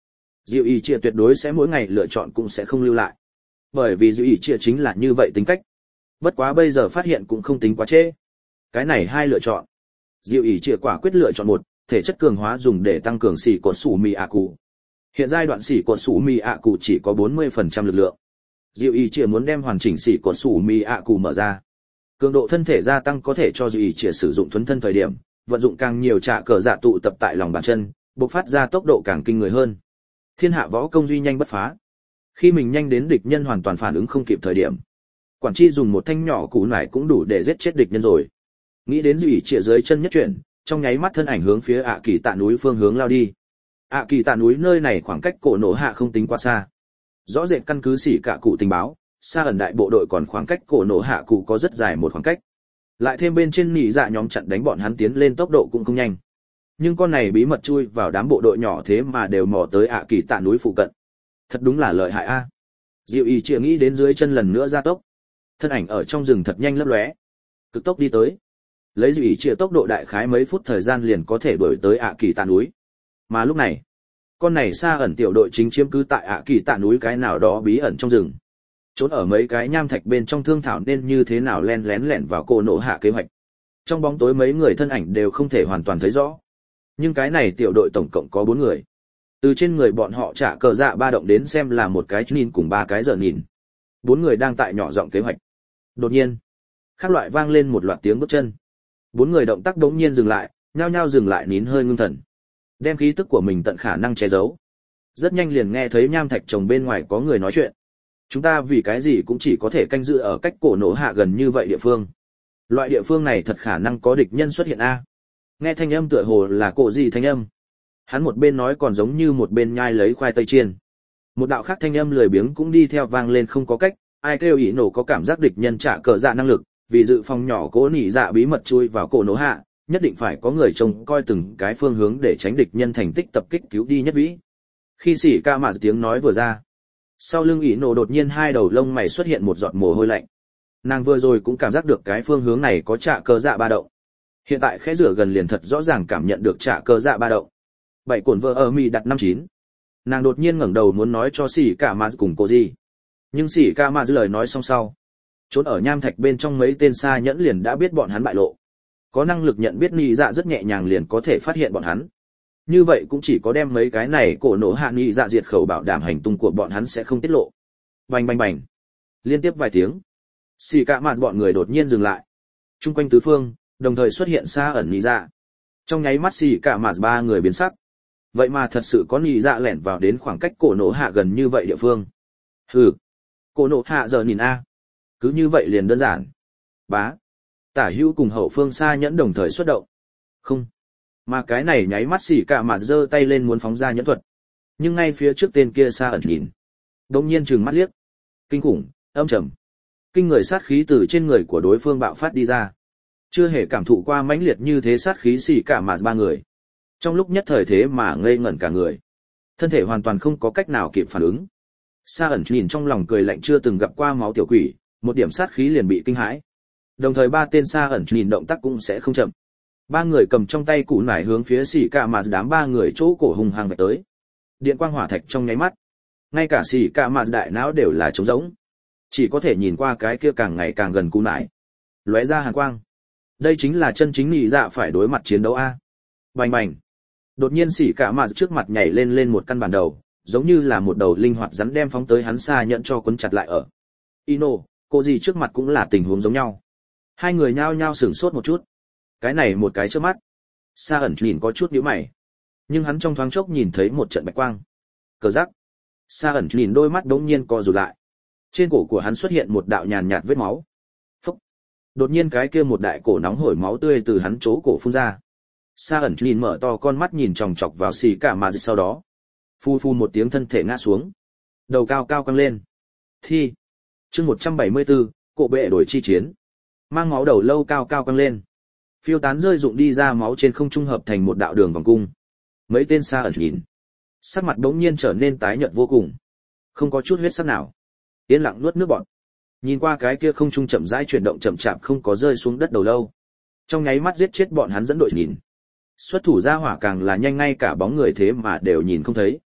Diệu ý chia tuyệt đối sẽ mỗi ngày lựa chọn cũng sẽ không lưu lại. Bởi vì Diệu ý chia chính là như vậy tính cách. Bất quá bây giờ phát hiện cũng không tính quá trễ. Cái này hai lựa chọn. Diệu ý chia quả quyết lựa chọn một, thể chất cường hóa dùng để tăng cường xỉ cột sủ mì ạ cụ. Hiện giai đoạn xỉ cột sủ mì ạ cụ chỉ có 40% lực lượng. Diệu ý chia muốn đem hoàn chỉnh xỉ cột sủ mì ạ cụ mở ra. Cường độ thân thể gia tăng có thể cho Diệu ý chia sử dụng thuấn thân thời điểm, vận dụng càng nhiều trạ cờ dạ tụ tập tại lòng bàn chân, bộc phát ra tốc độ càng kinh người hơn. Thiên hạ võ công duy nhanh bất phá. Khi mình nhanh đến địch nhân hoàn toàn phản ứng không kịp thời điểm, quản chi dùng một thanh nhỏ củ nải cũng đủ để giết chết địch nhân rồi. Nghĩ đến Duy Trịa dưới chân nhất chuyển, trong nháy mắt thân ảnh hướng phía ạ kỳ tạ núi phương hướng lao đi. ạ kỳ tạ núi nơi này khoảng cách cổ nổ hạ không tính quá xa. Rõ rệt căn cứ xỉ cả cụ tình báo, xa ẩn đại bộ đội còn khoảng cách cổ nổ hạ cụ có rất dài một khoảng cách. Lại thêm bên trên nỉ dạ nhóm chặn đánh bọn hắn tiến lên tốc độ cũng không nhanh. Nhưng con này bí mật chui vào đám bộ đội nhỏ thế mà đều mò tới ạ kỳ tạ núi phụ cận. Thật đúng là lợi hại a. Diệu ý chia nghĩ đến dưới chân lần nữa gia tốc. Thân ảnh ở trong rừng thật nhanh lấp lóe, cực tốc đi tới. Lấy Diệu ý chia tốc độ đại khái mấy phút thời gian liền có thể đuổi tới ạ kỳ tạ núi. Mà lúc này, con này xa ẩn tiểu đội chính chiếm cứ tại ạ kỳ tạ núi cái nào đó bí ẩn trong rừng. Trốn ở mấy cái nham thạch bên trong thương thảo nên như thế nào len lén lẻn vào cổ nổ hạ kế hoạch. Trong bóng tối mấy người thân ảnh đều không thể hoàn toàn thấy rõ. Nhưng cái này tiểu đội tổng cộng có 4 người. Từ trên người bọn họ trả cờ dạ ba động đến xem là một cái nhìn cùng 3 cái giờ nhìn. 4 người đang tại nhỏ giọng kế hoạch. Đột nhiên, khác loại vang lên một loạt tiếng bước chân. 4 người động tác đống nhiên dừng lại, nhao nhao dừng lại nín hơi ngưng thần. Đem khí tức của mình tận khả năng che giấu. Rất nhanh liền nghe thấy nham thạch trồng bên ngoài có người nói chuyện. Chúng ta vì cái gì cũng chỉ có thể canh giữ ở cách cổ nổ hạ gần như vậy địa phương. Loại địa phương này thật khả năng có địch nhân xuất hiện a. Nghe thanh âm tựa hồ là cổ gì thanh âm. Hắn một bên nói còn giống như một bên nhai lấy khoai tây chiên. Một đạo khác thanh âm lười biếng cũng đi theo vang lên không có cách, ai kêu ý nổ có cảm giác địch nhân trả cờ dạ năng lực, vì dự phòng nhỏ cố nỉ dạ bí mật chui vào cổ nổ hạ, nhất định phải có người trông coi từng cái phương hướng để tránh địch nhân thành tích tập kích cứu đi nhất vĩ. Khi xỉ ca mạ tiếng nói vừa ra, sau lưng ý nổ đột nhiên hai đầu lông mày xuất hiện một giọt mồ hôi lạnh. Nàng vừa rồi cũng cảm giác được cái phương hướng này có trả cờ dạ ba động. Hiện tại khẽ rửa gần liền thật rõ ràng cảm nhận được trả cờ dạ ba động. 7 cổn vợ ở mì đặt 59. Nàng đột nhiên ngẩng đầu muốn nói cho xỉ cả mà cùng cô gì. Nhưng xỉ cả mà lời nói xong sau. Trốn ở nham thạch bên trong mấy tên xa nhẫn liền đã biết bọn hắn bại lộ. Có năng lực nhận biết nị dạ rất nhẹ nhàng liền có thể phát hiện bọn hắn. Như vậy cũng chỉ có đem mấy cái này cổ nổ hạ nị dạ diệt khẩu bảo đảm hành tung của bọn hắn sẽ không tiết lộ. Bành bành bành. Liên tiếp vài tiếng. Xỉ cả mà bọn người đột nhiên dừng lại. Trung quanh tứ phương, đồng thời xuất hiện xa ẩn nị dạ. Trong nháy mắt xỉ cả mà 3 người biến sắc. Vậy mà thật sự có nị dạ lẻn vào đến khoảng cách cổ nổ hạ gần như vậy địa phương. Hừ, cổ nổ hạ giờ nhìn a. Cứ như vậy liền đơn giản. Bá. Tả hữu cùng hậu phương xa nhẫn đồng thời xuất động. Không. Mà cái này nháy mắt xỉ cả mà giơ tay lên muốn phóng ra nhẫn thuật. Nhưng ngay phía trước tên kia xa ẩn nhìn. Đông nhiên trừng mắt liếc. Kinh khủng, âm trầm. Kinh người sát khí từ trên người của đối phương bạo phát đi ra. Chưa hề cảm thụ qua mãnh liệt như thế sát khí xỉ cả mà 3 người. Trong lúc nhất thời thế mà ngây ngẩn cả người. Thân thể hoàn toàn không có cách nào kịp phản ứng. Sa ẩn nhìn trong lòng cười lạnh chưa từng gặp qua máu tiểu quỷ, một điểm sát khí liền bị kinh hãi. Đồng thời 3 tên Sa ẩn nhìn động tác cũng sẽ không chậm. 3 người cầm trong tay củ nải hướng phía xỉ cả mà đám 3 người chỗ cổ hùng hăng vạch tới. Điện quang hỏa thạch trong nháy mắt. Ngay cả xỉ cả mà đại não đều là trống rỗng. Chỉ có thể nhìn qua cái kia càng ngày càng gần củ nải. Lóe ra hàn quang. Đây chính là chân chính nị dạ phải đối mặt chiến đấu a. Bành bành. Đột nhiên xỉ cả mà trước mặt nhảy lên một căn bản đầu, giống như là một đầu linh hoạt rắn đem phóng tới hắn xa nhận cho cuốn chặt lại ở. Ino, cô gì trước mặt cũng là tình huống giống nhau. Hai người nhao nhao sửng sốt một chút. Cái này một cái trước mắt. Sa ẩn nhìn có chút nhíu mày. Nhưng hắn trong thoáng chốc nhìn thấy một trận bạch quang. Cờ rắc. Sa ẩn nhìn đôi mắt đống nhiên co rụt lại. Trên cổ của hắn xuất hiện một đạo nhàn nhạt vết máu. Phúc. Đột nhiên cái kia một đại cổ nóng hổi máu tươi từ hắn chỗ cổ phun ra. Sa ẩn nhìn mở to con mắt nhìn chòng chọc vào xì cả mà sau đó. Phu phu một tiếng thân thể ngã xuống. Đầu cao cao căng lên. Thi. Chương 174, cổ bệ đổi chi chiến. Mang máu đầu lâu cao cao căng lên. Phiêu tán rơi rụng đi ra máu trên không trung hợp thành một đạo đường vòng cung. Mấy tên Sa ẩn nhìn. Sắc mặt đống nhiên trở nên tái nhợt vô cùng. Không có chút huyết sắc nào. Yên lặng nuốt nước bọt. Nhìn qua cái kia không trung chậm rãi chuyển động chậm chạp không có rơi xuống đất đầu lâu. Trong nháy mắt giết chết bọn hắn dẫn đội nhìn. Xuất thủ ra hỏa càng là nhanh ngay cả bóng người thế mà đều nhìn không thấy.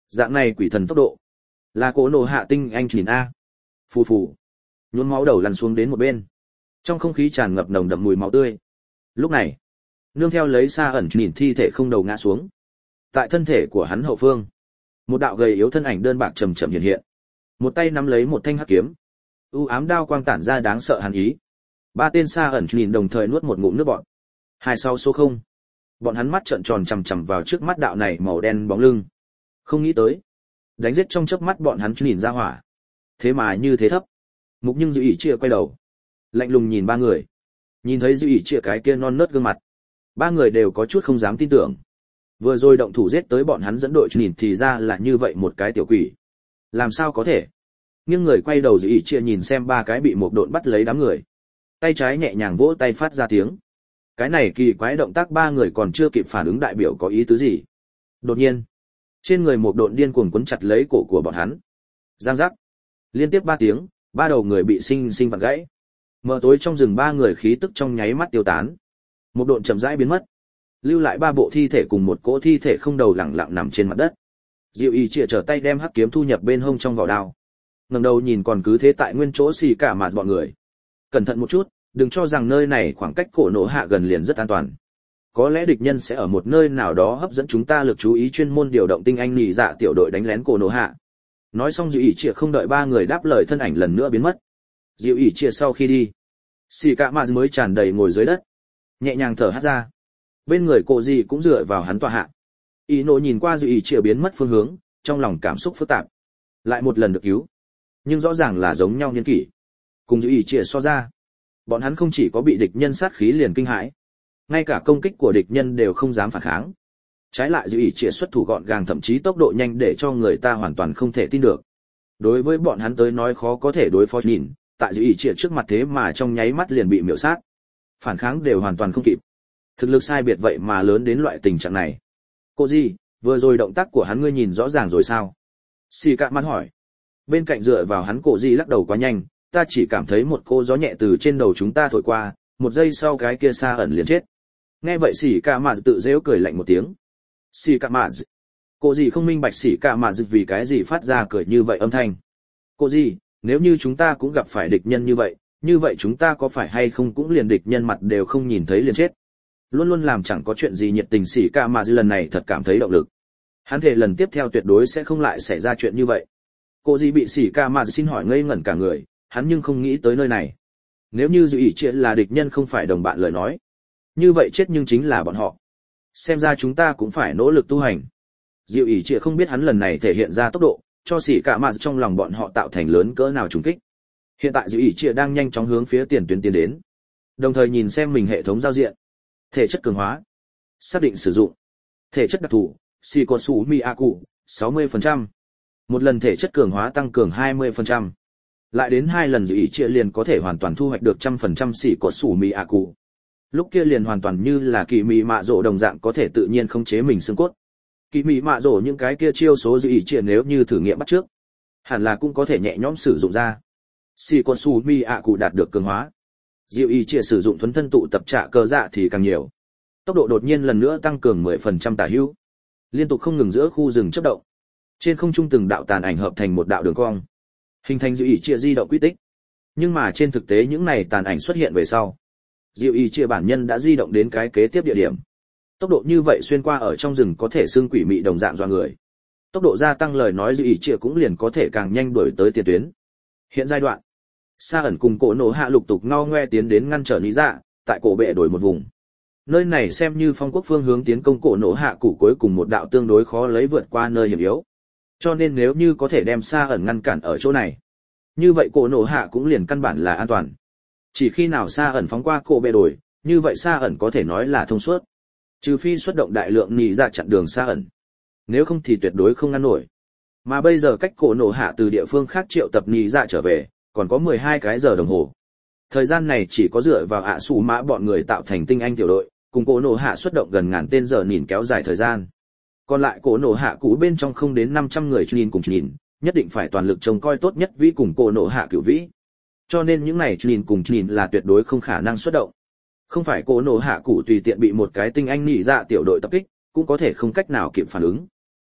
Dạng này quỷ thần tốc độ, là cổ nổ hạ tinh anh nhìn a. Phù phù, nhuốm máu đầu lăn xuống đến một bên. Trong không khí tràn ngập nồng đậm mùi máu tươi. Lúc này, nương theo lấy Sa ẩn nhìn thi thể không đầu ngã xuống. Tại thân thể của hắn hậu phương, một đạo gầy yếu thân ảnh đơn bạc chậm chậm hiện hiện. Một tay nắm lấy một thanh hắc kiếm, u ám đao quang tản ra đáng sợ hàn ý. Ba tên Sa ẩn nhìn đồng thời nuốt một ngụm nước bọt. Hai sau số không, bọn hắn mắt trợn tròn chằm chằm vào trước mắt đạo này màu đen bóng lưng. Không nghĩ tới, đánh giết trong chớp mắt bọn hắn nhìn ra hỏa. Thế mà như thế thấp. Mục Nhưng Dư ỉ chia quay đầu, lạnh lùng nhìn ba người. Nhìn thấy Dư ỉ chia cái kia non nớt gương mặt, ba người đều có chút không dám tin tưởng. Vừa rồi động thủ giết tới bọn hắn dẫn đội nhìn thì ra là như vậy một cái tiểu quỷ. Làm sao có thể? Nhưng người quay đầu Dư ỉ chia nhìn xem ba cái bị một độn bắt lấy đám người. Tay trái nhẹ nhàng vỗ tay phát ra tiếng. Cái này kỳ quái động tác ba người còn chưa kịp phản ứng đại biểu có ý tứ gì. Đột nhiên, trên người một độn điên cuồng quấn chặt lấy cổ của bọn hắn. Giang giác. Liên tiếp 3 tiếng, ba đầu người bị sinh sinh vặn gãy. Mờ tối trong rừng ba người khí tức trong nháy mắt tiêu tán. Một độn chậm rãi biến mất, lưu lại ba bộ thi thể cùng một cỗ thi thể không đầu lẳng lặng nằm trên mặt đất. Diệu Y chìa trở tay đem hắc kiếm thu nhập bên hông trong vỏ đao. Ngẩng đầu nhìn còn cứ thế tại nguyên chỗ xì cả mà bọn người. Cẩn thận một chút, đừng cho rằng nơi này khoảng cách cổ nổ hạ gần liền rất an toàn. Có lẽ địch nhân sẽ ở một nơi nào đó hấp dẫn chúng ta lực chú ý, chuyên môn điều động tinh anh nhị dạ tiểu đội đánh lén cổ nổ hạ. Nói xong Diệu ỉ chìa không đợi ba người đáp lời thân ảnh lần nữa biến mất. Diệu ỉ chìa sau khi đi, xì cả mà mới tràn đầy ngồi dưới đất, nhẹ nhàng thở hắt ra. Bên người cổ gì cũng dựa vào hắn tọa hạ. Y nộ nhìn qua Diệu ỉ chìa biến mất phương hướng, trong lòng cảm xúc phức tạp. Lại một lần được cứu, nhưng rõ ràng là giống nhau niên kỷ. Cùng Diệu ỉ chìa so ra, bọn hắn không chỉ có bị địch nhân sát khí liền kinh hãi, ngay cả công kích của địch nhân đều không dám phản kháng. Trái lại Diệu ỉ chìa xuất thủ gọn gàng, thậm chí tốc độ nhanh để cho người ta hoàn toàn không thể tin được. Đối với bọn hắn tới nói khó có thể đối phó nhìn, tại Diệu ỉ chìa trước mặt thế mà trong nháy mắt liền bị miểu sát. Phản kháng đều hoàn toàn không kịp. Thực lực sai biệt vậy mà lớn đến loại tình trạng này. Cô gì, vừa rồi động tác của hắn ngươi nhìn rõ ràng rồi sao? Xì cạ mắt hỏi. Bên cạnh dựa vào hắn cổ gì lắc đầu quá nhanh, ta chỉ cảm thấy một cô gió nhẹ từ trên đầu chúng ta thổi qua, một giây sau cái kia Sa ẩn liền chết. Nghe vậy xì cạ mắt tự giễu cười lạnh một tiếng. Xì cạ mắt. Cô gì không minh bạch xì cạ mắt vì cái gì phát ra cười như vậy âm thanh. Cô gì, nếu như chúng ta cũng gặp phải địch nhân như vậy chúng ta có phải hay không cũng liền địch nhân mặt đều không nhìn thấy liền chết. Luôn luôn làm chẳng có chuyện gì nhiệt tình xì cạ mắt lần này thật cảm thấy động lực. Hắn thề lần tiếp theo tuyệt đối sẽ không lại xảy ra chuyện như vậy. Cô gì bị xì cạ mắt xin hỏi ngây ngẩn cả người, hắn nhưng không nghĩ tới nơi này. Nếu như Dụ ỉ Trịa là địch nhân không phải đồng bạn lời nói, như vậy chết nhưng chính là bọn họ. Xem ra chúng ta cũng phải nỗ lực tu hành. Dụ ỉ Trịa không biết hắn lần này thể hiện ra tốc độ, cho xỉ cả mà trong lòng bọn họ tạo thành lớn cỡ nào trùng kích. Hiện tại Dụ ỉ Trịa đang nhanh chóng hướng phía tiền tuyến tiến đến, đồng thời nhìn xem mình hệ thống giao diện. Thể chất cường hóa, xác định sử dụng. Thể chất đặc thù, Shikosu Miyaku, 60%. Một lần thể chất cường hóa tăng cường 20%. Lại đến 2 lần Dụ ỉ Trịa liền có thể hoàn toàn thu hoạch được 100% Shikosu Miyaku. Lúc kia liền hoàn toàn như là kỳ mị mạ rộ đồng dạng có thể tự nhiên khống chế mình xương cốt. Kỳ mị mạ rộ những cái kia chiêu số Dụ ỉ Trịa nếu như thử nghiệm bắt trước, hẳn là cũng có thể nhẹ nhõm sử dụng ra. Shikosu Miyaku đạt được cường hóa. Dụ ỉ Trịa sử dụng thuần thân tụ tập trạ cơ dạ thì càng nhiều. Tốc độ đột nhiên lần nữa tăng cường 10% tả hữu. Liên tục không ngừng giữa khu rừng chớp động. Trên không trung từng đạo tàn ảnh hợp thành một đạo đường cong, hình thành Dụ ỉ Trịa di động quy tích. Nhưng mà trên thực tế những này tàn ảnh xuất hiện về sau, Dụ ỉ Trịa bản nhân đã di động đến cái kế tiếp địa điểm. Tốc độ như vậy xuyên qua ở trong rừng có thể xương quỷ mị đồng dạng dọa người. Tốc độ gia tăng lời nói Dụ ỉ Trịa cũng liền có thể càng nhanh đuổi tới tiền tuyến. Hiện giai đoạn, Sa ẩn cùng cổ nổ hạ lục tục ngao ngoe tiến đến ngăn trở lý dạ, tại cổ bệ đổi một vùng. Nơi này xem như phong quốc phương hướng tiến công cổ nổ hạ cụ cuối cùng một đạo tương đối khó lấy vượt qua nơi hiểm yếu. Cho nên nếu như có thể đem Sa ẩn ngăn cản ở chỗ này, như vậy cổ nổ hạ cũng liền căn bản là an toàn. Chỉ khi nào Sa ẩn phóng qua cổ bệ đổi, như vậy Sa ẩn có thể nói là thông suốt. Trừ phi xuất động đại lượng nhị dạ chặn đường Sa ẩn, nếu không thì tuyệt đối không ngăn nổi. Mà bây giờ cách cổ nổ hạ từ địa phương khác triệu tập nhị dạ trở về, còn có 12 cái giờ đồng hồ. Thời gian này chỉ có dựa vào ạ sủ mã bọn người tạo thành tinh anh tiểu đội, cùng cổ nổ hạ xuất động gần ngàn tên giờ nhìn kéo dài thời gian. Còn lại cổ nổ hạ cũ bên trong không đến 500 người nhìn cùng nhìn, nhất định phải toàn lực trông coi tốt nhất vĩ cùng cổ nổ hạ cửu vĩ. Cho nên những này nhìn cùng nhìn là tuyệt đối không khả năng xuất động. Không phải cổ nổ hạ cũ tùy tiện bị một cái tinh anh nhị dạ tiểu đội tập kích, cũng có thể không cách nào kịp phản ứng.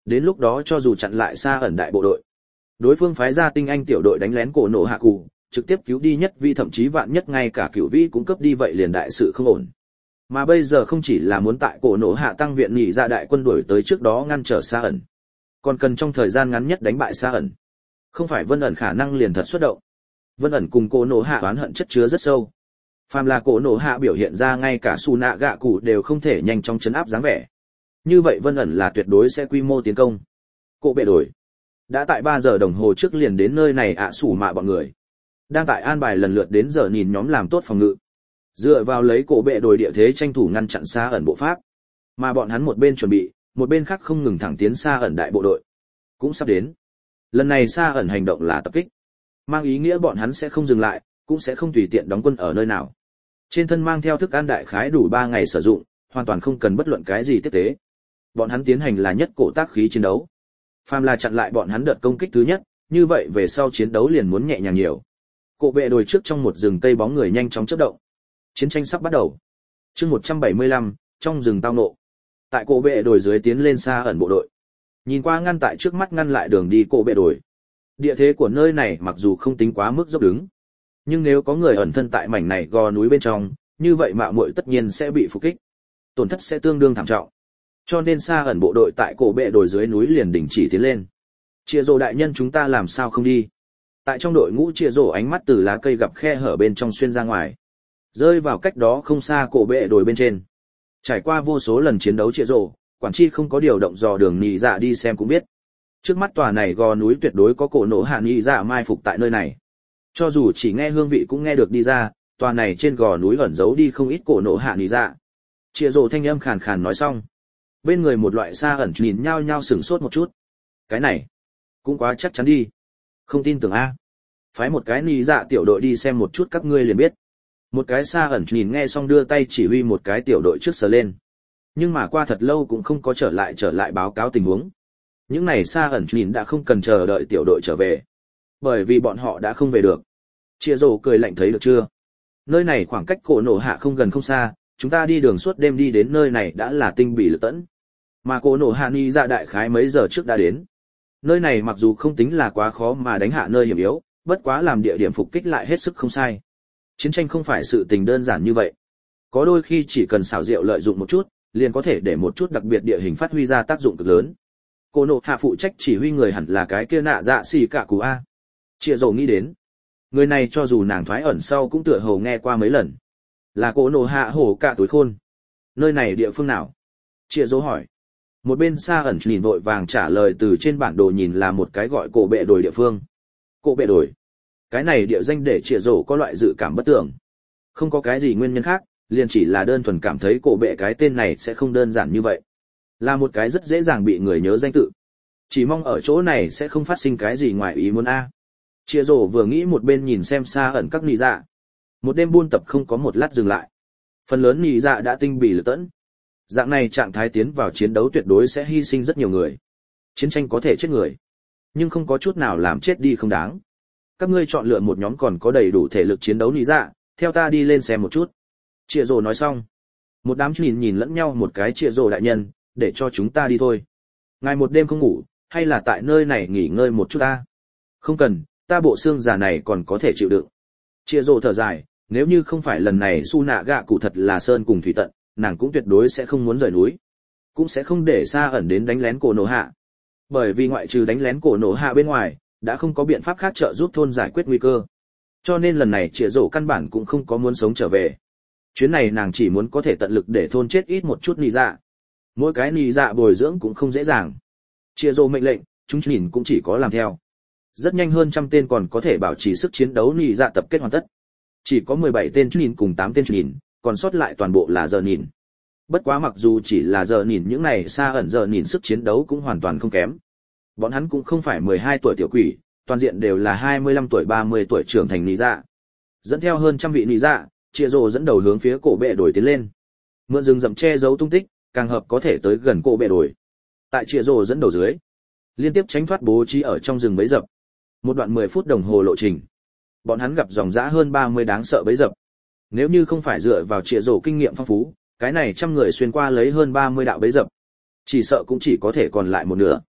Đến lúc đó cho dù chặn lại Sa ẩn đại bộ đội, đối phương phái ra tinh anh tiểu đội đánh lén cổ nổ hạ cụ, trực tiếp cứu đi nhất vi, thậm chí vạn nhất ngay cả cửu vĩ cũng cấp đi, vậy liền đại sự không ổn. Mà bây giờ không chỉ là muốn tại cổ nổ hạ tăng viện nhị dạ đại quân đuổi tới trước đó ngăn trở Sa ẩn, còn cần trong thời gian ngắn nhất đánh bại Sa ẩn. Không phải Vân ẩn khả năng liền thật xuất động. Vân ẩn cùng cổ nổ hạ oán hận chất chứa rất sâu. Phàm là cổ nổ hạ biểu hiện ra ngay cả su nạ gạ cụ đều không thể nhanh chóng chấn áp dáng vẻ. Như vậy Vân ẩn là tuyệt đối sẽ quy mô tiến công. Cổ bệ đổi đã tại 3 giờ đồng hồ trước liền đến nơi này sủ mạ bọn người. Đang tại an bài lần lượt đến giờ nhìn nhóm làm tốt phòng ngự. Dựa vào lấy cổ bệ đổi địa thế tranh thủ ngăn chặn Sa ẩn bộ pháp. Mà bọn hắn một bên chuẩn bị, một bên khác không ngừng thẳng tiến Sa ẩn đại bộ đội. Cũng sắp đến. Lần này Sa ẩn hành động là tập kích. Mang ý nghĩa bọn hắn sẽ không dừng lại, cũng sẽ không tùy tiện đóng quân ở nơi nào. Trên thân mang theo thức ăn đại khái đủ 3 ngày sử dụng, hoàn toàn không cần bất luận cái gì tiếp tế. Bọn hắn tiến hành là nhất cổ tác khí chiến đấu. Phàm là chặn lại bọn hắn đợt công kích thứ nhất, như vậy về sau chiến đấu liền muốn nhẹ nhàng nhiều. Cổ bệ đồi trước trong một rừng cây bóng người nhanh chóng chớp động. Chiến tranh sắp bắt đầu. Chương 175, trong rừng tao nộ. Tại cổ bệ đồi dưới tiến lên Sa ẩn bộ đội. Nhìn qua ngăn tại trước mắt ngăn lại đường đi cổ bệ đồi. Địa thế của nơi này mặc dù không tính quá mức dốc đứng, nhưng nếu có người ẩn thân tại mảnh này gò núi bên trong, như vậy mạo muội tất nhiên sẽ bị phục kích. Tổn thất sẽ tương đương thảm trọng. Cho nên Sa ẩn bộ đội tại cổ bệ đồi dưới núi liền đình chỉ tiến lên. Chia rồ đại nhân, chúng ta làm sao không đi? Tại trong đội ngũ chia rồ ánh mắt từ lá cây gặp khe hở bên trong xuyên ra ngoài, rơi vào cách đó không xa cổ bệ đồi bên trên. Trải qua vô số lần chiến đấu chia rồ, quản chi không có điều động dò đường nhị dạ đi xem cũng biết. Trước mắt tòa này gò núi tuyệt đối có cổ nổ hạ nhị dạ mai phục tại nơi này. Cho dù chỉ nghe hương vị cũng nghe được đi ra, tòa này trên gò núi ẩn giấu đi không ít cổ nổ hạ nhị dạ. Chia rồ thanh âm khàn khàn nói xong, bên người một loại Sa ẩn nhìn nhao nhao sửng sốt một chút. Cái này cũng quá chắc chắn đi. Không tin tưởng a? Phái một cái nhị dạ tiểu đội đi xem một chút các ngươi liền biết. Một cái Sa ẩn nhìn nghe xong đưa tay chỉ huy một cái tiểu đội trước sờ lên. Nhưng mà qua thật lâu cũng không có trở lại báo cáo tình huống. Những này Sa ẩn nhìn đã không cần chờ đợi tiểu đội trở về, bởi vì bọn họ đã không về được. Chia rồ cười lạnh, thấy được chưa? Nơi này khoảng cách cổ nổ hạ không gần không xa, chúng ta đi đường suốt đêm đi đến nơi này đã là tinh bị lực tẫn. Mà cổ nổ hạ ni dạ đại khái mấy giờ trước đã đến. Nơi này mặc dù không tính là quá khó mà đánh hạ nơi hiểm yếu, bất quá làm địa điểm phục kích lại hết sức không sai. Chiến tranh không phải sự tình đơn giản như vậy. Có đôi khi chỉ cần xảo diệu lợi dụng một chút, liền có thể để một chút đặc biệt địa hình phát huy ra tác dụng cực lớn. Cổ nổ hạ phụ trách chỉ huy người hẳn là cái kia nạ dạ xì cả cú a. Chia rồ nghĩ đến, người này cho dù nàng thoái ẩn sau cũng tựa hồ nghe qua mấy lần. Là cổ nổ hạ hổ cả túi khôn. Nơi này địa phương nào? Chia rồ hỏi. Một bên Sa ẩn nhìn vội vàng trả lời, từ trên bản đồ nhìn là một cái gọi cổ bệ đồi địa phương. Cổ bệ đồi. Cái này địa danh để Chia rồ có loại dự cảm bất tưởng. Không có cái gì nguyên nhân khác, liền chỉ là đơn thuần cảm thấy cổ bệ cái tên này sẽ không đơn giản như vậy. Là một cái rất dễ dàng bị người nhớ danh tự. Chỉ mong ở chỗ này sẽ không phát sinh cái gì ngoài ý muốn a. Chia rồ vừa nghĩ một bên nhìn xem Sa ẩn các nị dạ. Một đêm buôn tập không có một lát dừng lại. Phần lớn nị dạ đã tinh bị lực tẫn. Dạng này trạng thái tiến vào chiến đấu tuyệt đối sẽ hy sinh rất nhiều người. Chiến tranh có thể chết người, nhưng không có chút nào làm chết đi không đáng. Các ngươi chọn lựa một nhóm còn có đầy đủ thể lực chiến đấu nị dạ, theo ta đi lên xem một chút. Chia rồ nói xong, một đám nhìn lẫn nhau một cái. Chia rồ đại nhân, để cho chúng ta đi thôi. Ngài một đêm không ngủ, hay là tại nơi này nghỉ ngơi một chút ta? Không cần, ta bộ xương già này còn có thể chịu đựng. Chia rồ thở dài, nếu như không phải lần này su nạ gạ cụ thật là sơn cùng thủy tận, nàng cũng tuyệt đối sẽ không muốn rời núi, cũng sẽ không để Sa ẩn đến đánh lén cổ nổ hạ. Bởi vì ngoại trừ đánh lén cổ nổ hạ bên ngoài, đã không có biện pháp khác trợ giúp thôn giải quyết nguy cơ. Cho nên lần này Chia rồ căn bản cũng không có muốn sống trở về. Chuyến này nàng chỉ muốn có thể tận lực để thôn chết ít một chút nị dạ. Mỗi cái nị dạ bồi dưỡng cũng không dễ dàng. Chia rồ mệnh lệnh, chúng nhìn cũng chỉ có làm theo. Rất nhanh hơn 100 tên còn có thể bảo trì sức chiến đấu nị dạ tập kết hoàn tất. Chỉ có 17 tên nhìn cùng 8 tên nhìn, còn sót lại toàn bộ là giờ nhìn. Bất quá mặc dù chỉ là giờ nhìn, những này Sa ẩn giờ nhìn sức chiến đấu cũng hoàn toàn không kém. Bọn hắn cũng không phải 12 tuổi tiểu quỷ, toàn diện đều là 25 tuổi 30 tuổi trưởng thành nị dạ. Dẫn theo hơn 100 vị nị dạ, Chia rồ dẫn đầu hướng phía cổ bệ đồi tiến lên. Mượn rừng rậm che giấu tung tích, càng hợp có thể tới gần cổ bệ đồi. Tại Chia rồ dẫn đầu dưới, liên tiếp tránh thoát bố trí ở trong rừng bẫy dập. Một đoạn 10 phút đồng hồ lộ trình, bọn hắn gặp dòng dã hơn 30 đáng sợ bẫy dập. Nếu như không phải dựa vào Chia rồ kinh nghiệm phong phú, cái này trăm người xuyên qua lấy hơn 30 đạo bẫy dập, chỉ sợ cũng chỉ có thể còn lại một nửa.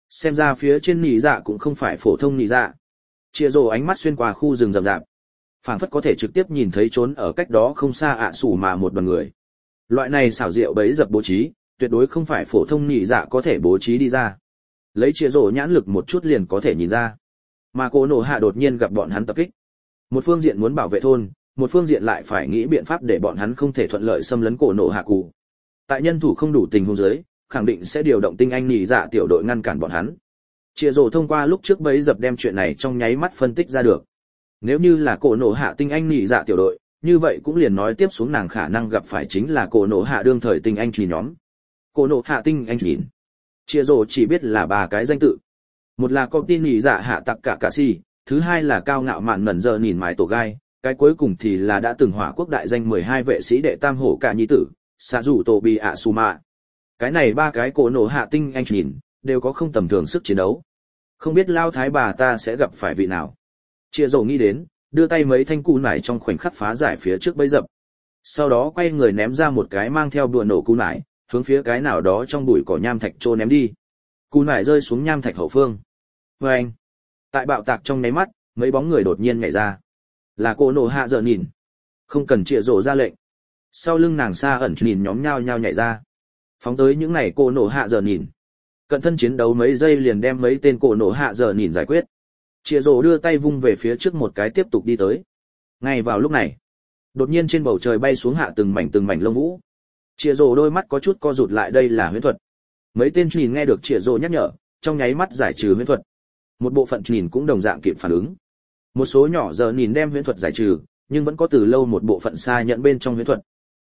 Xem ra phía trên nhị dạ cũng không phải phổ thông nhị dạ. Chia rồ ánh mắt xuyên qua khu rừng rậm rạp, phảng phất có thể trực tiếp nhìn thấy trốn ở cách đó không xa ạ sủ mà một đoàn người. Loại này xảo diệu bấy dập bố trí, tuyệt đối không phải phổ thông nhị dạ có thể bố trí đi ra. Lấy chia rồ nhãn lực một chút liền có thể nhìn ra. Mà Cổ Nổ Hạ đột nhiên gặp bọn hắn tập kích. Một phương diện muốn bảo vệ thôn, một phương diện lại phải nghĩ biện pháp để bọn hắn không thể thuận lợi xâm lấn Cổ Nổ Hạ cụ. Tại nhân thủ không đủ tình huống dưới, khẳng định sẽ điều động tinh anh nhị dạ tiểu đội ngăn cản bọn hắn. Chia rồ thông qua lúc trước bấy dập đem chuyện này trong nháy mắt phân tích ra được. Nếu như là Cổ Nổ Hạ tinh anh nhị dạ tiểu đội, như vậy cũng liền nói tiếp xuống nàng khả năng gặp phải chính là Cổ Nổ Hạ đương thời tinh anh trì nhóm. Cổ Nổ Hạ tinh anh trì. Chia rồ chỉ biết là ba cái danh tự. Một là công ty nhị dạ Hạ Tặc Cả Cà Si, thứ hai là cao ngạo mạn mẩn giờ nhìn mái tổ gai, cái cuối cùng thì là đã từng hỏa quốc đại danh 12 vệ sĩ đệ tam hổ cả nhi tử, xạ rủ tổ bị ạ Suma. Cái này ba cái Cổ Nổ Hạ tinh anh nhìn, đều có không tầm thường sức chiến đấu. Không biết lao thái bà ta sẽ gặp phải vị nào. Chia rồ nghĩ đến, đưa tay mấy thanh cù nải trong khoảnh khắc phá giải phía trước bẫy dập. Sau đó quay người ném ra một cái mang theo đùa nổ cù nải, hướng phía cái nào đó trong bụi cỏ nham thạch trô ném đi. Cù nải rơi xuống nham thạch hậu phương. Vâng! Tại bạo tạc trong nháy mắt, mấy bóng người đột nhiên nhảy ra. Là Cổ Nổ Hạ giờ nhìn. Không cần chia rồ ra lệnh. Sau lưng nàng xa ẩn nhìn nhóm nhao nhao nhảy ra. Phóng tới những này Cổ Nổ Hạ giờ nhìn. Cận thân chiến đấu mấy giây liền đem mấy tên Cổ Nổ Hạ giờ nhìn giải quyết. Chia rồ đưa tay vung về phía trước một cái tiếp tục đi tới. Ngay vào lúc này, đột nhiên trên bầu trời bay xuống hạ từng mảnh lông vũ. Chia rồ đôi mắt có chút co rụt lại, đây là huyễn thuật. Mấy tên nhìn nghe được Chia rồ nhắc nhở, trong nháy mắt giải trừ huyễn thuật. Một bộ phận nhìn cũng đồng dạng kịp phản ứng. Một số nhỏ giờ nhìn đem huyễn thuật giải trừ, nhưng vẫn có từ lâu một bộ phận xa nhận bên trong huyễn thuật.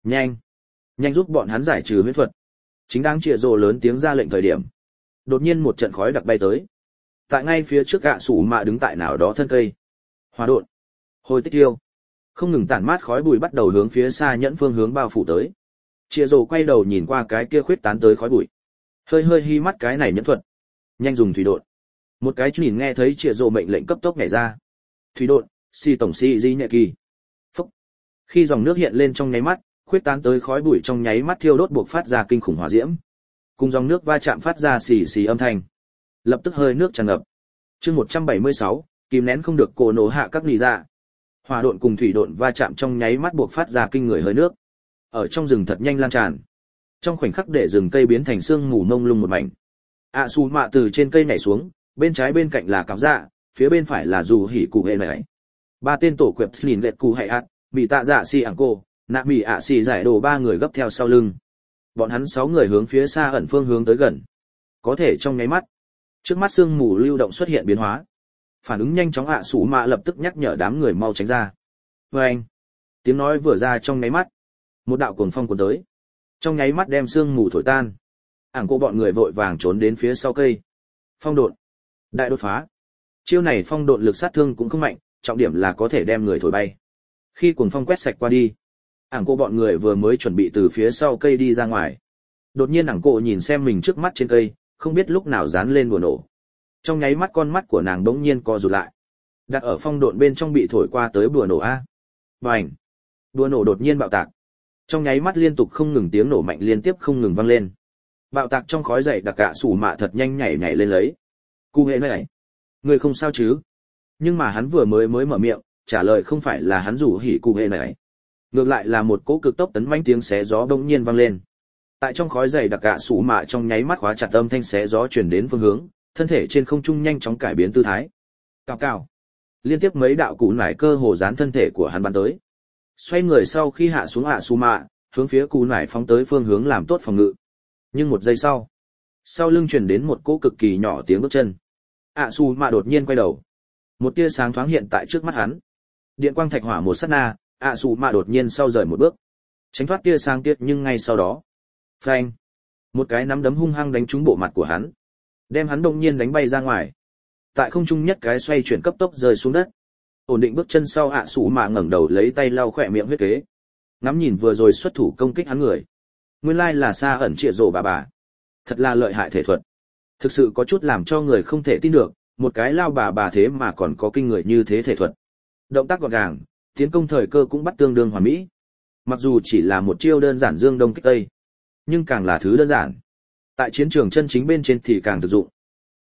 Nhanh giúp bọn hắn giải trừ huyễn thuật. Chính đang Chia rồ lớn tiếng ra lệnh thời điểm, đột nhiên một trận khói đặc bay tới. Tại ngay phía trước gạ sủ mạ đứng tại nào đó thân cây. Hỏa độn, hồi tích tiêu, không ngừng tản mát khói bụi bắt đầu hướng phía xa nhẫn phương hướng bao phủ tới. Chia rồ quay đầu nhìn qua cái kia khuyết tán tới khói bụi, hơi hi mắt, cái này nhẫn thuật, nhanh dùng thủy độn. Một cái nhìn nghe thấy Chia rồ mệnh lệnh cấp tốc nhảy ra. Thủy độn, si tổng si di nhẹ kỳ. Phúc. Khi dòng nước hiện lên trong nháy mắt, khuyết tán tới khói bụi trong nháy mắt thiêu đốt buộc phát ra kinh khủng hỏa diễm. Cùng dòng nước va chạm phát ra xì xì âm thanh. Lập tức hơi nước tràn ngập. Chương 176, kìm nén không được Cổ Nổ Hạ các nỉ dạ. Hỏa độn cùng thủy độn va chạm trong nháy mắt buộc phát ra kinh người hơi nước. Ở trong rừng thật nhanh lan tràn. Trong khoảnh khắc để rừng cây biến thành sương mù mông lung một mảnh. Su mạ từ trên cây nhảy xuống, bên trái bên cạnh là cáo dạ, phía bên phải là dù hỉ cụ hệ này. Ba tên tổ quẹp nhìn lệch cụ hệ ạt, bị tạ dạ si ảng cô, nạ bị ạ si giải đồ ba người gấp theo sau lưng. Bọn hắn 6 người hướng phía xa ẩn phương hướng tới gần. Có thể trong nháy mắt, trước mắt sương mù lưu động xuất hiện biến hóa. Phản ứng nhanh chóng Sủ Mạ lập tức nhắc nhở đám người mau tránh ra. Vâng! Tiếng nói vừa ra trong nháy mắt, một đạo cuồng phong cuốn tới, trong nháy mắt đem sương mù thổi tan. Ảng cô bọn người vội vàng trốn đến phía sau cây. Phong độn, đại đột phá. Chiêu này phong độn lực sát thương cũng không mạnh, trọng điểm là có thể đem người thổi bay. Khi cuồng phong quét sạch qua đi, Ảng cô bọn người vừa mới chuẩn bị từ phía sau cây đi ra ngoài. Đột nhiên Ảng cô nhìn xem mình trước mắt trên cây, không biết lúc nào dán lên bùa nổ. Trong nháy mắt con mắt của nàng đống nhiên co rụt lại. Đặt ở phong độn bên trong bị thổi qua tới bùa nổ a. Bành! Bùa nổ đột nhiên bạo tạc. Trong nháy mắt liên tục không ngừng tiếng nổ mạnh liên tiếp không ngừng vang lên. Bạo tạc trong khói dậy đặc cả Sủ Mạ thật nhanh nhảy lên lấy. Cụ hệ này, người không sao chứ? Nhưng mà hắn vừa mới mở miệng, trả lời không phải là hắn rủ hỉ cụ hệ này. Ngược lại là một cỗ cực tốc tấn mãnh tiếng xé gió đống nhiên vang lên. Tại trong khói dày đặc cả Sủ Mạ trong nháy mắt khóa chặt âm thanh xé gió truyền đến phương hướng, thân thể trên không trung nhanh chóng cải biến tư thái. Cao cao. Liên tiếp mấy đạo cú nải cơ hồ dán thân thể của hắn bắn tới. Xoay người sau khi hạ xuống Sủ Mạ, hướng phía cú nải phóng tới phương hướng làm tốt phòng ngự. Nhưng một giây sau lưng truyền đến một cỗ cực kỳ nhỏ tiếng bước chân. Sủ Mạ đột nhiên quay đầu. Một tia sáng thoáng hiện tại trước mắt hắn. Điện quang thạch hỏa một sát na, Sủ Mạ đột nhiên sau rời một bước, tránh thoát tia sáng tiết, nhưng ngay sau đó, phanh, một cái nắm đấm hung hăng đánh trúng bộ mặt của hắn, đem hắn đột nhiên đánh bay ra ngoài. Tại không trung nhất cái xoay chuyển cấp tốc rơi xuống đất. Ổn định bước chân sau Sủ Mạ ngẩng đầu lấy tay lau khỏe miệng huyết kế, ngắm nhìn vừa rồi xuất thủ công kích hắn người. Nguyên lai là xa ẩn Trịa Rồ bà. Thật là lợi hại thể thuật. Thực sự có chút làm cho người không thể tin được, một cái lao bà thế mà còn có kinh người như thế thể thuật. Động tác gọn gàng, tiến công thời cơ cũng bắt tương đương hoàn mỹ. Mặc dù chỉ là một chiêu đơn giản dương đông kích tây, nhưng càng là thứ đơn giản, tại chiến trường chân chính bên trên thì càng thực dụng.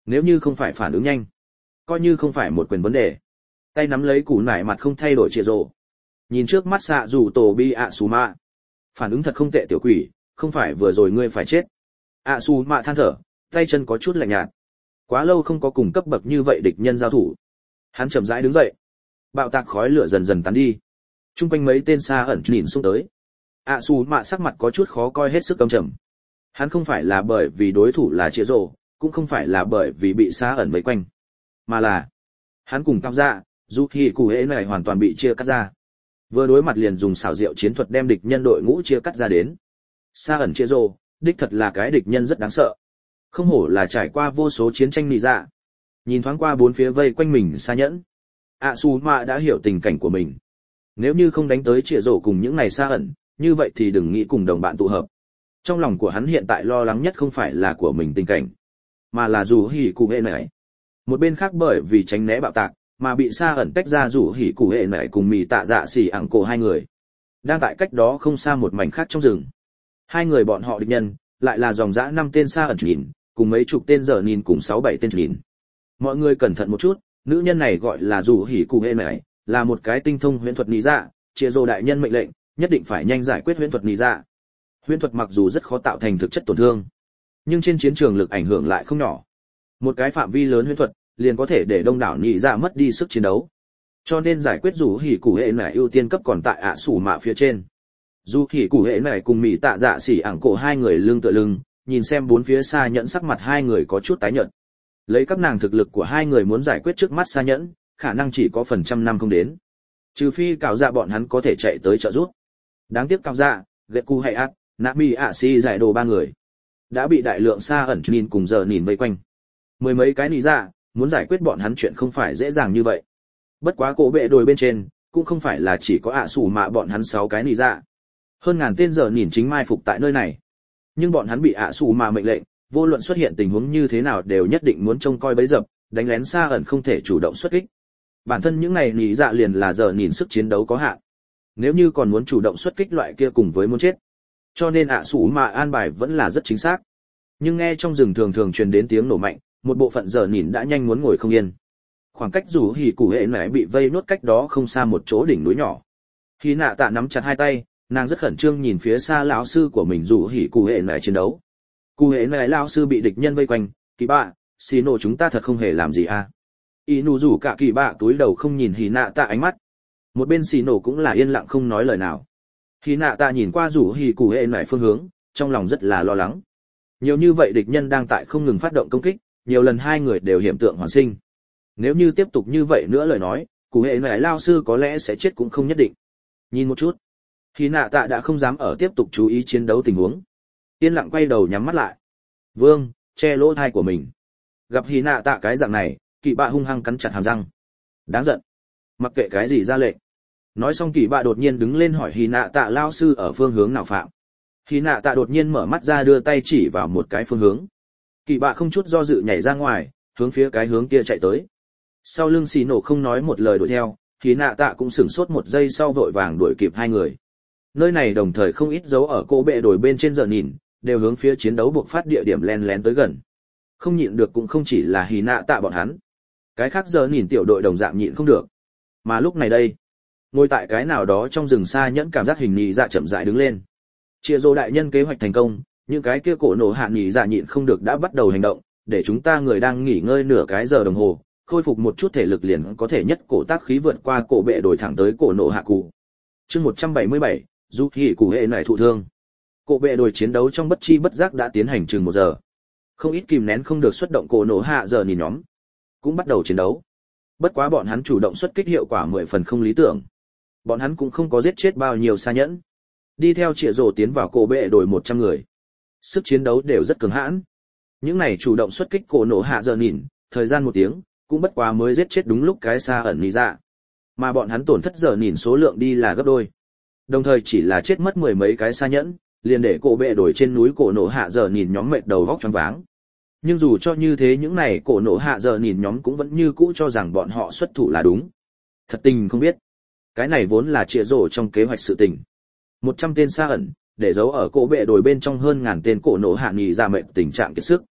Nếu như không phải phản ứng nhanh, coi như không phải một quyền vấn đề. Tay nắm lấy củ nải mặt không thay đổi Chĩa Rồ. Nhìn trước mắt xạ dù tổ bi ạ xù mạ. Phản ứng thật không tệ tiểu quỷ, không phải vừa rồi ngươi phải chết. ạ xù mạ than thở, tay chân có chút lạnh nhạt. Quá lâu không có cùng cấp bậc như vậy địch nhân giao thủ. Hắn chậm rãi đứng dậy. Bạo tạc khói lửa dần dần tán đi. Trung quanh mấy tên xa ẩn nhìn xuống tới. ạ xù mạ sắc mặt có chút khó coi hết sức căm trầm. Hắn không phải là bởi vì đối thủ là Chĩa Rồ, cũng không phải là bởi vì bị xa ẩn vây quanh, mà là hắn cùng cao dạ, dù khi cụ hễ này hoàn toàn bị chia cắt ra. Vừa đối mặt liền dùng xảo diệu chiến thuật đem địch nhân đội ngũ chia cắt ra đến. Xa ẩn Chĩa Rồ, đích thật là cái địch nhân rất đáng sợ. Không hổ là trải qua vô số chiến tranh nị dạ. Nhìn thoáng qua bốn phía vây quanh mình xa nhẫn, ạ xù mạ đã hiểu tình cảnh của mình. Nếu như không đánh tới Chĩa Rồ cùng những này xa ẩn, như vậy thì đừng nghĩ cùng đồng bạn tụ hợp. Trong lòng của hắn hiện tại lo lắng nhất không phải là của mình tình cảnh, mà là rủ hỉ cụ hệ nải. Một bên khác bởi vì tránh né bạo tạc mà bị xa ẩn tách ra rủ hỉ cụ hệ nải cùng mì tạ dạ xỉ ẳng cổ hai người đang tại cách đó không xa một mảnh khác trong rừng. Hai người bọn họ địch nhân lại là dòng dã 5 tên xa ẩn nhìn cùng mấy chục tên giờ nhìn cùng 6-7 tên nhìn. Mọi người cẩn thận một chút, nữ nhân này gọi là rủ hỉ cụ hệ nải, là một cái tinh thông huyễn thuật nị dạ. Chĩa Rồ đại nhân mệnh lệnh nhất định phải nhanh giải quyết huyễn thuật nị dạ. Huyễn thuật mặc dù rất khó tạo thành thực chất tổn thương, nhưng trên chiến trường lực ảnh hưởng lại không nhỏ. Một cái phạm vi lớn huyễn thuật liền có thể để đông đảo nhị dạ mất đi sức chiến đấu. Cho nên giải quyết rủ hỉ cụ hệ này ưu tiên cấp còn tại ạ sủ mạ phía trên. Dù hỉ cụ hệ này cùng mị tạ dạ xỉ ảng cổ hai người lưng tựa lưng, nhìn xem bốn phía xa nhẫn sắc mặt hai người có chút tái nhợt. Lấy các nàng thực lực của hai người muốn giải quyết trước mắt xa nhẫn, khả năng chỉ có phần trăm năm không đến. Trừ phi cào dạ bọn hắn có thể chạy tới trợ giúp. Đáng tiếc cào dạ, Gekku hay ác, Nami ạ si giải đồ ba người đã bị đại lượng xa ẩn nhìn cùng giờ nhìn vây quanh. Mười mấy cái nị dạ, muốn giải quyết bọn hắn chuyện không phải dễ dàng như vậy. Bất quá cổ bệ đồi bên trên cũng không phải là chỉ có ạ sủ mạ bọn hắn 6 cái nị dạ. Hơn ngàn tên giờ nhìn chính mai phục tại nơi này. Nhưng bọn hắn bị ạ sủ mạ mệnh lệnh, vô luận xuất hiện tình huống như thế nào đều nhất định muốn trông coi bấy dập, đánh lén xa ẩn không thể chủ động xuất kích. Bản thân những này nị dạ liền là giờ nhìn sức chiến đấu có hạn. Nếu như còn muốn chủ động xuất kích loại kia cùng với muốn chết. Cho nên ạ sủ mạ an bài vẫn là rất chính xác. Nhưng nghe trong rừng thường thường truyền đến tiếng nổ mạnh, một bộ phận giờ nhìn đã nhanh muốn ngồi không yên. Khoảng cách rủ hỉ cụ hệ nãy bị vây nốt cách đó không xa một chỗ đỉnh núi nhỏ. Khi nạ tạ nắm chặt hai tay, nàng rất khẩn trương nhìn phía xa lão sư của mình rủ hỉ cụ hệ nãy chiến đấu. Cụ hệ nãy lão sư bị địch nhân vây quanh, kỳ bạ, xì nổ chúng ta thật không hề làm gì à. Y nụ rủ cả kỳ bạ túi đầu không nhìn hỉ nạ tạ ánh mắt. Một bên xì nổ cũng là yên lặng không nói lời nào. Hỉ nạ tạ nhìn qua rủ hỉ cụ hệ nãy phương hướng, trong lòng rất là lo lắng. Nhiều như vậy địch nhân đang tại không ngừng phát động công kích, nhiều lần hai người đều hiểm tượng hoàn sinh. Nếu như tiếp tục như vậy nữa lời nói, cụ hệ nãy lao sư có lẽ sẽ chết cũng không nhất định. Nhìn một chút, Hỉ nạ tạ đã không dám ở tiếp tục chú ý chiến đấu tình huống. Yên lặng quay đầu nhắm mắt lại. Vương, che lỗ tai của mình. Gặp Hỉ nạ tạ cái dạng này, kỳ bạ hung hăng cắn chặt hàm răng. Đáng giận. Mặc kệ cái gì ra lệnh. Nói xong kỳ bạ đột nhiên đứng lên hỏi Hỉ nạ tạ lao sư ở phương hướng nào phạm. Hỉ nạ tạ đột nhiên mở mắt ra đưa tay chỉ vào một cái phương hướng. Kỳ bạ không chút do dự nhảy ra ngoài, hướng phía cái hướng kia chạy tới. Sau lưng xì nổ không nói một lời đuổi theo, Hỉ nạ tạ cũng sửng sốt một giây sau vội vàng đuổi kịp hai người. Nơi này đồng thời không ít dấu ở cô bệ đồi bên trên giờ nhìn, đều hướng phía chiến đấu buộc phát địa điểm len lén tới gần. Không nhịn được cũng không chỉ là Hỉ nạ tạ bọn hắn. Cái khác giờ nhìn tiểu đội đồng dạng nhịn không được. Mà lúc này đây, ngồi tại cái nào đó trong rừng xa nhẫn cảm giác hình nhị dạ chậm rãi đứng lên. Chia Dô đại nhân kế hoạch thành công, những cái kia cổ nổ hạ nhị dạ nhịn không được đã bắt đầu hành động, để chúng ta người đang nghỉ ngơi nửa cái giờ đồng hồ, khôi phục một chút thể lực liền có thể nhất cổ tác khí vượt qua cổ bệ đổi thẳng tới cổ nổ hạ cụ. Chương 177, Du Hỉ cụ hệ nảy thụ thương. Cổ bệ đổi chiến đấu trong bất chi bất giác đã tiến hành chừng 1 giờ. Không ít kìm nén không được xuất động cổ nổ hạ giờ nhìn nhóm, cũng bắt đầu chiến đấu. Bất quá bọn hắn chủ động xuất kích hiệu quả 10 phần không lý tưởng. Bọn hắn cũng không có giết chết bao nhiêu xa nhẫn. Đi theo Triệu Dồ tiến vào cổ bệ đổi 100 người. Sức chiến đấu đều rất cường hãn. Những này chủ động xuất kích cổ nổ hạ giờ nhìn, thời gian 1 tiếng, cũng bất quá mới giết chết đúng lúc cái xa ẩn lý dạ. Mà bọn hắn tổn thất giờ nhìn số lượng đi là gấp đôi. Đồng thời chỉ là chết mất 10 mấy cái xa nhẫn, liền để cổ bệ đổi trên núi cổ nổ hạ giờ nhìn nhóm mệt đầu vóc choáng váng. Nhưng dù cho như thế những này cổ nổ hạ giờ nhìn nhóm cũng vẫn như cũ cho rằng bọn họ xuất thủ là đúng. Thật tình không biết. Cái này vốn là Triệu Dồ trong kế hoạch sự tình. 100 tên xa ẩn, để giấu ở cổ bệ đồi bên trong hơn ngàn tên cổ nổ hạ nhị ra mệnh tình trạng kiệt sức.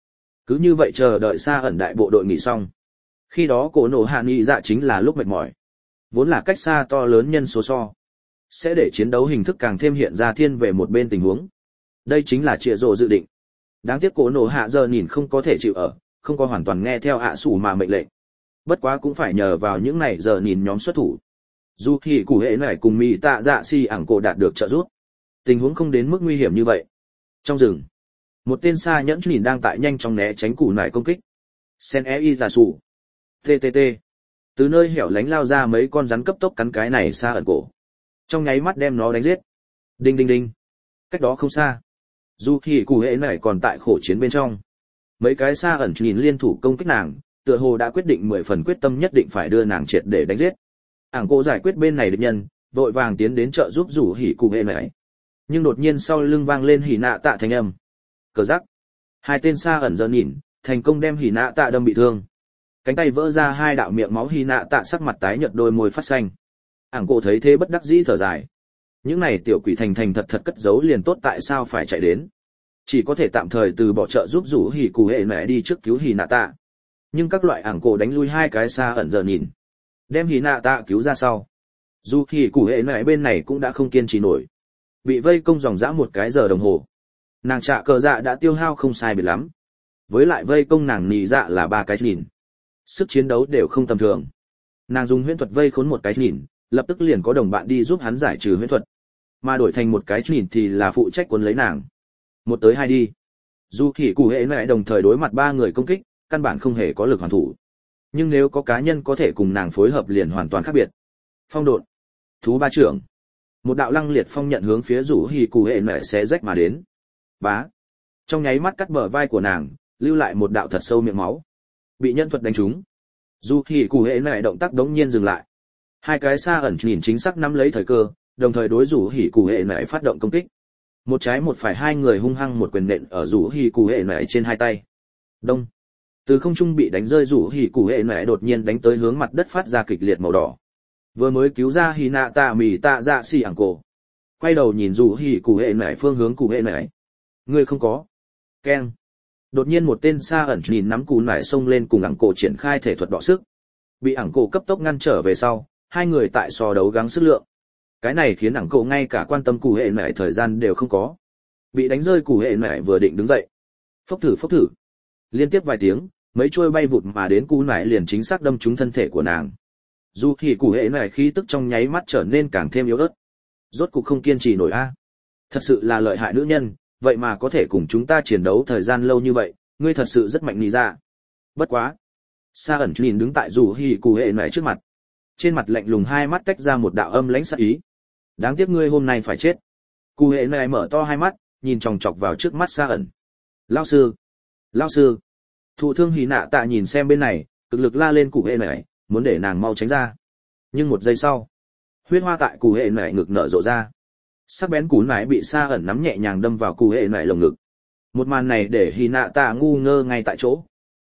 Cứ như vậy chờ đợi Sa ẩn đại bộ đội nghỉ xong. Khi đó cổ nổ hạ nghị dạ chính là lúc mệt mỏi. Vốn là cách xa to lớn nhân số so. Sẽ để chiến đấu hình thức càng thêm hiện ra thiên về một bên tình huống. Đây chính là Chĩa Rồ dự định. Đáng tiếc cổ nổ hạ giờ nhìn không có thể chịu ở, không có hoàn toàn nghe theo ạ sủ mà mệnh lệnh. Bất quá cũng phải nhờ vào những này giờ nhìn nhóm xuất thủ. Dù thì cụ hệ này cùng Mị Tạ Dạ Si ảng cổ đạt được trợ giúp. Tình huống không đến mức nguy hiểm như vậy. Trong rừng, một tên xa nhẫn nhìn đang tại nhanh chóng né tránh củ nải công kích. Sen e giả sủ. TTT. Từ nơi hẻo lánh lao ra mấy con rắn cấp tốc cắn cái này xa ẩn cổ. Trong nháy mắt đem nó đánh giết. Đinh đinh đinh. Cách đó không xa. Dù thì cụ hệ này còn tại khổ chiến bên trong. Mấy cái xa ẩn nhìn liên thủ công kích nàng, tựa hồ đã quyết định 10 phần quyết tâm nhất định phải đưa nàng triệt để đánh giết. Ảng cổ giải quyết bên này địch nhân, vội vàng tiến đến trợ giúp rủ hỉ cụ hệ này. Nhưng đột nhiên sau lưng vang lên hỉ nạ tạ thanh âm. Cờ rắc. Hai tên xa ẩn giờ nhìn, thành công đem hỉ nạ tạ đâm bị thương. Cánh tay vỡ ra hai đạo miệng máu, hỉ nạ tạ sắc mặt tái nhợt, đôi môi phát xanh. Ảng cổ thấy thế bất đắc dĩ thở dài. Những này tiểu quỷ thành thành thật thật cất giấu liền tốt, tại sao phải chạy đến? Chỉ có thể tạm thời từ bỏ trợ giúp rủ hỉ cụ hệ mẹ đi trước cứu hỉ nạ tạ. Nhưng các loại ảng cổ đánh lui hai cái xa ẩn giờ nhìn, đem hỉ nạ tạ cứu ra sau. Dù hỉ cụ hệ mẹ bên này cũng đã không kiên trì nổi, bị vây công dòng dã một cái giờ đồng hồ. Nàng trạ cờ dạ đã tiêu hao không sai biệt lắm, với lại vây công nàng nì dạ là 3 cái nhìn, sức chiến đấu đều không tầm thường. Nàng dùng huyễn thuật vây khốn một cái nhìn, lập tức liền có đồng bạn đi giúp hắn giải trừ huyễn thuật, mà đổi thành một cái nhìn thì là phụ trách cuốn lấy nàng. Một tới hai đi. Dù thì cụ hệ mẹ đồng thời đối mặt 3 người công kích, căn bản không hề có lực hoàn thủ. Nhưng nếu có cá nhân có thể cùng nàng phối hợp liền hoàn toàn khác biệt. Phong độn, thú ba trưởng. Một đạo lăng liệt phong nhận hướng phía rủ hỉ cụ hệ mẹ xé rách mà đến. Bá. Trong nháy mắt cắt bờ vai của nàng, lưu lại một đạo thật sâu miệng máu. Bị nhân thuật đánh trúng. Dù hỉ cụ hệ mẹ động tác đống nhiên dừng lại. Hai cái xa ẩn nhìn chính xác nắm lấy thời cơ, đồng thời đối rủ hỉ cụ hệ mẹ phát động công kích. Một trái một phải hai người hung hăng một quyền nện ở rủ hỉ cụ hệ mẹ trên hai tay. Đông. Từ không trung bị đánh rơi rủ hỉ cụ hệ mẹ đột nhiên đánh tới hướng mặt đất phát ra kịch liệt màu đỏ. Vừa mới cứu ra hỉ nạ tạ Mị Tạ Dạ Si ảng cổ, quay đầu nhìn rủ hỉ cụ hệ mẹ phương hướng cụ hệ mẹ. Ngươi không có. Keng. Đột nhiên một tên xa ẩn nhìn nắm cú nải xông lên cùng ảng cổ triển khai thể thuật đọ sức. Bị ảng cổ cấp tốc ngăn trở về sau, hai người tại so đấu gắng sức lượng. Cái này khiến ảng cổ ngay cả quan tâm cụ hệ mẹ thời gian đều không có. Bị đánh rơi cụ hệ mẹ vừa định đứng dậy. Phốc thử. Liên tiếp vài tiếng, mấy chuôi bay vụt mà đến cú nải liền chính xác đâm trúng thân thể của nàng. Dù thì cụ hệ mẹ khí tức trong nháy mắt trở nên càng thêm yếu ớt. Rốt cục không kiên trì nổi a. Thật sự là lợi hại nữ nhân, vậy mà có thể cùng chúng ta chiến đấu thời gian lâu như vậy, ngươi thật sự rất mạnh nì ra. Bất quá. Sa ẩn nhìn đứng tại rủ hỉ cụ hệ mẹ trước mặt. Trên mặt lạnh lùng, hai mắt tách ra một đạo âm lãnh sắc ý. Đáng tiếc ngươi hôm nay phải chết. Cụ hệ mẹ mở to hai mắt, nhìn chòng chọc vào trước mắt Sa ẩn. Lao sư. Thụ thương hỉ nạ tạ nhìn xem bên này, cực lực la lên cụ hệ mẹ, muốn để nàng mau tránh ra. Nhưng một giây sau, huyết hoa tại cụ hệ mẹ ngực nở rộ ra. Sắc bén cú nải bị Sa ẩn nắm nhẹ nhàng đâm vào cụ hệ mẹ lồng ngực. Một màn này để hỉ nạ tạ ngu ngơ ngay tại chỗ.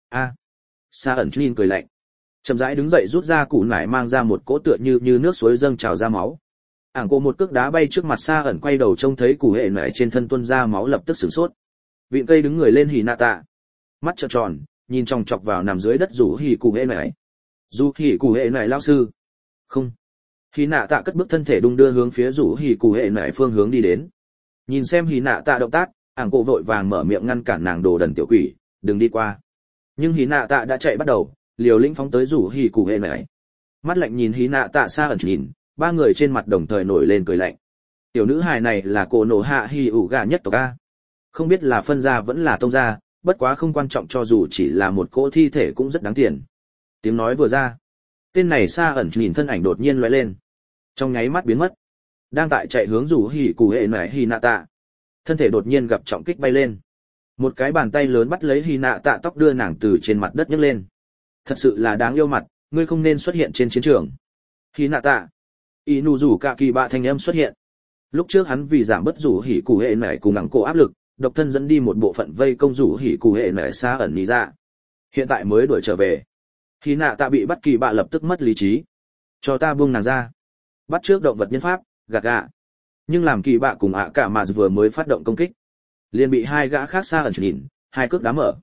Sa ẩn nhìn cười lạnh, chậm rãi đứng dậy rút ra củ nải mang ra một cỗ tựa như nước suối dâng trào ra máu. Ảng cổ một cước đá bay trước mặt Sa ẩn, quay đầu trông thấy củ hệ nải trên thân tuôn ra máu lập tức sửng sốt. Vịn cây đứng người lên hỉ nạ tạ, mắt trợn tròn, nhìn chòng chọc vào nằm dưới đất rủ hỉ củ hệ nải. Rủ hỉ củ hệ nải lao sư. Không. Hỉ nạ tạ cất bước thân thể đung đưa hướng phía rủ hỉ củ hệ nải phương hướng đi đến. Nhìn xem hỉ nạ tạ động tác, Ảng cổ vội vàng mở miệng ngăn cản nàng, đồ đần tiểu quỷ, đừng đi qua. Nhưng hỉ nạ tạ đã chạy bắt đầu, liều lĩnh phóng tới rủ hỉ cụ hệ mẹ. Mắt lạnh nhìn hỉ nạ tạ, Sa ẩn nhìn, 3 người trên mặt đồng thời nổi lên cười lạnh. Tiểu nữ hài này là cổ nổ hạ hỉ ủ gà nhất tộc a. Không biết là phân gia vẫn là tông gia, bất quá không quan trọng, cho dù chỉ là một cỗ thi thể cũng rất đáng tiền. Tiếng nói vừa ra, tên này Sa ẩn nhìn thân ảnh đột nhiên lóe lên, trong nháy mắt biến mất. Đang tại chạy hướng rủ hỉ cụ hệ mẹ hỉ nạ tạ, thân thể đột nhiên gặp trọng kích bay lên. Một cái bàn tay lớn bắt lấy hỉ nạ tạ tóc, đưa nàng từ trên mặt đất nhấc lên. Thật sự là đáng yêu mặt, ngươi không nên xuất hiện trên chiến trường. Hỉ nạ tạ. Inu rủ cả kỳ bạ thanh âm xuất hiện. Lúc trước hắn vì giảm bớt rủ hỉ cụ hệ mẹ cùng ảng cổ áp lực, độc thân dẫn đi một bộ phận vây công rủ hỉ cụ hệ mẹ Sa ẩn ní ra. Hiện tại mới đuổi trở về. Hỉ nạ tạ bị bắt, kỳ bạ lập tức mất lý trí. Cho ta buông nàng ra. Bắt trước động vật nhân pháp, gạt gạ. Nhưng làm kỳ bạ cùng ạ cả mà vừa mới phát động công kích, liền bị hai gã khác Sa ẩn nhìn, hai cước đá mở.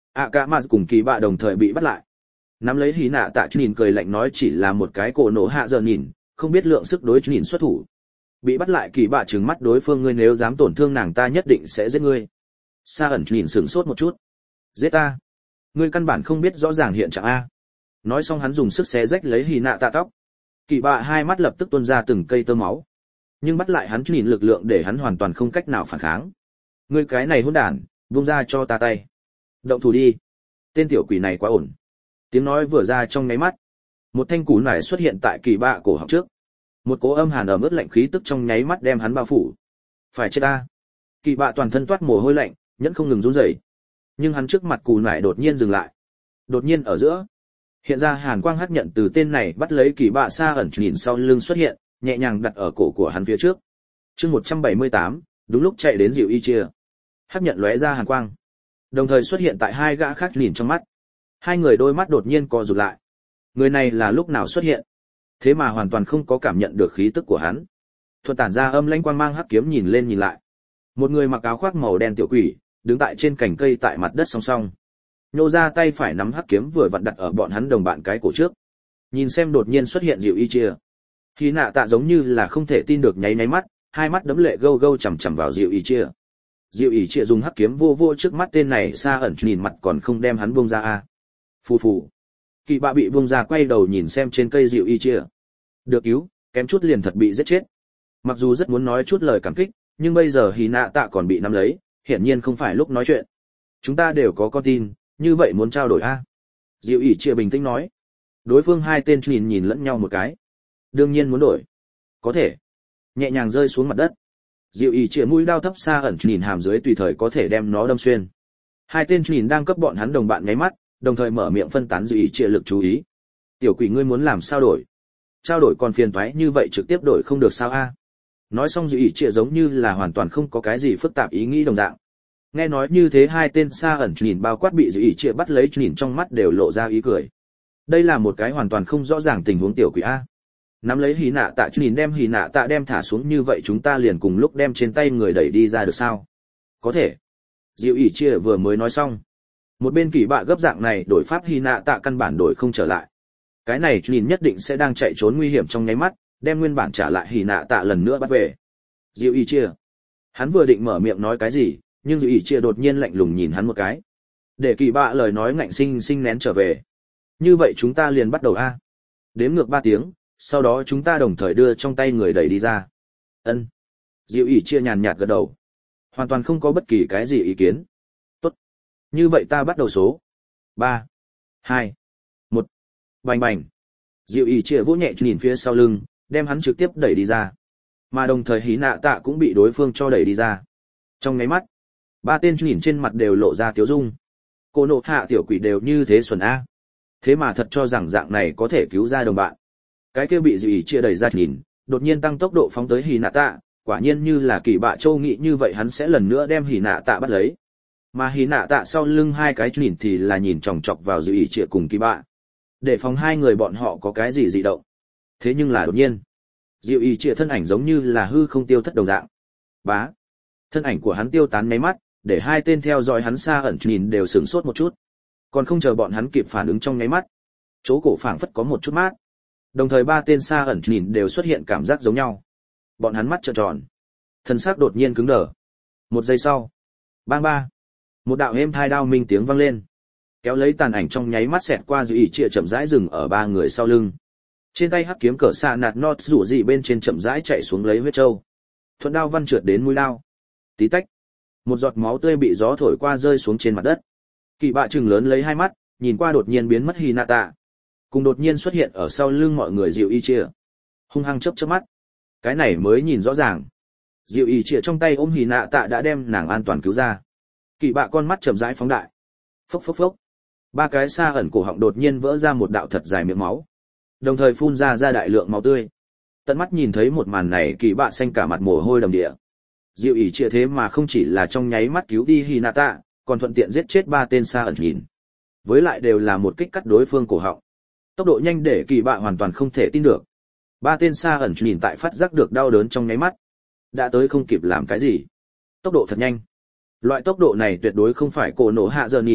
Akamas cùng kỳ bạ đồng thời bị bắt lại. Nắm lấy hí nạ tạ nhìn cười lạnh nói chỉ là một cái cổ nổ hạ giờ nhìn, không biết lượng sức đối nhìn xuất thủ. Bị bắt lại kỳ bạ trừng mắt đối phương, ngươi nếu dám tổn thương nàng ta nhất định sẽ giết ngươi. Sa ẩn nhìn sửng sốt một chút. Giết ta? Ngươi căn bản không biết rõ ràng hiện trạng a. Nói xong hắn dùng sức xé rách lấy hí nạ tạ tóc. Kỳ bạ hai mắt lập tức tuôn ra từng cây tơ máu. Nhưng bắt lại hắn nhìn lực lượng để hắn hoàn toàn không cách nào phản kháng. Ngươi cái này hỗn đản, buông ra cho ta tay. Động thủ đi. Tên tiểu quỷ này quá ổn. Tiếng nói vừa ra trong nháy mắt, một thanh cú nải xuất hiện tại kỳ bạ cổ họng trước. Một cỗ âm hàn ẩm ướt lạnh khí tức trong nháy mắt đem hắn bao phủ. Phải chết ta. Kỳ bạ toàn thân toát mồ hôi lạnh, nhẫn không ngừng run rẩy. Nhưng hắn trước mặt cú nải đột nhiên dừng lại. Đột nhiên ở giữa, hiện ra hàn quang hắc nhận từ tên này bắt lấy kỳ bạ Sa ẩn nhìn sau lưng xuất hiện, nhẹ nhàng đặt ở cổ của hắn phía trước. Chương 178, đúng lúc chạy đến dịu y chia. Hắc nhận lóe ra hàn quang, đồng thời xuất hiện tại hai gã khác nhìn trong mắt. Hai người đôi mắt đột nhiên co rụt lại. Người này là lúc nào xuất hiện? Thế mà hoàn toàn không có cảm nhận được khí tức của hắn. Thuận tản ra âm lãnh quang mang hắc kiếm nhìn lên nhìn lại. Một người mặc áo khoác màu đen tiểu quỷ, đứng tại trên cành cây tại mặt đất song song. Nhô ra tay phải nắm hắc kiếm vừa vặn đặt ở bọn hắn đồng bạn cái cổ trước. Nhìn xem đột nhiên xuất hiện dịu y chia. Khi nạ tạ giống như là không thể tin được nháy nháy mắt, hai mắt đấm lệ gâu gâu chằm chằm vào dịu y chia. Dịu y chia dùng hắc kiếm vô vô trước mắt tên này Sa ẩn nhìn mặt còn không đem hắn buông ra a. Phù phù. Kỳ bạ bị buông ra quay đầu nhìn xem trên cây dịu y chia. Được cứu, kém chút liền thật bị giết chết. Mặc dù rất muốn nói chút lời cảm kích, nhưng bây giờ Hỉ Nạ Tạ còn bị nắm lấy, hiển nhiên không phải lúc nói chuyện. Chúng ta đều có con tin, như vậy muốn trao đổi a? Dịu y chia bình tĩnh nói. Đối phương hai tên nhìn lẫn nhau một cái. Đương nhiên muốn đổi. Có thể. Nhẹ nhàng rơi xuống mặt đất. Dịu y chia mũi đao thấp Sa ẩn nhìn hàm dưới tùy thời có thể đem nó đâm xuyên. Hai tên nhìn đang cấp bọn hắn đồng bạn nháy mắt, đồng thời mở miệng phân tán dịu ý chia lực chú ý. Tiểu quỷ ngươi muốn làm sao đổi? Trao đổi còn phiền toái như vậy trực tiếp đổi không được sao a? Nói xong dịu ý chia giống như là hoàn toàn không có cái gì phức tạp ý nghĩ đồng dạng. Nghe nói như thế hai tên Sa ẩn nhìn bao quát bị dịu ý chia bắt lấy nhìn trong mắt đều lộ ra ý cười. Đây là một cái hoàn toàn không rõ ràng tình huống tiểu quỷ a. Nắm lấy Hỉ Nạ Tạ nhìn đem Hỉ Nạ Tạ đem thả xuống như vậy chúng ta liền cùng lúc đem trên tay người đẩy đi ra được sao? Có thể. Dịu ý chia vừa mới nói xong. Một bên kỳ bạ gấp dạng này đổi pháp Hỉ Nạ Tạ căn bản đổi không trở lại. Cái này nhìn nhất định sẽ đang chạy trốn nguy hiểm trong nháy mắt, đem nguyên bản trả lại Hỉ Nạ Tạ lần nữa bắt về. Dịu ý chia. Hắn vừa định mở miệng nói cái gì, nhưng dịu ý chia đột nhiên lạnh lùng nhìn hắn một cái. Để kỳ bạ lời nói ngạnh sinh nén trở về. Như vậy chúng ta liền bắt đầu a. Đếm ngược 3 tiếng, sau đó chúng ta đồng thời đưa trong tay người đẩy đi ra. Ân. Dịu ý chia nhàn nhạt gật đầu. Hoàn toàn không có bất kỳ cái gì ý kiến. Tốt. Như vậy ta bắt đầu số 3, 2, 1. Bành bành. Dịu ý chia vỗ nhẹ nhìn phía sau lưng, đem hắn trực tiếp đẩy đi ra. Mà đồng thời Hỉ Nạ Tạ cũng bị đối phương cho đẩy đi ra. Trong nháy mắt, 3 tên nhìn trên mặt đều lộ ra tiếu dung. Cô nộ hạ tiểu quỷ đều như thế xuẩn a. Thế mà thật cho rằng dạng này có thể cứu ra đồng bạn. Cái kia bị dịu ý chia đẩy ra nhìn, đột nhiên tăng tốc độ phóng tới Hỉ Nạ Tạ, quả nhiên như là kỳ bạ châu nghĩ như vậy hắn sẽ lần nữa đem Hỉ Nạ Tạ bắt lấy. Mà Hỉ Nạ Tạ sau lưng hai cái nhìn thì là nhìn chòng chọc vào dịu ý chia cùng kỳ bạ. Để phòng hai người bọn họ có cái gì dị động. Thế nhưng là đột nhiên, dịu ý chia thân ảnh giống như là hư không tiêu thất đồng dạng. Bá. Thân ảnh của hắn tiêu tán mấy mắt, để hai tên theo dõi hắn Sa ẩn nhìn đều sửng sốt một chút. Còn không chờ bọn hắn kịp phản ứng trong nháy mắt, chỗ cổ phảng phất có một chút mát. Đồng thời 3 tên Sa ẩn nhìn đều xuất hiện cảm giác giống nhau. Bọn hắn mắt trợn tròn, thân xác đột nhiên cứng đờ. Một giây sau, bang ba, một đạo êm thai đao minh tiếng vang lên, kéo lấy tàn ảnh trong nháy mắt xẹt qua dịu ý chia chậm rãi dừng ở 3 người sau lưng. Trên tay hắc kiếm cỡ xạ nạt nọt rủ gì bên trên chậm rãi chạy xuống lấy huyết châu. Thuận đao văn trượt đến mũi đao. Tí tách, một giọt máu tươi bị gió thổi qua rơi xuống trên mặt đất. Kỳ bạ trừng lớn lấy hai mắt, nhìn qua đột nhiên biến mất Hỉ Nạ Tạ, cùng đột nhiên xuất hiện ở sau lưng mọi người dịu y chia. Hung hăng chớp mắt, cái này mới nhìn rõ ràng. Dịu y chia trong tay ôm Hỉ Nạ Tạ đã đem nàng an toàn cứu ra. Kỳ bạ con mắt chậm rãi phóng đại. Phốc phốc phốc. 3 cái Sa ẩn cổ họng đột nhiên vỡ ra một đạo thật dài miệng máu, đồng thời phun ra đại lượng máu tươi. Tận mắt nhìn thấy một màn này kỳ bạ xanh cả mặt mồ hôi đầm đìa. Dịu ý chia thế mà không chỉ là trong nháy mắt cứu đi Hỉ Nạ Tạ, còn thuận tiện giết chết 3 tên Sa ẩn nhìn. Với lại đều là một kích cắt đối phương cổ họng. Tốc độ nhanh để kỳ bạ hoàn toàn không thể tin được. 3 tên Sa ẩn nhìn tại phát giác được đau đớn trong nháy mắt, đã tới không kịp làm cái gì. Tốc độ thật nhanh. Loại tốc độ này tuyệt đối không phải cổ nổ hạ giờ nhìn,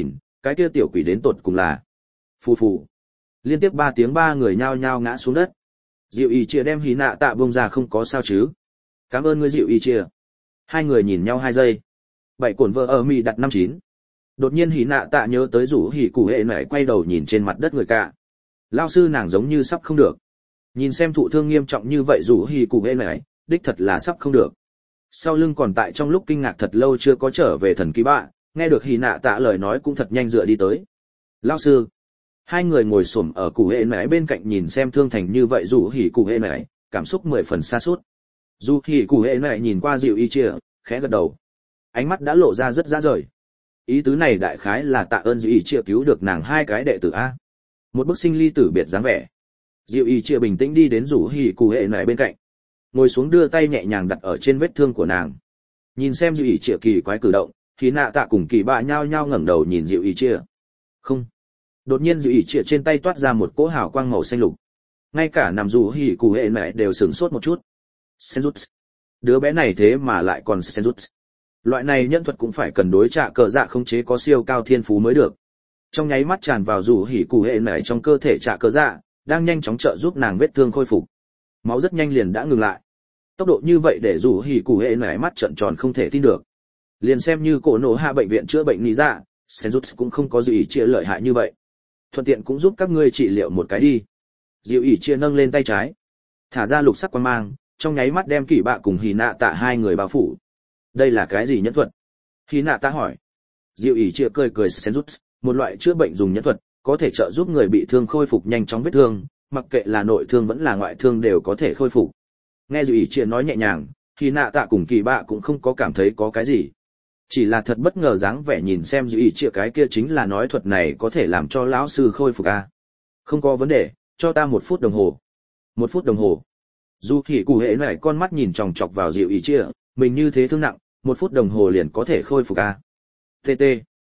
cái kia tiểu quỷ đến tột cùng là. Phù phù. Liên tiếp 3 tiếng, 3 người nhao nhao ngã xuống đất. Diệu ý chia đem hí nạ tạ bông ra, không có sao chứ. Cảm ơn ngươi Diệu ý chia. Hai người nhìn nhau 2 giây. 7 cổn vợ ở mì đặt 59. Đột nhiên hí nạ tạ nhớ tới rủ hỉ cụ hệ nảy, quay đầu nhìn trên mặt đất người cả. Lao sư nàng giống như sắp không được. Nhìn xem thụ thương nghiêm trọng như vậy rủ hỉ cụ hệ nảy, đích thật là sắp không được. Sau lưng còn tại trong lúc kinh ngạc thật lâu chưa có trở về thần kỳ bạ, nghe được hí nạ tạ lời nói cũng thật nhanh dựa đi tới. Lao sư. Hai người ngồi xổm ở cụ hệ nảy bên cạnh nhìn xem thương thành như vậy rủ hỉ cụ hệ nảy, cảm xúc 10 phần xa sút. Dù hỉ cụ hệ nảy nhìn qua Diệu ý chia, khẽ gật đầu. Ánh mắt đã lộ ra rất ra rời. Ý tứ này đại khái là tạ ơn Diệu ý chia cứu được nàng 2 cái đệ tử a. Một bức sinh ly tử biệt dáng vẻ. Diệu ý chia bình tĩnh đi đến rủ hỉ cụ hệ nảy bên cạnh, ngồi xuống đưa tay nhẹ nhàng đặt ở trên vết thương của nàng. Nhìn xem Diệu ý chia kỳ quái cử động, thì nạ tạ cùng kỳ bạ nhao nhao ngẩng đầu nhìn Diệu ý chia. Không. Đột nhiên Diệu ý chia trên tay toát ra một cỗ hào quang màu xanh lục. Ngay cả nằm rủ hỉ cụ hệ nảy đều sửng sốt một chút. Senjutsu. Đứa bé này thế mà lại còn Senjutsu. Loại này nhân thuật cũng phải cần đối trạ cờ dạ khống chế có siêu cao thiên phú mới được. Trong nháy mắt tràn vào rủ hỉ cụ hệ nảy trong cơ thể trạ cờ dạ, đang nhanh chóng trợ giúp nàng vết thương khôi phục. Máu rất nhanh liền đã ngừng lại. Tốc độ như vậy để rủ hỉ cụ hệ nảy mắt trợn tròn không thể tin được. Liền xem như cổ nổ hạ bệnh viện chữa bệnh lý dạ, Senjutsu cũng không có Diệu ý chia lợi hại như vậy. Thuận tiện cũng giúp các ngươi trị liệu một cái đi. Diệu ý chia nâng lên tay trái, thả ra lục sắc quang mang, trong nháy mắt đem kỳ bạ cùng hỉ nạ tạ 2 người bao phủ. Đây là cái gì nhẫn thuật? Hỉ nạ tạ hỏi. Diệu ý chia cười cười Senjutsu, một loại chữa bệnh dùng nhẫn thuật, có thể trợ giúp người bị thương khôi phục nhanh chóng vết thương, mặc kệ là nội thương vẫn là ngoại thương đều có thể khôi phục. Nghe Diệu ý chia nói nhẹ nhàng, hỉ nạ tạ cùng kỳ bạ cũng không có cảm thấy có cái gì. Chỉ là thật bất ngờ dáng vẻ nhìn xem Diệu ý chia cái kia chính là nói thuật này có thể làm cho lão sư khôi phục a. Không có vấn đề, cho ta 1 phút đồng hồ. 1 phút đồng hồ. Dù hỉ cụ hệ nảy con mắt nhìn chòng chọc vào Diệu ý chia, mình như thế thương nặng, 1 phút đồng hồ liền có thể khôi phục a. TT.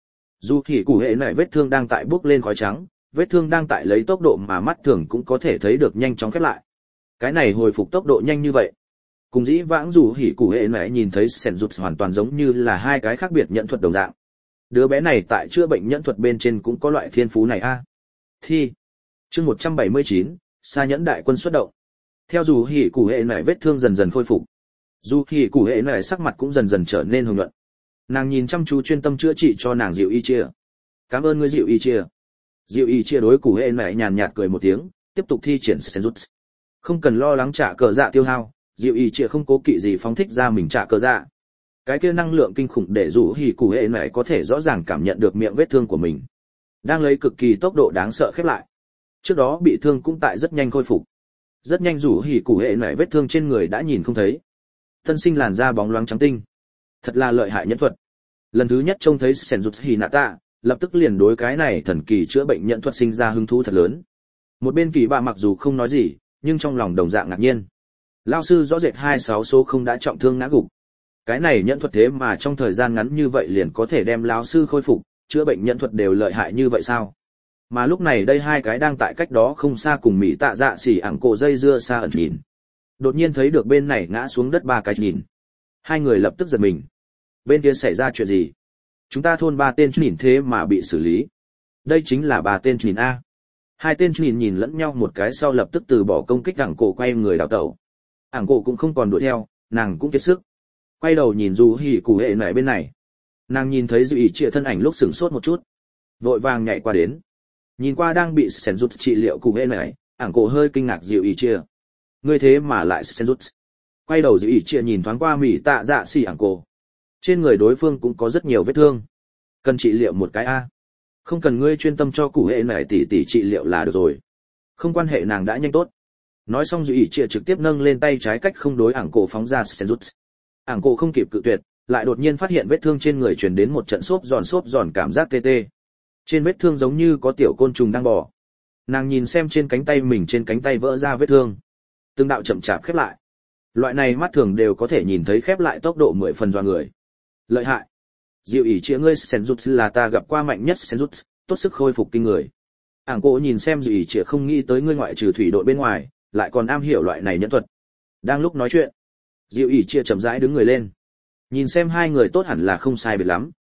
Dù hỉ cụ hệ nảy vết thương đang tại bốc lên khói trắng, vết thương đang tại lấy tốc độ mà mắt thường cũng có thể thấy được nhanh chóng khép lại. Cái này hồi phục tốc độ nhanh như vậy. Cùng dĩ vãng dù hỉ cụ hệ nảy nhìn thấy Senjutsu hoàn toàn giống như là 2 cái khác biệt nhận thuật đồng dạng. Đứa bé này tại chữa bệnh nhẫn thuật bên trên cũng có loại thiên phú này a. Thi. Chương 179, Sa nhẫn đại quân xuất động. Theo dù hỉ cụ hệ nảy vết thương dần dần khôi phục, dù hỉ cụ hệ nảy sắc mặt cũng dần dần trở nên hồng nhuận. Nàng nhìn chăm chú chuyên tâm chữa trị cho nàng Diệu ý chia. Cảm ơn ngươi Diệu ý chia. Diệu ý chia đối cụ hệ nảy nhàn nhạt cười một tiếng, tiếp tục thi triển Senjutsu. Không cần lo lắng trả cờ dạ tiêu hao, Diệu ý chia không cố kỵ gì phóng thích ra mình trả cờ dạ. Cái kia năng lượng kinh khủng để rủ hỉ cụ hệ nảy có thể rõ ràng cảm nhận được miệng vết thương của mình đang lấy cực kỳ tốc độ đáng sợ khép lại. Trước đó bị thương cũng tại rất nhanh khôi phục. Rất nhanh rủ hỉ cụ hệ nảy vết thương trên người đã nhìn không thấy. Tân sinh làn da bóng loáng trắng tinh. Thật là lợi hại nhẫn thuật. Lần thứ nhất trông thấy Senjutsu Hinata, lập tức liền đối cái này thần kỳ chữa bệnh nhẫn thuật sinh ra hứng thú thật lớn. Một bên kỳ bạ mặc dù không nói gì, nhưng trong lòng đồng dạng ngạc nhiên. Lao sư rõ rệt 26 số không đã trọng thương ngã gục. Cái này nhẫn thuật thế mà trong thời gian ngắn như vậy liền có thể đem lão sư khôi phục, chữa bệnh nhẫn thuật đều lợi hại như vậy sao? Mà lúc này đây 2 cái đang tại cách đó không xa cùng mỹ tạ dạ xỉ ảng cổ dây dưa xa ẩn nhìn. Đột nhiên thấy được bên này ngã xuống đất 3 cái nhìn. 2 người lập tức giật mình. Bên kia xảy ra chuyện gì? Chúng ta thôn 3 tên nhìn thế mà bị xử lý. Đây chính là 3 tên nhìn a. 2 tên nhìn lẫn nhau một cái sau lập tức từ bỏ công kích ảng cổ quay người đào tẩu. Ảng cổ cũng không còn đuổi theo, nàng cũng kiệt sức. Quay đầu nhìn dù hỉ cụ hệ nảy bên này. Nàng nhìn thấy Diệu ý chia thân ảnh lúc sửng sốt một chút, vội vàng nhảy qua đến. Nhìn qua đang bị Senjutsu trị liệu cụ hệ nảy, ảng cổ hơi kinh ngạc Diệu ý chia. Ngươi thế mà lại Senjutsu. Quay đầu Diệu ý chia nhìn thoáng qua mỹ tạ dạ xỉ ảng cổ. Trên người đối phương cũng có rất nhiều vết thương. Cần trị liệu một cái a. Không cần ngươi chuyên tâm cho cụ hệ nảy tỉ trị liệu là được rồi. Không quan hệ nàng đã nhanh tốt. Nói xong Diệu ý chia trực tiếp nâng lên tay trái cách không đối ảng cổ phóng ra Senjutsu. Ảng cổ không kịp cự tuyệt, lại đột nhiên phát hiện vết thương trên người truyền đến một trận xốp giòn cảm giác tê tê. Trên vết thương giống như có tiểu côn trùng đang bò. Nàng nhìn xem trên cánh tay mình, trên cánh tay vỡ ra vết thương. Từng đạo chậm chạp khép lại. Loại này mắt thường đều có thể nhìn thấy khép lại tốc độ 10 phần dọa người. Lợi hại. Diệu ý chia ngươi Senjutsu là ta gặp qua mạnh nhất Senjutsu, tốt sức khôi phục kinh người. Ảng cổ nhìn xem Diệu ý chia không nghĩ tới ngươi ngoại trừ thủy đội bên ngoài, lại còn am hiểu loại này nhẫn thuật. Đang lúc nói chuyện, Diệu ý chia chậm rãi đứng người lên. Nhìn xem 2 người tốt hẳn là không sai biệt lắm.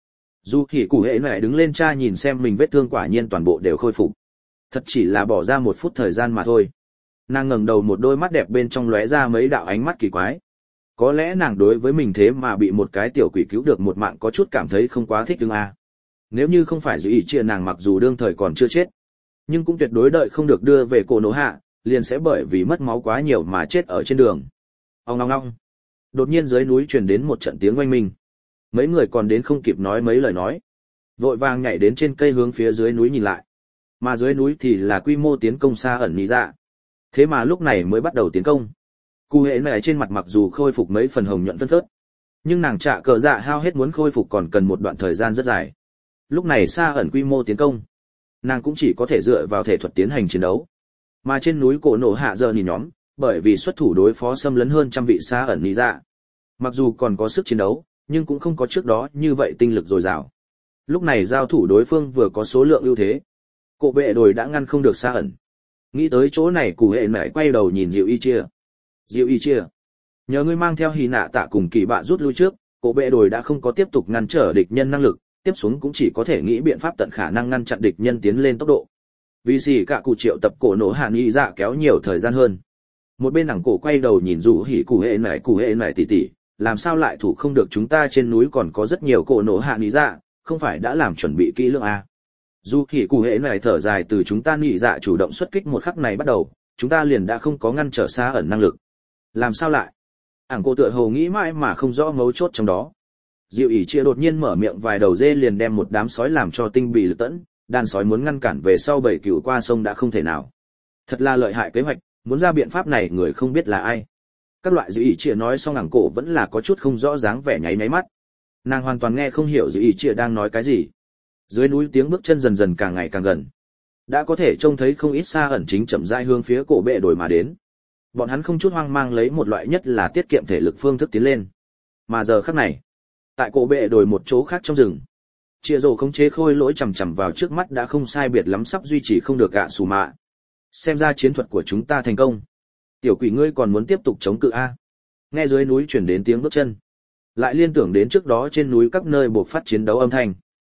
Dù hỉ cụ hệ này đứng lên tra nhìn xem mình vết thương quả nhiên toàn bộ đều khôi phục. Thật chỉ là bỏ ra 1 phút thời gian mà thôi. Nàng ngẩng đầu, một đôi mắt đẹp bên trong lóe ra mấy đạo ánh mắt kỳ quái. Có lẽ nàng đối với mình thế mà bị một cái tiểu quỷ cứu được một mạng có chút cảm thấy không quá thích ứng a. Nếu như không phải giữ ý chia, nàng mặc dù đương thời còn chưa chết, nhưng cũng tuyệt đối đợi không được đưa về cổ nổ hạ, liền sẽ bởi vì mất máu quá nhiều mà chết ở trên đường. Ong ong ong. Đột nhiên dưới núi truyền đến một trận tiếng oanh minh. Mấy người còn đến không kịp nói mấy lời nói, vội vàng nhảy đến trên cây hướng phía dưới núi nhìn lại. Mà dưới núi thì là quy mô tiến công xa ẩn nhị dạ. Thế mà lúc này mới bắt đầu tiến công. Cụ hệ này trên mặt mặc dù khôi phục mấy phần hồng nhuận phân phớt, nhưng nàng trả cờ dạ hao hết muốn khôi phục còn cần một đoạn thời gian rất dài. Lúc này xa ẩn quy mô tiến công, nàng cũng chỉ có thể dựa vào thể thuật tiến hành chiến đấu. Mà trên núi cổ nổ hạ giờ nhìn nhóm, bởi vì xuất thủ đối phó xâm lấn hơn trăm vị xa ẩn nhị dạ, mặc dù còn có sức chiến đấu, nhưng cũng không có trước đó như vậy tinh lực dồi dào. Lúc này giao thủ đối phương vừa có số lượng ưu thế, cổ bệ đồi đã ngăn không được xa ẩn. Nghĩ tới chỗ này, cụ hệ mẹ quay đầu nhìn Diệu Y Chia. Diệu Y Chia, nhờ ngươi mang theo Hỉ Nạ Tạ cùng Kỳ Bạ rút lui trước, cổ bệ đồi đã không có tiếp tục ngăn trở địch nhân năng lực, tiếp xuống cũng chỉ có thể nghĩ biện pháp tận khả năng ngăn chặn địch nhân tiến lên tốc độ. Vì gì cả cụ triệu tập cổ nổ hạ nghi dạ kéo nhiều thời gian hơn. Một bên đẳng cổ quay đầu nhìn Dụ Hỉ cụ hệ mẹ tỉ tỉ, làm sao lại thủ không được, chúng ta trên núi còn có rất nhiều cổ nổ hạ nghi dạ, không phải đã làm chuẩn bị kỹ lưỡng à? Dù hỉ cụ hệ này thở dài, từ chúng ta nhị dạ chủ động xuất kích một khắc này bắt đầu, chúng ta liền đã không có ngăn trở xa ẩn năng lực. Làm sao lại? Ảng cô tựa hồ nghĩ mãi mà không rõ mấu chốt trong đó. Diệu ỷ chia đột nhiên mở miệng, vài đầu dê liền đem một đám sói làm cho tinh bị lực tẫn, đàn sói muốn ngăn cản về sau bầy cừu qua sông đã không thể nào. Thật là lợi hại kế hoạch, muốn ra biện pháp này người không biết là ai. Các loại Diệu ỷ chia nói xong, Ảng cổ vẫn là có chút không rõ dáng vẻ nháy nháy mắt. Nàng hoàn toàn nghe không hiểu Diệu ỷ chia đang nói cái gì. Dưới núi tiếng bước chân dần dần càng ngày càng gần, đã có thể trông thấy không ít xa ẩn chính chậm rãi hướng phía cổ bệ đồi mà đến. Bọn hắn không chút hoang mang lấy một loại nhất là tiết kiệm thể lực phương thức tiến lên. Mà giờ khắc này, tại cổ bệ đồi một chỗ khác trong rừng, Chia Rồ khống chế khôi lỗi chằm chằm vào trước mắt đã không sai biệt lắm sắp duy trì không được gạ xù mạ. Xem ra chiến thuật của chúng ta thành công. Tiểu quỷ, ngươi còn muốn tiếp tục chống cự a? Nghe dưới núi truyền đến tiếng bước chân, lại liên tưởng đến trước đó trên núi các nơi buộc phát chiến đấu âm thanh.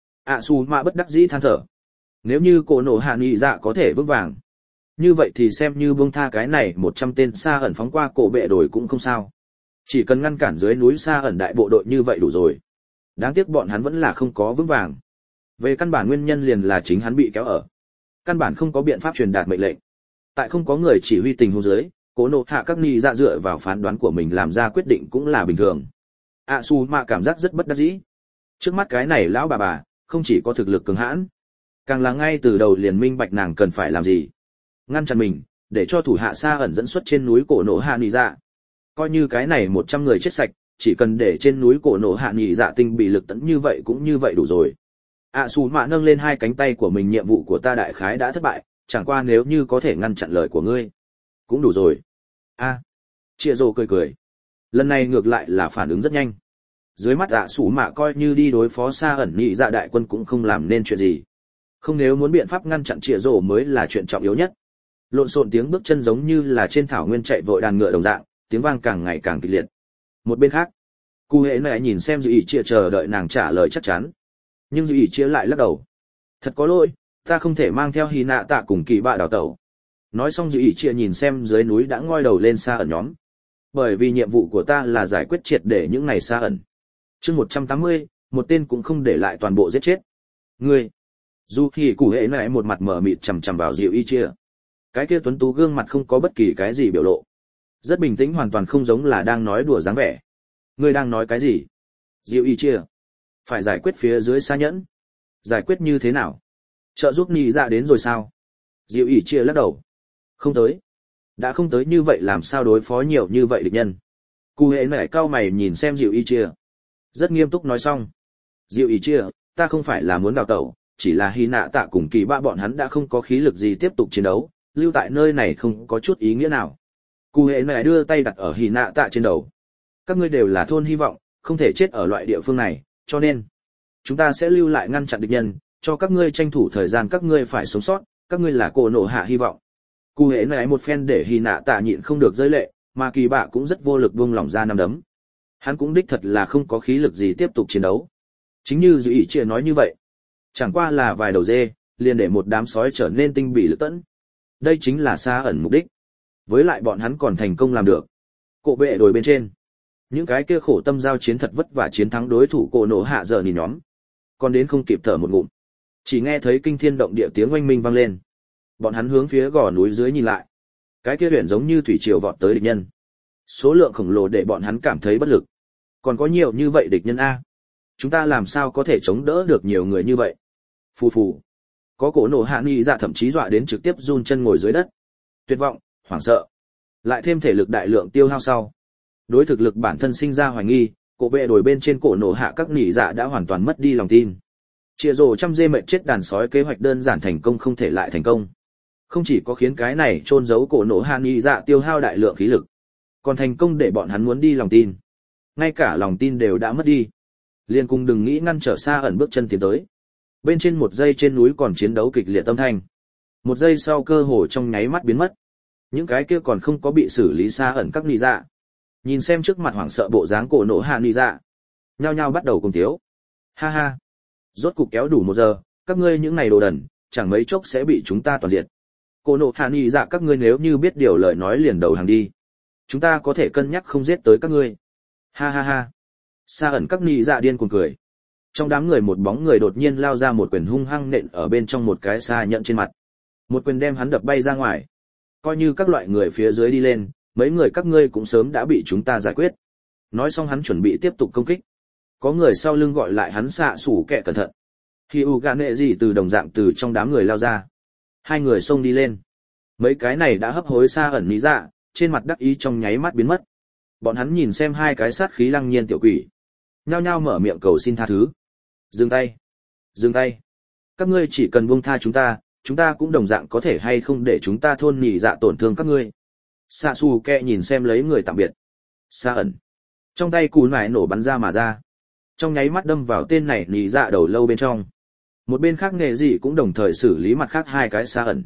Xù mạ bất đắc dĩ than thở. Nếu như cổ nổ hạ nghị dạ có thể vững vàng, như vậy thì xem như buông tha cái này 100 tên xa ẩn phóng qua cổ bệ đồi cũng không sao. Chỉ cần ngăn cản dưới núi xa ẩn đại bộ đội như vậy đủ rồi. Đáng tiếc bọn hắn vẫn là không có vững vàng. Về căn bản nguyên nhân liền là chính hắn bị kéo ở. Căn bản không có biện pháp truyền đạt mệnh lệnh. Tại không có người chỉ huy tình huống dưới, cổ nổ hạ các nghị dạ dựa vào phán đoán của mình làm ra quyết định cũng là bình thường. Xù mạ cảm giác rất bất đắc dĩ. Trước mắt cái này lão bà không chỉ có thực lực cường hãn, càng là ngay từ đầu liền minh bạch nàng cần phải làm gì. Ngăn chặn mình, để cho thủ hạ xa ẩn dẫn xuất trên núi cổ nổ hạ nhị dạ. Coi như cái này 100 người chết sạch, chỉ cần để trên núi cổ nổ hạ nhị dạ tinh bị lực tấn như vậy cũng như vậy đủ rồi. Xù mạ nâng lên hai cánh tay của mình, nhiệm vụ của ta đại khái đã thất bại, chẳng qua nếu như có thể ngăn chặn lời của ngươi, cũng đủ rồi. Chia Rồ cười cười. Lần này ngược lại là phản ứng rất nhanh. Dưới mắt Xù mạ coi như đi đối phó xa ẩn nhị dạ đại quân cũng không làm nên chuyện gì. Không, nếu muốn biện pháp ngăn chặn Chia Rồ mới là chuyện trọng yếu nhất. Lộn xộn tiếng bước chân giống như là trên thảo nguyên chạy vội đàn ngựa đồng dạng, tiếng vang càng ngày càng kịch liệt. Một bên khác, cụ hệ này nhìn xem Dư ỷ chia chờ đợi nàng trả lời chắc chắn, nhưng Dư ỷ chia lại lắc đầu. Thật có lỗi, ta không thể mang theo Hỉ Nạ Tạ cùng Kỳ Bạ đào tẩu. Nói xong Dư ỷ chia nhìn xem dưới núi đã ngoi đầu lên xa ẩn nhóm. Bởi vì nhiệm vụ của ta là giải quyết triệt để những này xa ẩn. Chương 180, một tên cũng không để lại, toàn bộ giết chết. Ngươi. Dù khi cụ hệ này một mặt mở mịt chằm chằm vào Dư ỷ chia. Cái kia tuấn tú gương mặt không có bất kỳ cái gì biểu lộ, rất bình tĩnh, hoàn toàn không giống là đang nói đùa dáng vẻ. Ngươi đang nói cái gì? Diệu Y chia. Phải giải quyết phía dưới xa nhẫn. Giải quyết như thế nào? Trợ giúp nhị dạ đến rồi sao? Diệu Y chia lắc đầu. Không tới. Đã không tới, như vậy làm sao đối phó nhiều như vậy địch nhân? Cụ hệ nảy cau mày nhìn xem Diệu Y chia. Rất nghiêm túc nói xong. Diệu Y chia, ta không phải là muốn đào tẩu, chỉ là Hỉ Nạ Tạ cùng Kỳ Bạ bọn hắn đã không có khí lực gì tiếp tục chiến đấu, lưu tại nơi này không có chút ý nghĩa nào. Cụ hệ này đưa tay đặt ở Hỉ Nạ Tạ trên đầu. Các ngươi đều là thôn hy vọng, không thể chết ở loại địa phương này, cho nên chúng ta sẽ lưu lại ngăn chặn địch nhân, cho các ngươi tranh thủ thời gian, các ngươi phải sống sót, các ngươi là cổ nổ hạ hy vọng. Cụ hệ này một phen để Hỉ Nạ Tạ nhịn không được rơi lệ, mà Kỳ Bạ cũng rất vô lực buông lỏng ra nắm đấm. Hắn cũng đích thật là không có khí lực gì tiếp tục chiến đấu. Chính như Dư Ý Chia nói như vậy, chẳng qua là vài đầu dê, liền để một đám sói trở nên tinh bỉ lực tẫn. Đây chính là Sa ẩn mục đích. Với lại bọn hắn còn thành công làm được. Cổ bệ đồi bên trên, những cái kia khổ tâm giao chiến thật vất vả chiến thắng đối thủ Cổ Nổ Hạ giờ nhìn nhóm, còn đến không kịp thở một ngụm, chỉ nghe thấy kinh thiên động địa tiếng oanh minh vang lên. Bọn hắn hướng phía gò núi dưới nhìn lại, cái kia huyền giống như thủy triều vọt tới địch nhân, số lượng khổng lồ để bọn hắn cảm thấy bất lực. Còn có nhiều như vậy địch nhân a, chúng ta làm sao có thể chống đỡ được nhiều người như vậy? Phù phù. Có Cổ Nổ Hạ nghi dạ thậm chí dọa đến trực tiếp run chân ngồi dưới đất. Tuyệt vọng, hoảng sợ, lại thêm thể lực đại lượng tiêu hao sau, đối thực lực bản thân sinh ra hoài nghi, cổ bệ đồi bên trên Cổ Nổ Hạ các nghi dạ đã hoàn toàn mất đi lòng tin. Chia rồ trăm dê mệt chết đàn sói kế hoạch đơn giản thành công không thể lại thành công. Không chỉ có khiến cái này chôn giấu Cổ Nổ Hạ nghi dạ tiêu hao đại lượng khí lực, còn thành công để bọn hắn muốn đi lòng tin. Ngay cả lòng tin đều đã mất đi. Liên cung đừng nghĩ ngăn trở Sa ẩn bước chân tiến tới. Bên trên một giây trên núi còn chiến đấu kịch liệt âm thanh. Một giây sau cơ hồ trong nháy mắt biến mất. Những cái kia còn không có bị xử lý Sa ẩn các nị dạ. Nhìn xem trước mặt hoảng sợ bộ dáng Cổ Nổ Hạ nị dạ, nhao nhao bắt đầu cùng tiếu. Ha ha, rốt cục kéo đủ 1 giờ, các ngươi những này đồ đần, chẳng mấy chốc sẽ bị chúng ta toàn diệt. Cổ Nổ Hạ nị dạ các ngươi nếu như biết điều lời nói liền đầu hàng đi. Chúng ta có thể cân nhắc không giết tới các ngươi. Ha ha ha. Sa ẩn các nị dạ điên cuồng cười. Trong đám người một bóng người đột nhiên lao ra một quyền hung hăng nện ở bên trong một cái Sa nhận trên mặt. Một quyền đem hắn đập bay ra ngoài. Coi như các loại người phía dưới đi lên, mấy người các ngươi cũng sớm đã bị chúng ta giải quyết. Nói xong hắn chuẩn bị tiếp tục công kích. Có người sau lưng gọi lại hắn xạ sủ kẹ cẩn thận. Hyuga nệ gì từ đồng dạng từ trong đám người lao ra. Hai người xông đi lên. Mấy cái này đã hấp hối Sa ẩn lý dạ, trên mặt đắc ý trong nháy mắt biến mất. Bọn hắn nhìn xem hai cái sát khí lăng nhiên tiểu quỷ, nhao nhao mở miệng cầu xin tha thứ. Dừng tay, dừng tay. Các ngươi chỉ cần buông tha chúng ta cũng đồng dạng có thể hay không để chúng ta thôn nhị dạ tổn thương các ngươi. Sasuke nhìn xem lấy người tạm biệt. Sa ẩn, trong tay cù nải nổ bắn ra mà ra, trong nháy mắt đâm vào tên này nhị dạ đầu lâu bên trong. Một bên khác nghệ dị cũng đồng thời xử lý mặt khác hai cái Sa ẩn.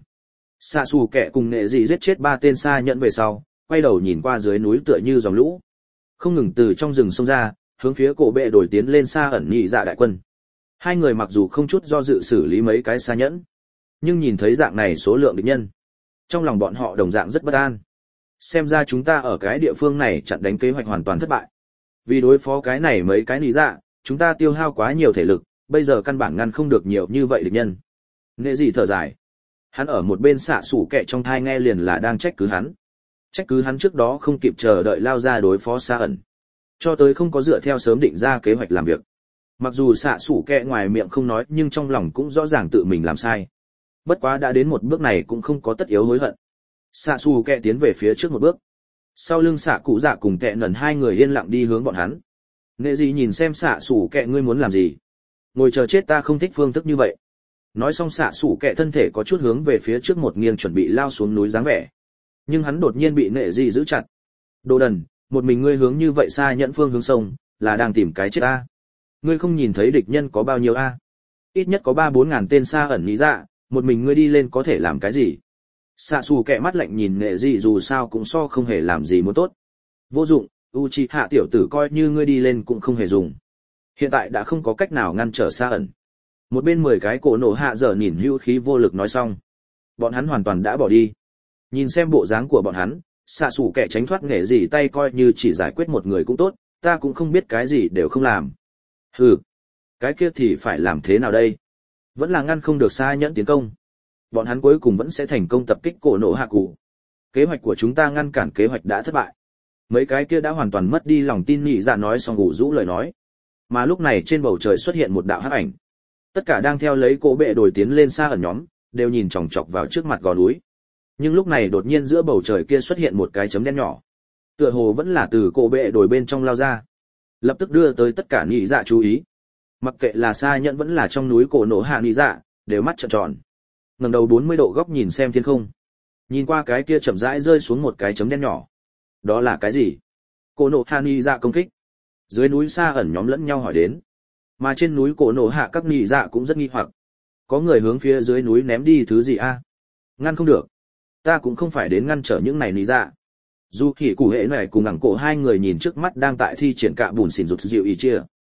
Sasuke cùng nghệ dị giết chết 3 tên Sa nhẫn về sau, quay đầu nhìn qua dưới núi tựa như dòng lũ, không ngừng từ trong rừng xông ra, hướng phía cổ bệ đổi tiến lên Sa ẩn nhị dạ đại quân. Hai người mặc dù không chút do dự xử lý mấy cái Sa nhẫn, nhưng nhìn thấy dạng này số lượng địch nhân, trong lòng bọn họ đồng dạng rất bất an. Xem ra chúng ta ở cái địa phương này chặn đánh kế hoạch hoàn toàn thất bại. Vì đối phó cái này mấy cái nhị dạ, chúng ta tiêu hao quá nhiều thể lực, bây giờ căn bản ngăn không được nhiều như vậy địch nhân. Nghệ gì thở dài. Hắn ở một bên xạ sủ kẹ trong thai nghe liền là đang trách cứ hắn. Trách cứ hắn trước đó không kịp chờ đợi lao ra đối phó Sa ẩn, cho tới không có dựa theo sớm định ra kế hoạch làm việc. Mặc dù xạ sủ kẹ ngoài miệng không nói nhưng trong lòng cũng rõ ràng tự mình làm sai. Bất quá đã đến một bước này cũng không có tất yếu hối hận. Xạ sủ kẹ tiến về phía trước một bước. Sau lưng xạ cụ dạ cùng kẹ nần hai người yên lặng đi hướng bọn hắn. Nghệ gì nhìn xem xạ sủ kẹ ngươi muốn làm gì? Ngồi chờ chết ta không thích phương thức như vậy. Nói xong xạ sủ kẹ thân thể có chút hướng về phía trước một nghiêng chuẩn bị lao xuống núi dáng vẻ. Nhưng hắn đột nhiên bị Nghệ gì giữ chặt. Đồ đần, một mình ngươi hướng như vậy xa nhận phương hướng sông, là đang tìm cái chết a. Ngươi không nhìn thấy địch nhân có bao nhiêu a? Ít nhất có 3-4 ngàn tên Sa ẩn lý dạ, một mình ngươi đi lên có thể làm cái gì? Xạ xù kẹ mắt lạnh nhìn Nghệ gì dù sao cũng so không hề làm gì muốn tốt. Vô dụng, Uchiha tiểu tử coi như ngươi đi lên cũng không hề dùng. Hiện tại đã không có cách nào ngăn trở Sa ẩn. Một bên 10 cái Cổ Nổ Hạ giờ nhìn hữu khí vô lực nói xong. Bọn hắn hoàn toàn đã bỏ đi. Nhìn xem bộ dáng của bọn hắn, xạ xù kẻ tránh thoát Nghệ gì tay coi như chỉ giải quyết một người cũng tốt, ta cũng không biết cái gì đều không làm. Hừ, cái kia thì phải làm thế nào đây? Vẫn là ngăn không được Sa nhẫn tiến công. Bọn hắn cuối cùng vẫn sẽ thành công tập kích Cổ Nổ Hạ cụ. Kế hoạch của chúng ta ngăn cản kế hoạch đã thất bại. Mấy cái kia đã hoàn toàn mất đi lòng tin nhị dạ nói xong ngủ rũ lời nói. Mà lúc này trên bầu trời xuất hiện một đạo hắc ảnh. Tất cả đang theo lấy cổ bệ đổi tiến lên Sa ẩn nhóm, đều nhìn chòng chọc vào trước mặt gò núi. Nhưng lúc này đột nhiên giữa bầu trời kia xuất hiện một cái chấm đen nhỏ. Tựa hồ vẫn là từ cổ bệ đổi bên trong lao ra. Lập tức đưa tới tất cả nhị dạ chú ý. Mặc kệ là Sa nhẫn vẫn là trong núi Cổ Nổ Hạ nhị dạ, đều mắt trợn tròn. Ngẩng đầu 40 độ góc nhìn xem thiên không. Nhìn qua cái kia chậm rãi rơi xuống một cái chấm đen nhỏ. Đó là cái gì? Cổ Nổ Hạ nhị dạ công kích. Dưới núi Sa ẩn nhóm lẫn nhau hỏi đến. Mà trên núi Cổ Nổ Hạ các nhị dạ cũng rất nghi hoặc. Có người hướng phía dưới núi ném đi thứ gì a? Ngăn không được. Ta cũng không phải đến ngăn trở những này nhị dạ. Dù Hỉ Cụ Hệ này cùng Ngẳng Cổ hai người nhìn trước mắt đang tại thi triển cạ bùn xỉn rụt dịu ý chia.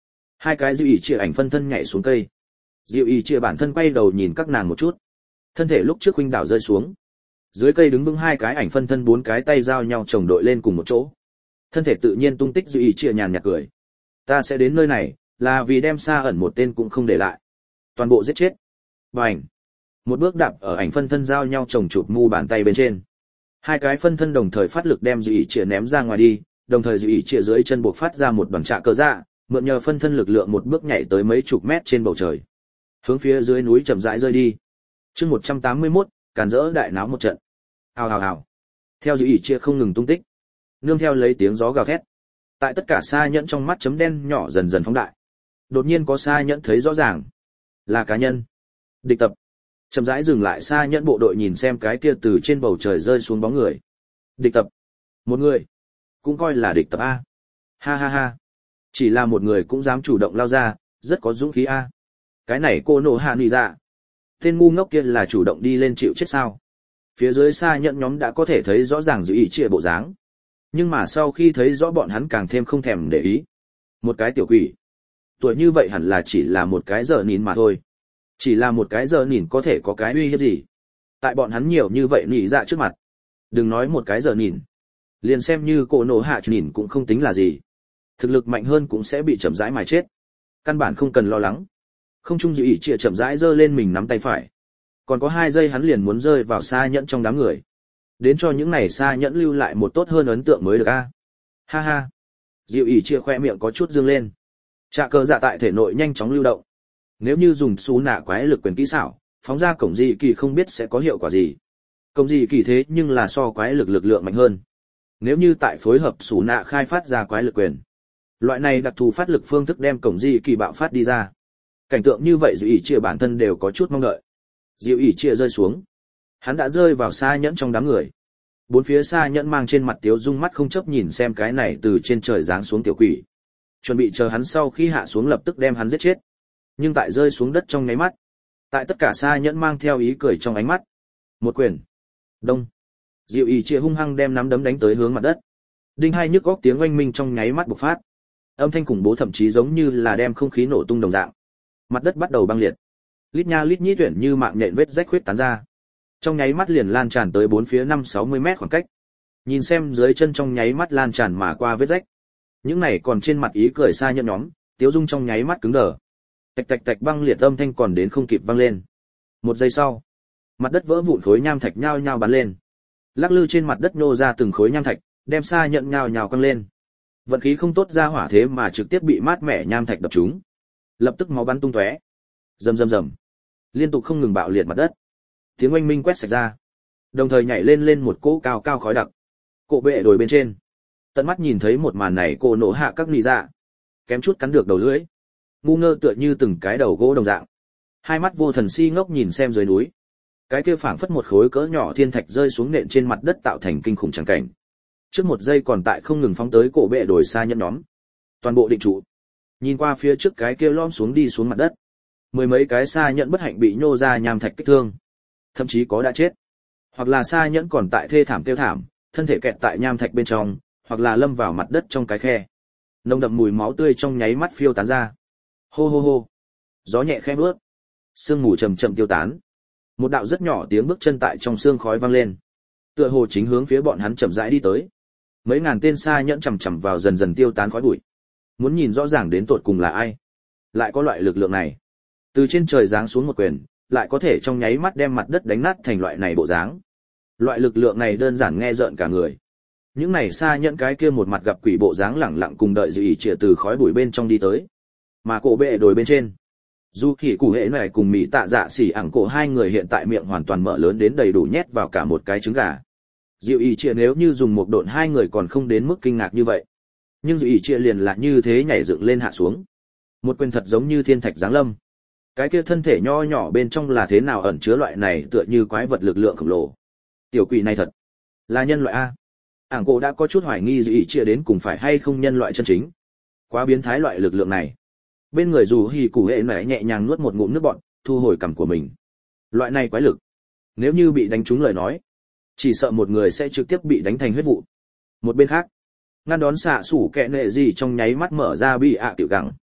Hai cái dịu ỉ chia ảnh phân thân nhảy xuống cây. Dịu ỉ chia bản thân quay đầu nhìn các nàng một chút, thân thể lúc trước huynh đảo rơi xuống. Dưới cây đứng vững hai cái ảnh phân thân, bốn cái tay giao nhau chồng đội lên cùng một chỗ, thân thể tự nhiên tung tích. Dịu ỉ chia nhàn nhạt cười, ta sẽ đến nơi này là vì đem Sa ẩn một tên cũng không để lại, toàn bộ giết chết. Bành! Một bước đạp ở ảnh phân thân giao nhau chồng chụp mu bàn tay bên trên, hai cái phân thân đồng thời phát lực đem Dịu ỉ chia ném ra ngoài đi, đồng thời Dịu ỉ chia dưới chân buộc phát ra một đoàn trạ cơ dạ, mượn nhờ phân thân lực lượng một bước nhảy tới mấy chục mét trên bầu trời, hướng phía dưới núi chậm rãi rơi đi. Chương 181, càn rỡ đại náo một trận. Hào hào hào. Theo Dịu ỉ chia không ngừng tung tích, nương theo lấy tiếng gió gào thét, tại tất cả Sa Nhẫn trong mắt chấm đen nhỏ dần dần phóng đại. Đột nhiên có Sa Nhẫn thấy rõ ràng, là cá nhân. Địch tập. Chậm rãi dừng lại, Sa Nhẫn bộ đội nhìn xem cái kia từ trên bầu trời rơi xuống bóng người. Địch tập. Một người, cũng coi là địch tập a. Ha ha ha. Chỉ là một người cũng dám chủ động lao ra, rất có dũng khí a. Cái này cô nổ hạ nị dạ. Tên ngu ngốc kia là chủ động đi lên chịu chết sao? Phía dưới Sa Nhẫn nhóm đã có thể thấy rõ ràng Dịu ỉ chia bộ dáng, nhưng mà sau khi thấy rõ bọn hắn càng thêm không thèm để ý. Một cái tiểu quỷ, tuổi như vậy hẳn là chỉ là một cái giờ nhìn mà thôi. Chỉ là một cái giờ nhìn có thể có cái uy hiếp gì? Tại bọn hắn nhiều như vậy nị dạ trước mặt, đừng nói một cái giờ nhìn, liền xem như cổ nổ hạ nhìn cũng không tính là gì. Thực lực mạnh hơn cũng sẽ bị chậm rãi mài chết, căn bản không cần lo lắng. Không trung Dịu ỉ chia chậm rãi giơ lên mình nắm tay phải, còn có 2 giây hắn liền muốn rơi vào Sa Nhẫn trong đám người, đến cho những này Sa Nhẫn lưu lại một tốt hơn ấn tượng mới được a. Ha ha. Dịu ỉ chia khoe miệng có chút dương lên, trạ cơ dạ tại thể nội nhanh chóng lưu động. Nếu như dùng xú nạ quái lực quyền kỹ xảo phóng ra cổng dị kỳ không biết sẽ có hiệu quả gì. Cổng dị kỳ thế nhưng là so quái lực lực lượng mạnh hơn. Nếu như tại phối hợp xú nạ khai phát ra quái lực quyền, loại này đặc thù phát lực phương thức đem cổng dị kỳ bạo phát đi ra, cảnh tượng như vậy Dịu ỉ chia bản thân đều có chút mong đợi. Dịu ỉ chia rơi xuống, hắn đã rơi vào Sa Nhẫn trong đám người. Bốn phía Sa Nhẫn mang trên mặt tiếu dung, mắt không chớp nhìn xem cái này từ trên trời giáng xuống tiểu quỷ, chuẩn bị chờ hắn sau khi hạ xuống lập tức đem hắn giết chết. Nhưng tại rơi xuống đất trong nháy mắt, tại tất cả Sa Nhẫn mang theo ý cười trong ánh mắt, một quyền, đông, Dịu ỉ chia hung hăng đem nắm đấm đánh tới hướng mặt đất. Đinh hai nhức óc tiếng oanh minh trong nháy mắt bộc phát, âm thanh khủng bố thậm chí giống như là đem không khí nổ tung đồng dạng. Mặt đất bắt đầu băng liệt, lít nha lít nhít tuyển như mạng nhện vết rách khuyết tán ra, trong nháy mắt liền lan tràn tới bốn phía 5-60 mét khoảng cách. Nhìn xem dưới chân trong nháy mắt lan tràn mà qua vết rách, những này còn trên mặt ý cười Sa Nhẫn nhóm, tiếu dung trong nháy mắt cứng đờ. Tạch tạch tạch, băng liệt âm thanh còn đến không kịp vang lên. Một giây sau, mặt đất vỡ vụn, khối nham thạch nhao nhao bắn lên, lắc lư trên mặt đất nhô ra từng khối nham thạch, đem Sa Nhẫn nhao nhao quăng lên. Vận khí không tốt ra hỏa thế mà trực tiếp bị mát mẻ nham thạch đập trúng, lập tức máu bắn tung tóe. Rầm rầm rầm, liên tục không ngừng bạo liệt mặt đất, tiếng oanh minh quét sạch ra, đồng thời nhảy lên một cỗ cao cao khói đặc. Cổ bệ đồi bên trên, tận mắt nhìn thấy một màn này, cô nổ hạ các nị dạ kém chút cắn được đầu lưỡi, ngu ngơ tựa như từng cái đầu gỗ đồng dạng, hai mắt vô thần si ngốc nhìn xem dưới núi, cái kia phảng phất một khối cỡ nhỏ thiên thạch rơi xuống nện trên mặt đất tạo thành kinh khủng tràng cảnh. Trước một giây còn tại không ngừng phóng tới cổ bệ đồi Sa Nhẫn nhóm, toàn bộ định trụ, nhìn qua phía trước cái kia lom xuống đi xuống mặt đất, mười mấy cái Sa Nhẫn bất hạnh bị nhô ra nham thạch kích thương, thậm chí có đã chết, hoặc là Sa Nhẫn còn tại thê thảm kêu thảm, thân thể kẹt tại nham thạch bên trong, hoặc là lâm vào mặt đất trong cái khe. Nồng đậm mùi máu tươi trong nháy mắt phiêu tán ra. Hô hô hô, gió nhẹ khẽ bước, sương mù chậm chậm tiêu tán. Một đạo rất nhỏ tiếng bước chân tại trong sương khói vang lên, tựa hồ chính hướng phía bọn hắn chậm rãi đi tới. Mấy ngàn tên Sa Nhẫn chằm chằm vào dần dần tiêu tán khói bụi, muốn nhìn rõ ràng đến tột cùng là ai lại có loại lực lượng này, từ trên trời giáng xuống một quyền lại có thể trong nháy mắt đem mặt đất đánh nát thành loại này bộ dáng. Loại lực lượng này đơn giản nghe rợn cả người. Những này Sa Nhẫn cái kia một mặt gặp quỷ bộ dáng lẳng lặng cùng đợi Dịu ỉ chia từ khói bụi bên trong đi tới. Mà cổ bệ đồi bên trên, dù Hỉ Cụ Hệ này cùng Mỹ Tạ Dạ Xỉ ẳng cổ hai người hiện tại miệng hoàn toàn mở lớn đến đầy đủ nhét vào cả một cái trứng gà. Dịu ỉ chia nếu như dùng một độn hai người còn không đến mức kinh ngạc như vậy, nhưng Dịu ỉ chia liền là như thế nhảy dựng lên hạ xuống, một quyền thật giống như thiên thạch giáng lâm. Cái kia thân thể nho nhỏ bên trong là thế nào ẩn chứa loại này tựa như quái vật lực lượng khổng lồ. Tiểu quỷ này thật là nhân loại a. Ảng cổ đã có chút hoài nghi Dịu ỉ chia đến cùng phải hay không nhân loại chân chính. Quá biến thái loại lực lượng này. Bên người dù Hỉ Cụ Hệ này nhẹ nhàng nuốt một ngụm nước bọt, thu hồi cằm của mình. Loại này quái lực, nếu như bị đánh trúng lời nói, chỉ sợ một người sẽ trực tiếp bị đánh thành huyết vụ. Một bên khác, ngăn đón xạ sủ kẹ nệ gì trong nháy mắt mở ra bị ạ tiểu gẳng.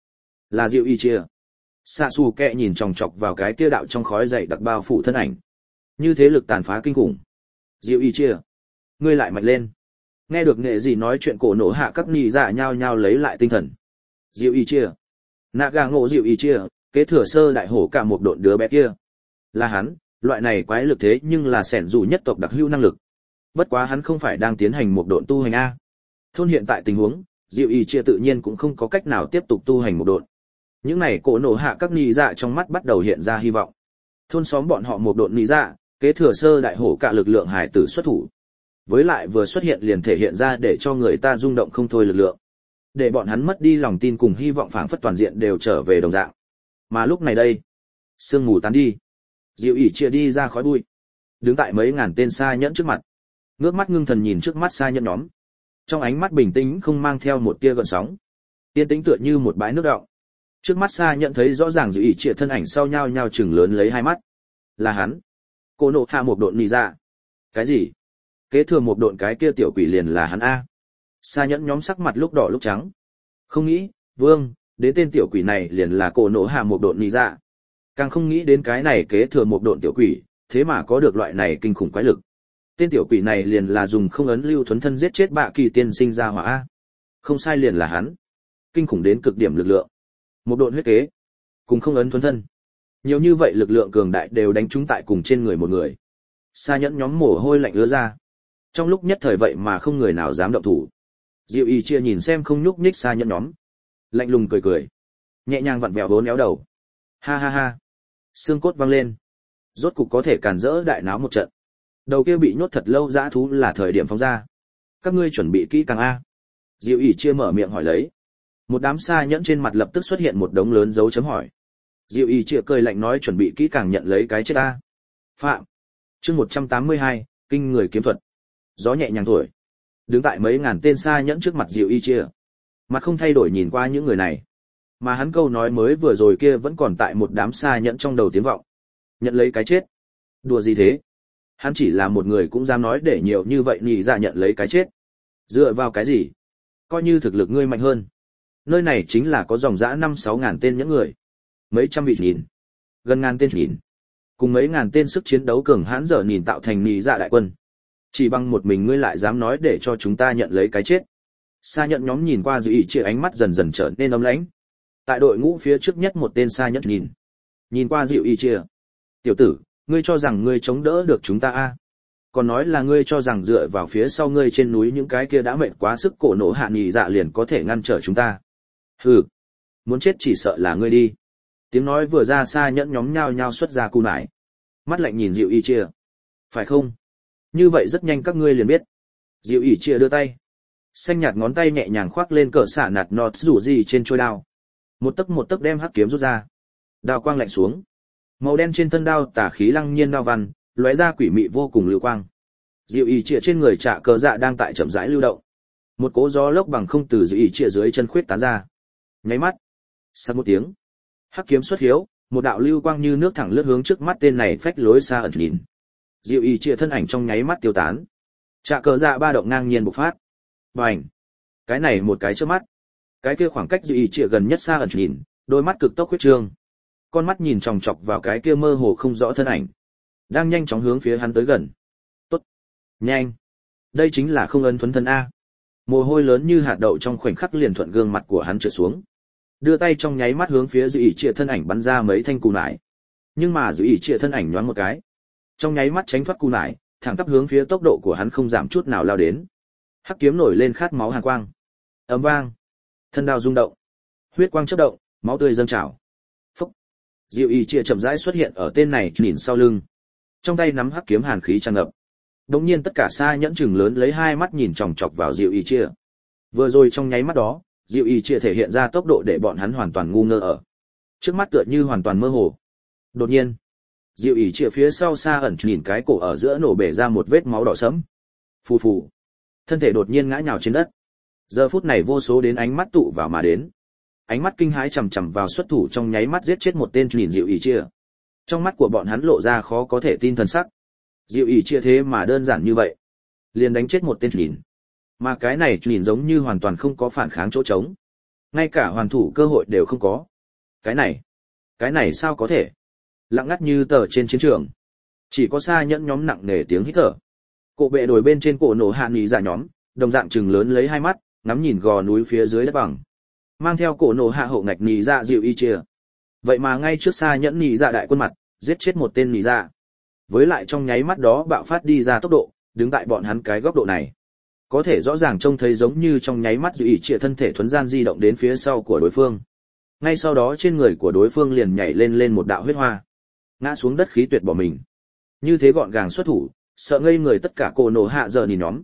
Là Diệu Y Chia. Xạ xù kẹ nhìn chòng chọc vào cái kia đạo trong khói dày đặc bao phủ thân ảnh. Như thế lực tàn phá kinh khủng. Diệu Y Chia, ngươi lại mạnh lên. Nghe được nghệ gì nói chuyện, cổ nổ hạ các nị dạ nhao nhao lấy lại tinh thần. Diệu Y Chia. Naga ngộ Diệu Y Chia, kế thừa sơ đại hổ cả một độn đứa bé kia. Là hắn, loại này quái lực thế nhưng là sẻn dù nhất tộc đặc hữu năng lực. Bất quá hắn không phải đang tiến hành một độn tu hành a. Thôn hiện tại tình huống, Diệu Y Chia tự nhiên cũng không có cách nào tiếp tục tu hành một độn. Những này cổ nổ hạ các nị dạ trong mắt bắt đầu hiện ra hy vọng. Thôn xóm bọn họ một độn nị dạ, kế thừa sơ đại hổ cả lực lượng hải tử xuất thủ. Với lại vừa xuất hiện liền thể hiện ra để cho người ta rung động không thôi lực lượng. Để bọn hắn mất đi lòng tin cùng hy vọng phảng phất toàn diện đều trở về đồng dạng. Mà lúc này đây, sương mù tán đi. Diệu ỉ chia đi ra khói bụi. Đứng tại mấy ngàn tên xa nhẫn trước mặt. Ngước mắt ngưng thần nhìn trước mắt xa nhẫn nhóm. Trong ánh mắt bình tĩnh không mang theo một tia gợn sóng. Yên tĩnh tựa như một bãi nước đọng. Trước mắt xa nhận thấy rõ ràng Diệu ỉ chia thân ảnh sau nhau nhau chừng lớn lấy hai mắt. Là hắn. Cô nộ hạ một độn nì ra. Cái gì? Kế thừa một độn cái kia tiểu quỷ liền là hắn a. Sa nhẫn nhóm sắc mặt lúc đỏ lúc trắng. Không nghĩ, vương, đến tên tiểu quỷ này liền là cổ nổ hạ một độn nì ra. Càng không nghĩ đến cái này kế thừa một độn tiểu quỷ, thế mà có được loại này kinh khủng quái lực. Tên tiểu quỷ này liền là dùng không ấn lưu thuấn thân giết chết bạ kỳ tiên sinh ra hỏa a. Không sai, liền là hắn. Kinh khủng đến cực điểm lực lượng. Một độn huyết kế, cùng không ấn thuấn thân. Nhiều như vậy lực lượng cường đại đều đánh trúng tại cùng trên người một người. Sa nhẫn nhóm mồ hôi lạnh ứa ra. Trong lúc nhất thời vậy mà không người nào dám động thủ. Diệu Y chia nhìn xem không nhúc nhích xa nhẫn nhóm, lạnh lùng cười cười, nhẹ nhàng vặn vẹo vốn éo đầu. Ha ha ha. Xương cốt vang lên. Rốt cục có thể càn rỡ đại náo một trận. Đầu kia bị nhốt thật lâu dã thú là thời điểm phóng ra. Các ngươi chuẩn bị kỹ càng a? Diệu Y chia mở miệng hỏi lấy. Một đám xa nhẫn trên mặt lập tức xuất hiện một đống lớn dấu chấm hỏi. Diệu Y chia cười lạnh nói chuẩn bị kỹ càng nhận lấy cái chết a. Phạm. Chương 182, kinh người kiếm thuật. Gió nhẹ nhàng thổi. Đứng tại mấy ngàn tên xa nhẫn trước mặt Diệu Y chia. Mặt không thay đổi nhìn qua những người này. Mà hắn câu nói mới vừa rồi kia vẫn còn tại một đám xa nhẫn trong đầu tiếng vọng. Nhận lấy cái chết. Đùa gì thế? Hắn chỉ là một người cũng dám nói để nhiều như vậy nhị ra nhận lấy cái chết. Dựa vào cái gì? Coi như thực lực ngươi mạnh hơn. Nơi này chính là có dòng dã 5-6 ngàn tên những người. Mấy trăm vị nhìn. Gần ngàn tên nhìn. Cùng mấy ngàn tên sức chiến đấu cường hãn giờ nhìn tạo thành nhị dạ đại quân. Chỉ bằng một mình ngươi lại dám nói để cho chúng ta nhận lấy cái chết. Sa nhẫn nhóm nhìn qua Diệu Y chia ánh mắt dần dần trở nên ấm lãnh. Tại đội ngũ phía trước nhất một tên sa nhẫn nhìn qua Diệu Y chia. Tiểu tử, ngươi cho rằng ngươi chống đỡ được chúng ta a? Còn nói là ngươi cho rằng dựa vào phía sau ngươi trên núi những cái kia đã mệt quá sức cổ nổ hạ nhị dạ liền có thể ngăn trở chúng ta. Hừ, muốn chết chỉ sợ là ngươi đi. Tiếng nói vừa ra, sa nhẫn nhóm nhao nhao xuất ra cù nải. Mắt lạnh nhìn Diệu Y chia. Phải không? Như vậy rất nhanh các ngươi liền biết. Diệu Y chia đưa tay. Xanh nhạt ngón tay nhẹ nhàng khoác lên cỡ xạ nạt nọt rủ gì trên trôi đao. Một tấc đem hắc kiếm rút ra. Đao quang lạnh xuống. Màu đen trên thân đao tả khí lăng nhiên đao văn, lóe ra quỷ mị vô cùng lưu quang. Diệu Y chia trên người Trạ Cờ Dạ đang tại chậm rãi lưu động. Một cỗ gió lốc bằng không từ Diệu Y chia dưới chân khuyết tán ra. Nháy mắt, sát một tiếng, hắc kiếm xuất hiếu, một đạo lưu quang như nước thẳng lướt hướng trước mắt tên này phách lối xa ẩn nhìn. Diệu Y chia thân ảnh trong nháy mắt tiêu tán. Trạ Cờ Dạ ba động ngang nhiên bộc phát. Bành! Cái này một cái chớp mắt, cái kia khoảng cách Diệu Y chia gần nhất xa ẩn nhìn, đôi mắt cực tốc huyết trương. Con mắt nhìn chòng chọc vào cái kia mơ hồ không rõ thân ảnh, đang nhanh chóng hướng phía hắn tới gần. Tốt, nhanh, đây chính là không ấn thuấn thân a. Mồ hôi lớn như hạt đậu trong khoảnh khắc liền thuận gương mặt của hắn trượt xuống. Đưa tay trong nháy mắt hướng phía Diệu Y chia thân ảnh bắn ra mấy thanh cù nải. Nhưng mà Diệu Y chia thân ảnh nhoáng một cái, trong nháy mắt tránh thoát cù nải, thẳng tắp hướng phía tốc độ của hắn không giảm chút nào lao đến. Hắc kiếm nổi lên khát máu hàn quang. Ầm vang, thân đao rung động, huyết quang chớp động, máu tươi dâng trào. Phốc. Diệu Y chia chậm rãi xuất hiện ở tên này nhìn sau lưng, trong tay nắm hắc kiếm hàn khí tràn ngập. Đống nhiên tất cả xa nhẫn chừng lớn lấy hai mắt nhìn chòng chọc vào Diệu Y chia. Vừa rồi trong nháy mắt đó, Diệu Y chia thể hiện ra tốc độ để bọn hắn hoàn toàn ngu ngơ ở. Trước mắt tựa như hoàn toàn mơ hồ. Đột nhiên, Diệu Y chia phía sau xa ẩn nhìn cái cổ ở giữa nổ bể ra một vết máu đỏ sẫm. Phù phù. Thân thể đột nhiên ngã nhào trên đất. Giờ phút này vô số đến ánh mắt tụ vào mà đến. Ánh mắt kinh hãi chằm chằm vào xuất thủ trong nháy mắt giết chết một tên nhìn Diệu Y chia. Trong mắt của bọn hắn lộ ra khó có thể tin thần sắc. Diệu Y chia thế mà đơn giản như vậy, liền đánh chết một tên nhìn. Mà cái này nhìn giống như hoàn toàn không có phản kháng chỗ trống, ngay cả hoàn thủ cơ hội đều không có. Cái này sao có thể? Lặng ngắt như tờ trên chiến trường. Chỉ có xa nhẫn nhóm nặng nề tiếng hít thở. Cổ bệ đồi bên trên cổ nổ hạ nghỉ dạ nhóm, đồng dạng trừng lớn lấy hai mắt, ngắm nhìn gò núi phía dưới đất bằng. Mang theo cổ nổ hạ hậu ngạch nghỉ dạ dịu y chia. Vậy mà ngay trước xa nhẫn nghỉ dạ đại quân mặt, giết chết một tên nghỉ dạ. Với lại trong nháy mắt đó bạo phát đi ra tốc độ, đứng tại bọn hắn cái góc độ này. Có thể rõ ràng trông thấy giống như trong nháy mắt dịu y chia thân thể thuấn gian di động đến phía sau của đối phương. Ngay sau đó trên người của đối phương liền nhảy lên một đạo huyết hoa. Ngã xuống đất khí tuyệt bỏ mình. Như thế gọn gàng xuất thủ, sợ ngây người tất cả cổ nổ hạ giờ nhìn nhóm.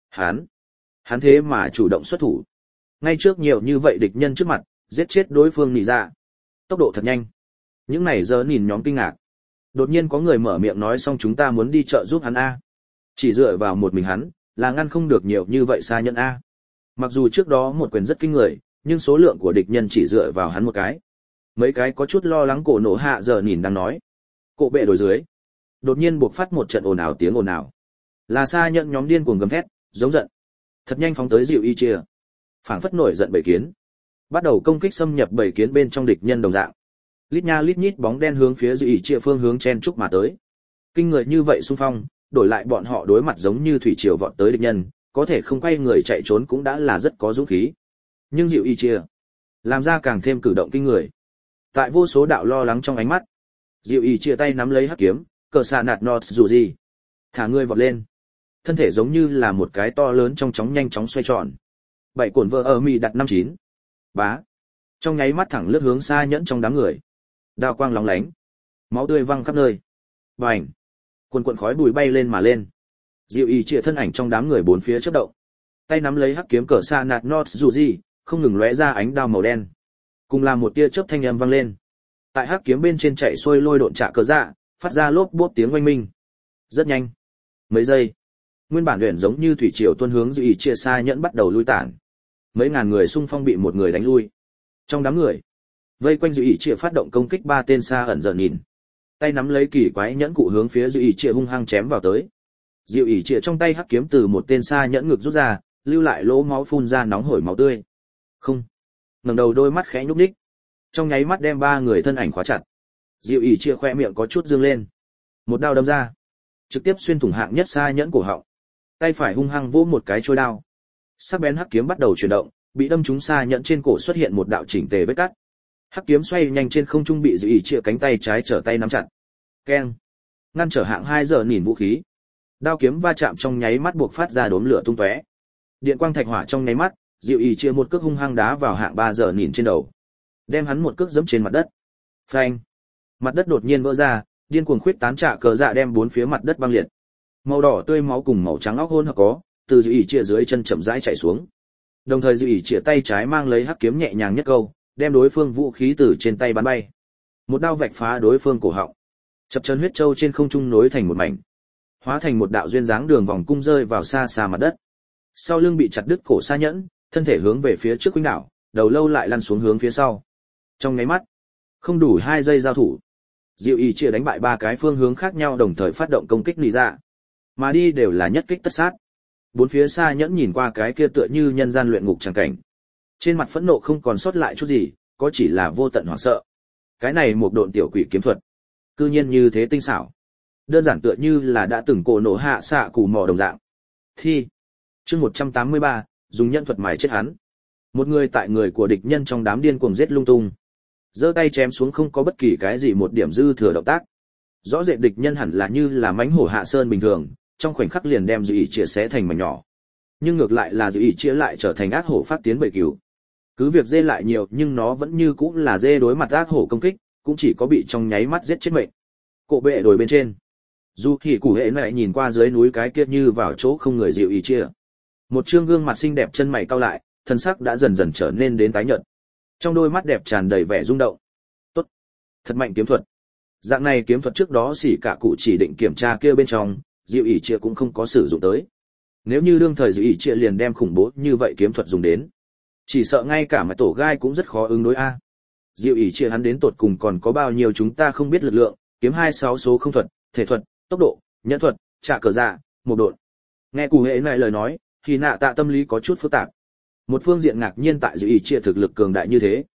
Hắn thế mà chủ động xuất thủ. Ngay trước nhiều như vậy địch nhân trước mặt, giết chết đối phương nỉ ra. Tốc độ thật nhanh. Những này giờ nhìn nhóm kinh ngạc. Đột nhiên có người mở miệng nói xong chúng ta muốn đi chợ giúp hắn A. Chỉ dựa vào một mình hắn, là ngăn không được nhiều như vậy xa nhân A. Mặc dù trước đó một quyền rất kinh người, nhưng số lượng của địch nhân chỉ dựa vào hắn một cái. Mấy cái có chút lo lắng cổ nổ hạ giờ nhìn đang nói. Cổ bệ đồi dưới. Đột nhiên buộc phát một trận ồn ào tiếng ồn ào. Là xa nhận nhóm điên cuồng gầm thét, giống giận. Thật nhanh phóng tới dịu y chia. Phảng phất nổi giận bầy kiến. Bắt đầu công kích xâm nhập bầy kiến bên trong địch nhân đồng dạng. Lít nha lít nhít bóng đen hướng phía dịu y chia phương hướng chen trúc mà tới. Kinh người như vậy xung phong, đổi lại bọn họ đối mặt giống như thủy triều vọt tới địch nhân, có thể không quay người chạy trốn cũng đã là rất có dũng khí. Nhưng dịu y chia làm ra càng thêm cử động kinh người. Tại vô số đạo lo lắng trong ánh mắt, dịu y chia tay nắm lấy hắc kiếm, cờ xạ nạt nọt dù gì. Thả người vọt lên. Thân thể giống như là một cái to lớn trong chóng nhanh chóng xoay tròn. Bảy cổn vợ ở mì đặt 59. Bá. Trong nháy mắt thẳng lướt hướng xa nhẫn trong đám người. Đao quang lóng lánh. Máu tươi văng khắp nơi. Bành. Cuồn khói bụi bay lên mà lên. Dịu y chia thân ảnh trong đám người bốn phía chớp động. Tay nắm lấy hắc kiếm cờ xạ nạt nọt dù gì, không ngừng lóe ra ánh đao màu đen. Cùng làm một tia chớp thanh âm vang lên. Tại hắc kiếm bên trên chạy xuôi lôi độn trả cờ dạ, phát ra lốp bốp tiếng oanh minh. Rất nhanh. Mấy giây. Nguyên bản luyện giống như thủy triều tuôn hướng dịu ý chia xa nhẫn bắt đầu lui tản. Mấy ngàn người xung phong bị một người đánh lui. Trong đám người, vây quanh dịu ý chia phát động công kích ba tên xa ẩn giờ nhìn. Tay nắm lấy kỳ quái nhẫn cụ hướng phía dịu ý chia hung hăng chém vào tới. Dịu ý chia trong tay hắc kiếm từ một tên xa nhẫn ngực rút ra, lưu lại lỗ máu phun ra nóng hổi máu tươi. Không. Ngẩng đầu đôi mắt khẽ nhúc nhích. Trong nháy mắt đem ba người thân ảnh khóa chặt. Dịu ý chia khoe miệng có chút dương lên. Một đao đâm ra, trực tiếp xuyên thủng hạng nhất xa nhẫn cổ họng. Tay phải hung hăng vỗ một cái trôi đao. Sắc bén hắc kiếm bắt đầu chuyển động, bị đâm trúng xa nhẫn trên cổ xuất hiện một đạo chỉnh tề vết cắt. Hắc kiếm xoay nhanh trên không trung bị dịu ý chia cánh tay trái trở tay nắm chặt. Keng. Ngăn trở hạng 2 giờ nhìn vũ khí. Đao kiếm va chạm trong nháy mắt buộc phát ra đốm lửa tung tóe. Điện quang thạch hỏa trong nháy mắt, dịu ý chia một cước hung hăng đá vào hạng 3 giờ nhìn trên đầu. Đem hắn một cước giẫm trên mặt đất. Phanh. Mặt đất đột nhiên vỡ ra, điên cuồng khuyết tán trả cờ dạ đem bốn phía mặt đất băng liệt. Màu đỏ tươi máu cùng màu trắng óc hỗn hợp có, từ dịu ỉ chĩa dưới chân chậm rãi chảy xuống. Đồng thời dịu ỉ chĩa tay trái mang lấy hắc kiếm nhẹ nhàng nhất câu, đem đối phương vũ khí từ trên tay bắn bay. Một đao vạch phá đối phương cổ họng. Chập chờn huyết châu trên không trung nối thành một mảnh, hóa thành một đạo duyên dáng đường vòng cung rơi vào xa xa mặt đất. Sau lưng bị chặt đứt cổ xa nhẫn, thân thể hướng về phía trước khuynh đảo, đầu lâu lại lăn xuống hướng phía sau. Trong nháy mắt, không đủ 2 giây giao thủ, Diệu Y chia đánh bại 3 cái phương hướng khác nhau đồng thời phát động công kích nị dạ, mà đi đều là nhất kích tất sát. Bốn phía xa nhẫn nhìn qua cái kia tựa như nhân gian luyện ngục chẳng cảnh, trên mặt phẫn nộ không còn sót lại chút gì, có chỉ là vô tận hoảng sợ. Cái này một độn tiểu quỷ kiếm thuật, cư nhiên như thế tinh xảo, đơn giản tựa như là đã từng cổ nổ hạ xạ cù mò đồng dạng. Thi chương 183, dùng nhân thuật mài chết hắn. Một người tại người của địch nhân trong đám điên cuồng giết lung tung, giơ tay chém xuống không có bất kỳ cái gì một điểm dư thừa động tác. Rõ rệt địch nhân hẳn là như là mãnh hổ hạ sơn bình thường, trong khoảnh khắc liền đem Dư Ý chia xé thành mảnh nhỏ. Nhưng ngược lại là Dư Ý chia lại trở thành ác hổ phát tiến bầy cừu. Cứ việc dê lại nhiều nhưng nó vẫn như cũng là dê đối mặt ác hổ công kích, cũng chỉ có bị trong nháy mắt giết chết mệnh. Cổ bệ đồi bên trên, dù thì củ hệ này nhìn qua dưới núi cái kia như vào chỗ không người Dư Ý chia. Một trương gương mặt xinh đẹp chân mày cau lại, thân sắc đã dần dần trở nên đến tái nhợt. Trong đôi mắt đẹp tràn đầy vẻ rung động. Tốt, thật mạnh kiếm thuật. Dạng này kiếm thuật trước đó xỉ cả cụ chỉ định kiểm tra kia bên trong, Diệu ỷ chia cũng không có sử dụng tới. Nếu như đương thời Diệu ỷ chia liền đem khủng bố như vậy kiếm thuật dùng đến, chỉ sợ ngay cả mà tổ gai cũng rất khó ứng đối a. Diệu ỷ chia hắn đến tột cùng còn có bao nhiêu chúng ta không biết lực lượng, kiếm 26 số không thuật, thể thuật, tốc độ, nhẫn thuật, trả cờ dạ, một độn. Nghe cụ hệ này lời nói, thì nạ tạ tâm lý có chút phức tạp. Một phương diện ngạc nhiên tại Diệu ỷ chia thực lực cường đại như thế,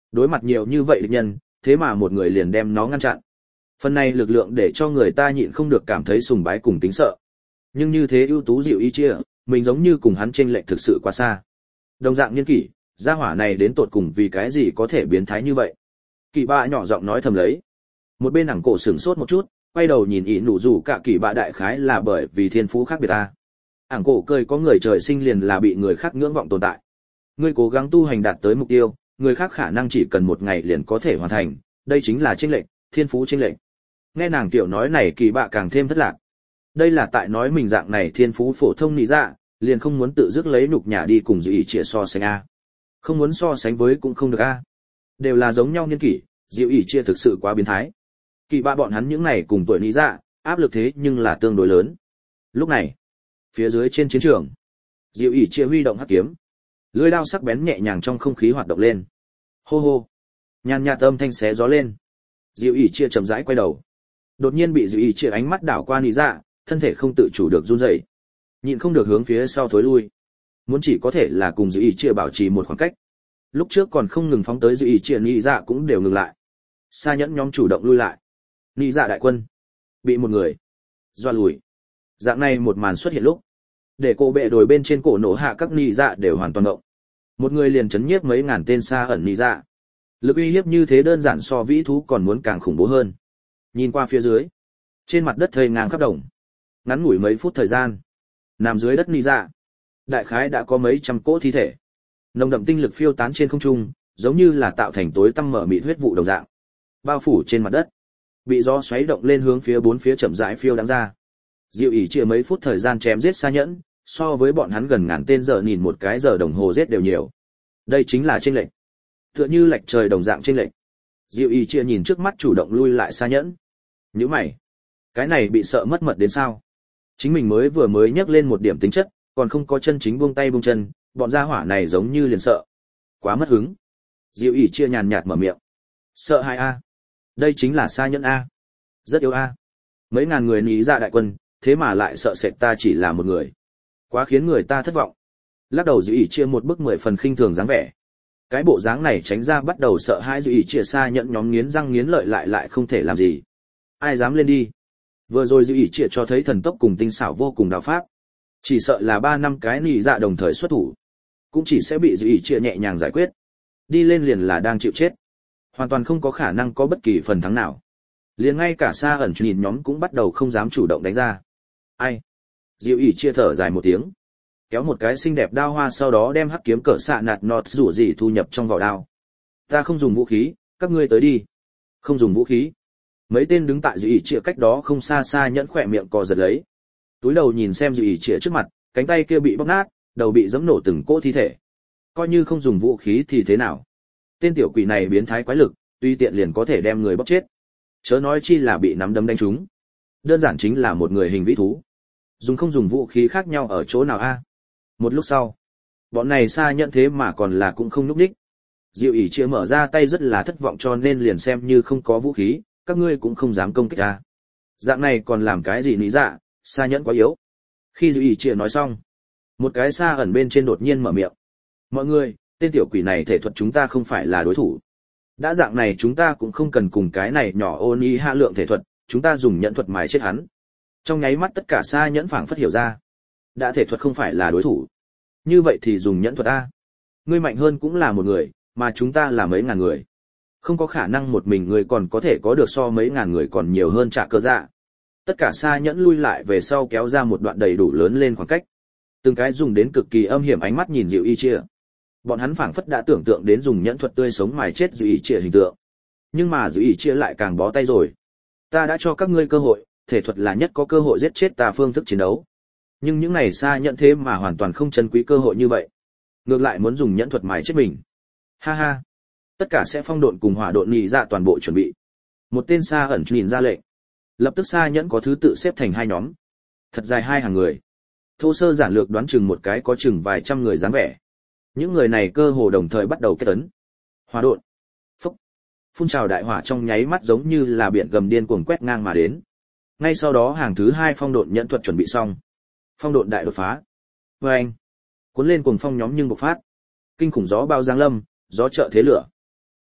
Đối mặt nhiều như vậy địch nhân, thế mà một người liền đem nó ngăn chặn. Phần này lực lượng để cho người ta nhịn không được cảm thấy sùng bái cùng kính sợ. Nhưng như thế ưu tú Diệu Y Chia, mình giống như cùng hắn chênh lệch thực sự quá xa. Đồng dạng niên kỷ, gia hỏa này đến tột cùng vì cái gì có thể biến thái như vậy? Kỳ bạ nhỏ giọng nói thầm lấy. Một bên ảng cổ sửng sốt một chút, quay đầu nhìn ỷ nụ rủ cả kỳ bạ đại khái là bởi vì thiên phú khác biệt ta. Ảng cổ cười có người trời sinh liền là bị người khác ngưỡng vọng tồn tại. Ngươi cố gắng tu hành đạt tới mục tiêu, người khác khả năng chỉ cần một ngày liền có thể hoàn thành, đây chính là chênh lệch, thiên phú chênh lệch. Nghe nàng tiểu nói này kỳ bạ càng thêm thất lạc. Đây là tại nói mình dạng này thiên phú phổ thông nị dạ, liền không muốn tự dứt lấy nhục nhã đi cùng Dụ Ý Chia so sánh a. Không muốn so sánh với cũng không được a. Đều là giống nhau niên kỷ, Dụ Ý Chia thực sự quá biến thái. Kỳ bạ bọn hắn những này cùng tuổi nị dạ, áp lực thế nhưng là tương đối lớn. Lúc này, phía dưới trên chiến trường, Dụ Ý Chia huy động hắc kiếm, lưỡi đao sắc bén nhẹ nhàng trong không khí hoạt động lên. Hô hô, nhàn nhạt âm thanh xé gió lên. Dụ Ý Chia chậm rãi quay đầu, đột nhiên bị Dụ Ý Chia ánh mắt đảo qua nị dạ, thân thể không tự chủ được run rẩy, nhịn không được hướng phía sau thối lui. Muốn chỉ có thể là cùng Dụ Ý Chia bảo trì một khoảng cách. Lúc trước còn không ngừng phóng tới Dụ Ý Chia nị dạ cũng đều ngừng lại. Sa nhẫn nhóm chủ động lui lại. Nị dạ đại quân bị một người doa lùi. Dạng này một màn xuất hiện lúc, để cổ bệ đồi bên trên cổ nổ hạ các nị dạ đều hoàn toàn động. Một người liền chấn nhiếp mấy ngàn tên xa ẩn nị dạ. Lực uy hiếp như thế đơn giản so vĩ thú còn muốn càng khủng bố hơn. Nhìn qua phía dưới, trên mặt đất thây ngang khắp đồng. Ngắn ngủi mấy phút thời gian, nằm dưới đất nị dạ, đại khái đã có mấy trăm cỗ thi thể. Nồng đậm tinh lực phiêu tán trên không trung, giống như là tạo thành tối tăm mở mịt huyết vụ đồng dạng, bao phủ trên mặt đất, bị gió xoáy động lên hướng phía bốn phía chậm rãi phiêu đáng ra. Diệu Ý Chia mấy phút thời gian chém giết Sa nhẫn, so với bọn hắn gần ngàn tên giờ nhìn một cái giờ đồng hồ giết đều nhiều. Đây chính là chênh lệch, tựa như lệch trời đồng dạng chênh lệch. Diệu Ý Chia nhìn trước mắt chủ động lui lại Sa nhẫn, nhíu mày, cái này bị sợ mất mật đến sao? Chính mình vừa mới nhắc lên một điểm tính chất, còn không có chân chính buông tay buông chân, bọn gia hỏa này giống như liền sợ, quá mất hứng. Diệu Ý Chia nhàn nhạt mở miệng, sợ hãi a, đây chính là Sa nhẫn a, rất yếu a. Mấy ngàn người nị dạ đại quân, thế mà lại sợ sệt ta chỉ là một người, quá khiến người ta thất vọng. Lắc đầu Diệu Ý Chia một bức 10 phần khinh thường dáng vẻ. Cái bộ dáng này tránh ra bắt đầu sợ hãi Diệu Ý Chia. Sa nhẫn nhóm nghiến răng nghiến lợi lại không thể làm gì. Ai dám lên đi? Vừa rồi Diệu Ý Chia cho thấy thần tốc cùng tinh xảo vô cùng đạo pháp, chỉ sợ là 3 năm cái nị dạ đồng thời xuất thủ, cũng chỉ sẽ bị Diệu Ý Chia nhẹ nhàng giải quyết. Đi lên liền là đang chịu chết, hoàn toàn không có khả năng có bất kỳ phần thắng nào. Liền ngay cả Sa ẩn nhìn nhóm cũng bắt đầu không dám chủ động đánh ra. Ai? Diệu Ý Chia thở dài một tiếng, kéo một cái xinh đẹp đao hoa, sau đó đem hắc kiếm cỡ xạ nạt nọt rủ gì thu nhập trong vỏ đao. Ta không dùng vũ khí, các ngươi tới đi. Không dùng vũ khí. Mấy tên đứng tại Diệu Ý Chia cách đó không xa Sa nhẫn khỏe miệng cò giật lấy. Túi đầu nhìn xem Diệu Ý Chia trước mặt, cánh tay kia bị bóc nát, đầu bị giẫm nổ từng cỗ thi thể. Coi như không dùng vũ khí thì thế nào? Tên tiểu quỷ này biến thái quái lực, tuy tiện liền có thể đem người bóc chết. Chớ nói chi là bị nắm đấm đánh trúng. Đơn giản chính là một người hình vĩ thú. Dùng không dùng vũ khí khác nhau ở chỗ nào a? Một lúc sau, bọn này Sa nhẫn thế mà còn là cũng không núp đích. Diệu Ý Chia mở ra tay rất là thất vọng, cho nên liền xem như không có vũ khí, các ngươi cũng không dám công kích a. Dạng này còn làm cái gì nị dạ, Sa nhẫn quá yếu. Khi Diệu Ý Chia nói xong, một cái Sa ẩn bên trên đột nhiên mở miệng. Mọi người, tên tiểu quỷ này thể thuật chúng ta không phải là đối thủ. Đã dạng này chúng ta cũng không cần cùng cái này nhỏ ôn y hạ lượng thể thuật, chúng ta dùng nhẫn thuật mài chết hắn. Trong nháy mắt tất cả Sa nhẫn phảng phất hiểu ra. Đã thể thuật không phải là đối thủ, như vậy thì dùng nhẫn thuật a. Ngươi mạnh hơn cũng là một người, mà chúng ta là mấy ngàn người. Không có khả năng một mình người còn có thể có được so mấy ngàn người còn nhiều hơn Trả Cơ Dạ. Tất cả Sa nhẫn lui lại về sau kéo ra một đoạn đầy đủ lớn lên khoảng cách. Từng cái dùng đến cực kỳ âm hiểm ánh mắt nhìn Diệu Ý Chia. Bọn hắn phảng phất đã tưởng tượng đến dùng nhẫn thuật tươi sống mài chết Diệu Ý Chia hình tượng. Nhưng mà Diệu Ý Chia lại càng bó tay rồi. Ta đã cho các ngươi cơ hội, thể thuật là nhất có cơ hội giết chết ta phương thức chiến đấu. Nhưng những này Sa nhẫn thế mà hoàn toàn không trân quý cơ hội như vậy. Ngược lại muốn dùng nhẫn thuật mài chết mình. Ha ha. Tất cả sẽ phong độn cùng hỏa độn nhị dạ toàn bộ chuẩn bị. Một tên Sa ẩn nhìn ra lệnh. Lập tức Sa nhẫn có thứ tự xếp thành hai nhóm. Thật dài hai hàng người. Thô sơ giản lược đoán chừng một cái có chừng vài trăm người dáng vẻ. Những người này cơ hồ đồng thời bắt đầu kết tấn. Hỏa độn. Phốc. Phun trào đại hỏa trong nháy mắt giống như là biển gầm điên cuồng quét ngang mà đến. Ngay sau đó hàng thứ hai phong độn nhẫn thuật chuẩn bị xong. Phong độn đại đột phá. Oeng. Cuốn lên cuồng phong nhóm nhưng bộc phát. Kinh khủng gió bao giáng lâm, gió trợ thế lửa.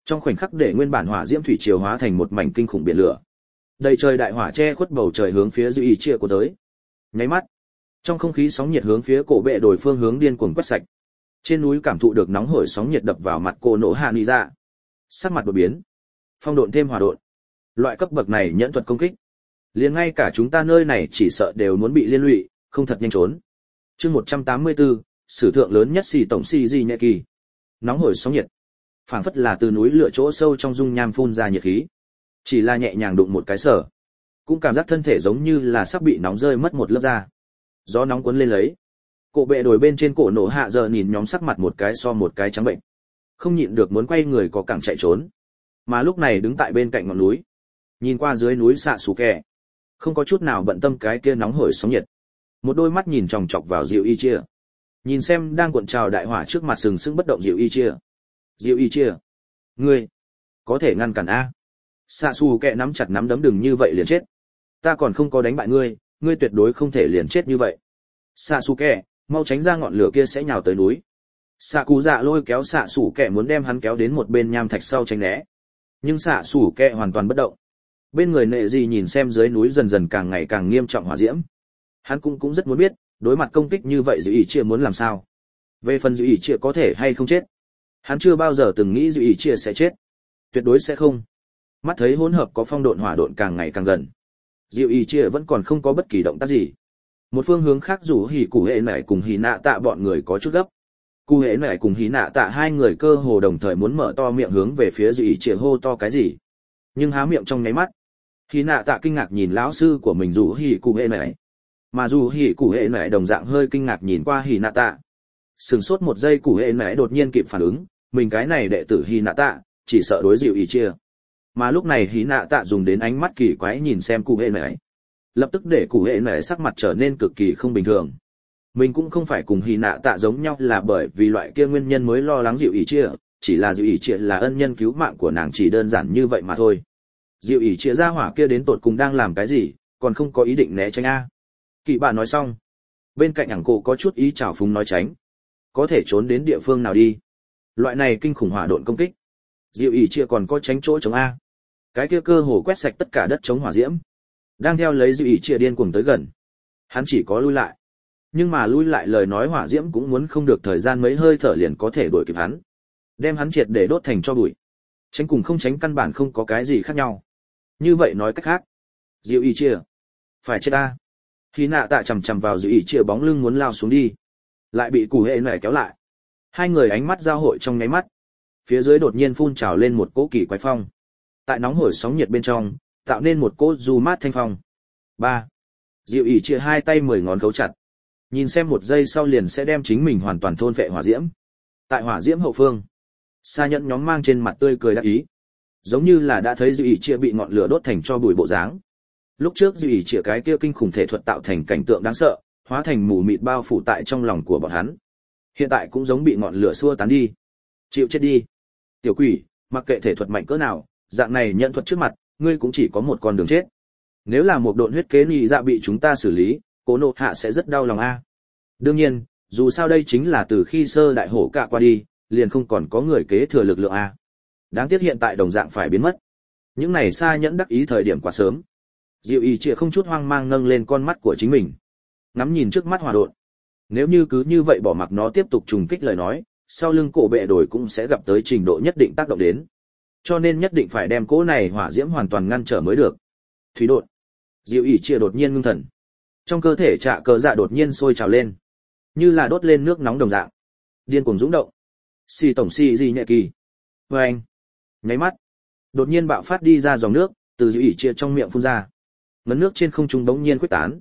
Trong khoảnh khắc để nguyên bản hỏa diễm thủy triều hóa thành một mảnh kinh khủng biển lửa. Đầy trời đại hỏa che khuất bầu trời hướng phía Dư Ý Chia của tới. Nháy mắt, trong không khí sóng nhiệt hướng phía cổ bệ đổi phương hướng điên cuồng quét sạch. Trên núi cảm thụ được nóng hổi sóng nhiệt đập vào mặt cô nổ hạ nị dạ. Sắc mặt đột biến, phong độn thêm hỏa độn. Loại cấp bậc này nhẫn thuật công kích, liền ngay cả chúng ta nơi này chỉ sợ đều muốn bị liên lụy, không thật nhanh trốn. Chương 184, sử thượng lớn nhất xì tổng xì gì nhẹ kỳ. Nóng hổi sóng nhiệt, phảng phất là từ núi lửa chỗ sâu trong dung nham phun ra nhiệt khí. Chỉ là nhẹ nhàng đụng một cái sở, cũng cảm giác thân thể giống như là sắp bị nóng rơi mất một lớp da. Gió nóng cuốn lên lấy. Cổ bệ đổi bên trên cổ nổ hạ giờ nhìn nhóm sắc mặt một cái so một cái trắng bệnh. Không nhịn được muốn quay người có cẳng chạy trốn. Mà lúc này đứng tại bên cạnh ngọn núi, nhìn qua dưới núi xạ xù kẹ, không có chút nào bận tâm cái kia nóng hổi sóng nhiệt. Một đôi mắt nhìn chòng chọc vào Diệu Y Chia. Nhìn xem đang cuộn trào đại hỏa trước mặt sừng sững bất động Diệu Y Chia. Diệu Y Chia, ngươi có thể ngăn cản a? Xạ xù kẹ nắm chặt nắm đấm đừng như vậy liền chết. Ta còn không có đánh bại ngươi, ngươi tuyệt đối không thể liền chết như vậy. Xạ xù kẹ, mau tránh ra ngọn lửa kia sẽ nhào tới núi. Xạ cú dạ lôi kéo xạ xù kẹ muốn đem hắn kéo đến một bên nham thạch sau tránh né. Nhưng xạ xù kẹ hoàn toàn bất động. Bên người nệ gì nhìn xem dưới núi dần dần càng ngày càng nghiêm trọng hỏa diễm. Hắn cũng rất muốn biết, đối mặt công kích như vậy Dư Ý Chia muốn làm sao. Về phần Dư Ý Chia có thể hay không chết, hắn chưa bao giờ từng nghĩ Dư Ý Chia sẽ chết. Tuyệt đối sẽ không. Mắt thấy hỗn hợp có phong độn hỏa độn càng ngày càng gần, Dư Ý Chia vẫn còn không có bất kỳ động tác gì. Một phương hướng khác rủ Hỉ Cụ Hệ Nải cùng Hỉ Nạ Tạ bọn người có chút gấp. Cụ Hệ Nải cùng Hỉ Nạ Tạ hai người cơ hồ đồng thời muốn mở to miệng hướng về phía Dư Ý Chia hô to cái gì. Nhưng há miệng trong nháy mắt, Hỉ Nạ Tạ kinh ngạc nhìn lão sư của mình rủ Hỉ Cụ Hệ Nải. Mà dù Hỉ Cụ Hệ Nải đồng dạng hơi kinh ngạc nhìn qua Hỉ Nạ Tạ. Sừng sốt một giây Cụ Hệ Nải đột nhiên kịp phản ứng, mình cái này đệ tử Hỉ Nạ Tạ, chỉ sợ đối Dư Ý Chia. Mà lúc này Hỉ Nạ Tạ dùng đến ánh mắt kỳ quái nhìn xem Cụ Hệ Nải. Lập tức để Cụ Hệ Nải sắc mặt trở nên cực kỳ không bình thường. Mình cũng không phải cùng Hỉ Nạ Tạ giống nhau là bởi vì loại kia nguyên nhân mới lo lắng Dư Ý Chia, chỉ là Dư Ý Chia là ân nhân cứu mạng của nàng chỉ đơn giản như vậy mà thôi. Dư Ý Chia ra hỏa kia đến tột cùng đang làm cái gì, còn không có ý định né tránh a. Kỵ bà nói xong, bên cạnh ảng cổ có chút ý trào phúng nói tránh. Có thể trốn đến địa phương nào đi. Loại này kinh khủng hỏa độn công kích. Dư Ý Chia còn có tránh chỗ chống a. Cái kia cơ hồ quét sạch tất cả đất chống hỏa diễm. Đang theo lấy Dư Ý Chia điên cuồng tới gần. Hắn chỉ có lui lại. Nhưng mà lui lại lời nói hỏa diễm cũng muốn không được thời gian mấy hơi thở liền có thể đuổi kịp hắn. Đem hắn triệt để đốt thành tro bụi. Tránh cùng không tránh căn bản không có cái gì khác nhau. Như vậy nói cách khác, Dư Ý Chia phải chết ta. Hỉ Nạ Tạ chằm chằm vào Dư Ý Chia bóng lưng muốn lao xuống đi, lại bị Cụ Hệ Nải kéo lại. Hai người ánh mắt giao hội trong nháy mắt. Phía dưới đột nhiên phun trào lên một cỗ kỳ quái phong. Tại nóng hổi sóng nhiệt bên trong, tạo nên một cỗ du mát thanh phong. 3. Dư Ý Chia hai tay 10 ngón cấu chặt. Nhìn xem một giây sau liền sẽ đem chính mình hoàn toàn thôn phệ hỏa diễm. Tại hỏa diễm hậu phương, Sa Nhẫn nhóm mang trên mặt tươi cười đắc ý, giống như là đã thấy Dư Ý Chia bị ngọn lửa đốt thành tro bụi bộ dáng. Lúc trước Dư Ý Chia cái kia kinh khủng thể thuật tạo thành cảnh tượng đáng sợ, hóa thành mù mịt bao phủ tại trong lòng của bọn hắn. Hiện tại cũng giống bị ngọn lửa xua tán đi. Chịu chết đi. Tiểu quỷ, mặc kệ thể thuật mạnh cỡ nào, dạng này nhận thuật trước mặt, ngươi cũng chỉ có một con đường chết. Nếu là một độn huyết kế nhị dạ bị chúng ta xử lý, Cố Nộ Hạ sẽ rất đau lòng a. Đương nhiên, dù sao đây chính là từ khi sơ đại hổ cạ qua đi, liền không còn có người kế thừa lực lượng a. Đáng tiếc hiện tại đồng dạng phải biến mất. Những này Sa Nhẫn đắc ý thời điểm quá sớm. Dư Ý Chia không chút hoang mang nâng lên con mắt của chính mình, ngắm nhìn trước mắt hỏa độn. Nếu như cứ như vậy bỏ mặc nó tiếp tục trùng kích lời nói, sau lưng cổ bệ đổi cũng sẽ gặp tới trình độ nhất định tác động đến. Cho nên nhất định phải đem cỗ này hỏa diễm hoàn toàn ngăn trở mới được. Thủy độn. Dư Ý Chia đột nhiên ngưng thần. Trong cơ thể trạ cờ dạ đột nhiên sôi trào lên, như là đốt lên nước nóng đồng dạng, điên cuồng dũng động. Xì tổng xì gì nhẹ kỳ. Vâng. Nháy mắt, đột nhiên bạo phát đi ra dòng nước, từ Dư Ý Chia trong miệng phun ra. Ngấn nước trên không trung bỗng nhiên khuếch tán,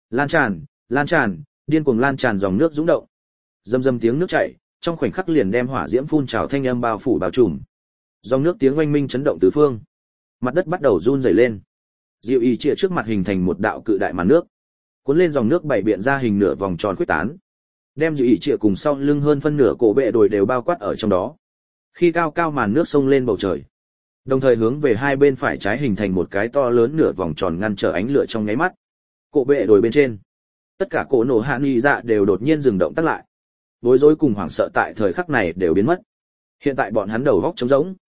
lan tràn, điên cuồng lan tràn dòng nước dũng động. Rầm rầm tiếng nước chảy, trong khoảnh khắc liền đem hỏa diễm phun trào thanh âm bao phủ bao trùm. Dòng nước tiếng oanh minh chấn động tứ phương, mặt đất bắt đầu run rẩy lên. Dư Ý Chia trước mặt hình thành một đạo cự đại màn nước, cuốn lên dòng nước bảy biện ra hình nửa vòng tròn khuếch tán, đem Dư Ý Chia cùng sau lưng hơn phân nửa cổ bệ đồi đều bao quát ở trong đó. Khi cao cao màn nước xông lên bầu trời, đồng thời hướng về hai bên phải trái hình thành một cái to lớn nửa vòng tròn ngăn trở ánh lửa trong nháy mắt. Cổ bệ đồi bên trên, tất cả cổ nổ hạ nghi dạ đều đột nhiên dừng động tác lại. Bối rối cùng hoảng sợ tại thời khắc này đều biến mất. Hiện tại bọn hắn đầu góc trống rỗng.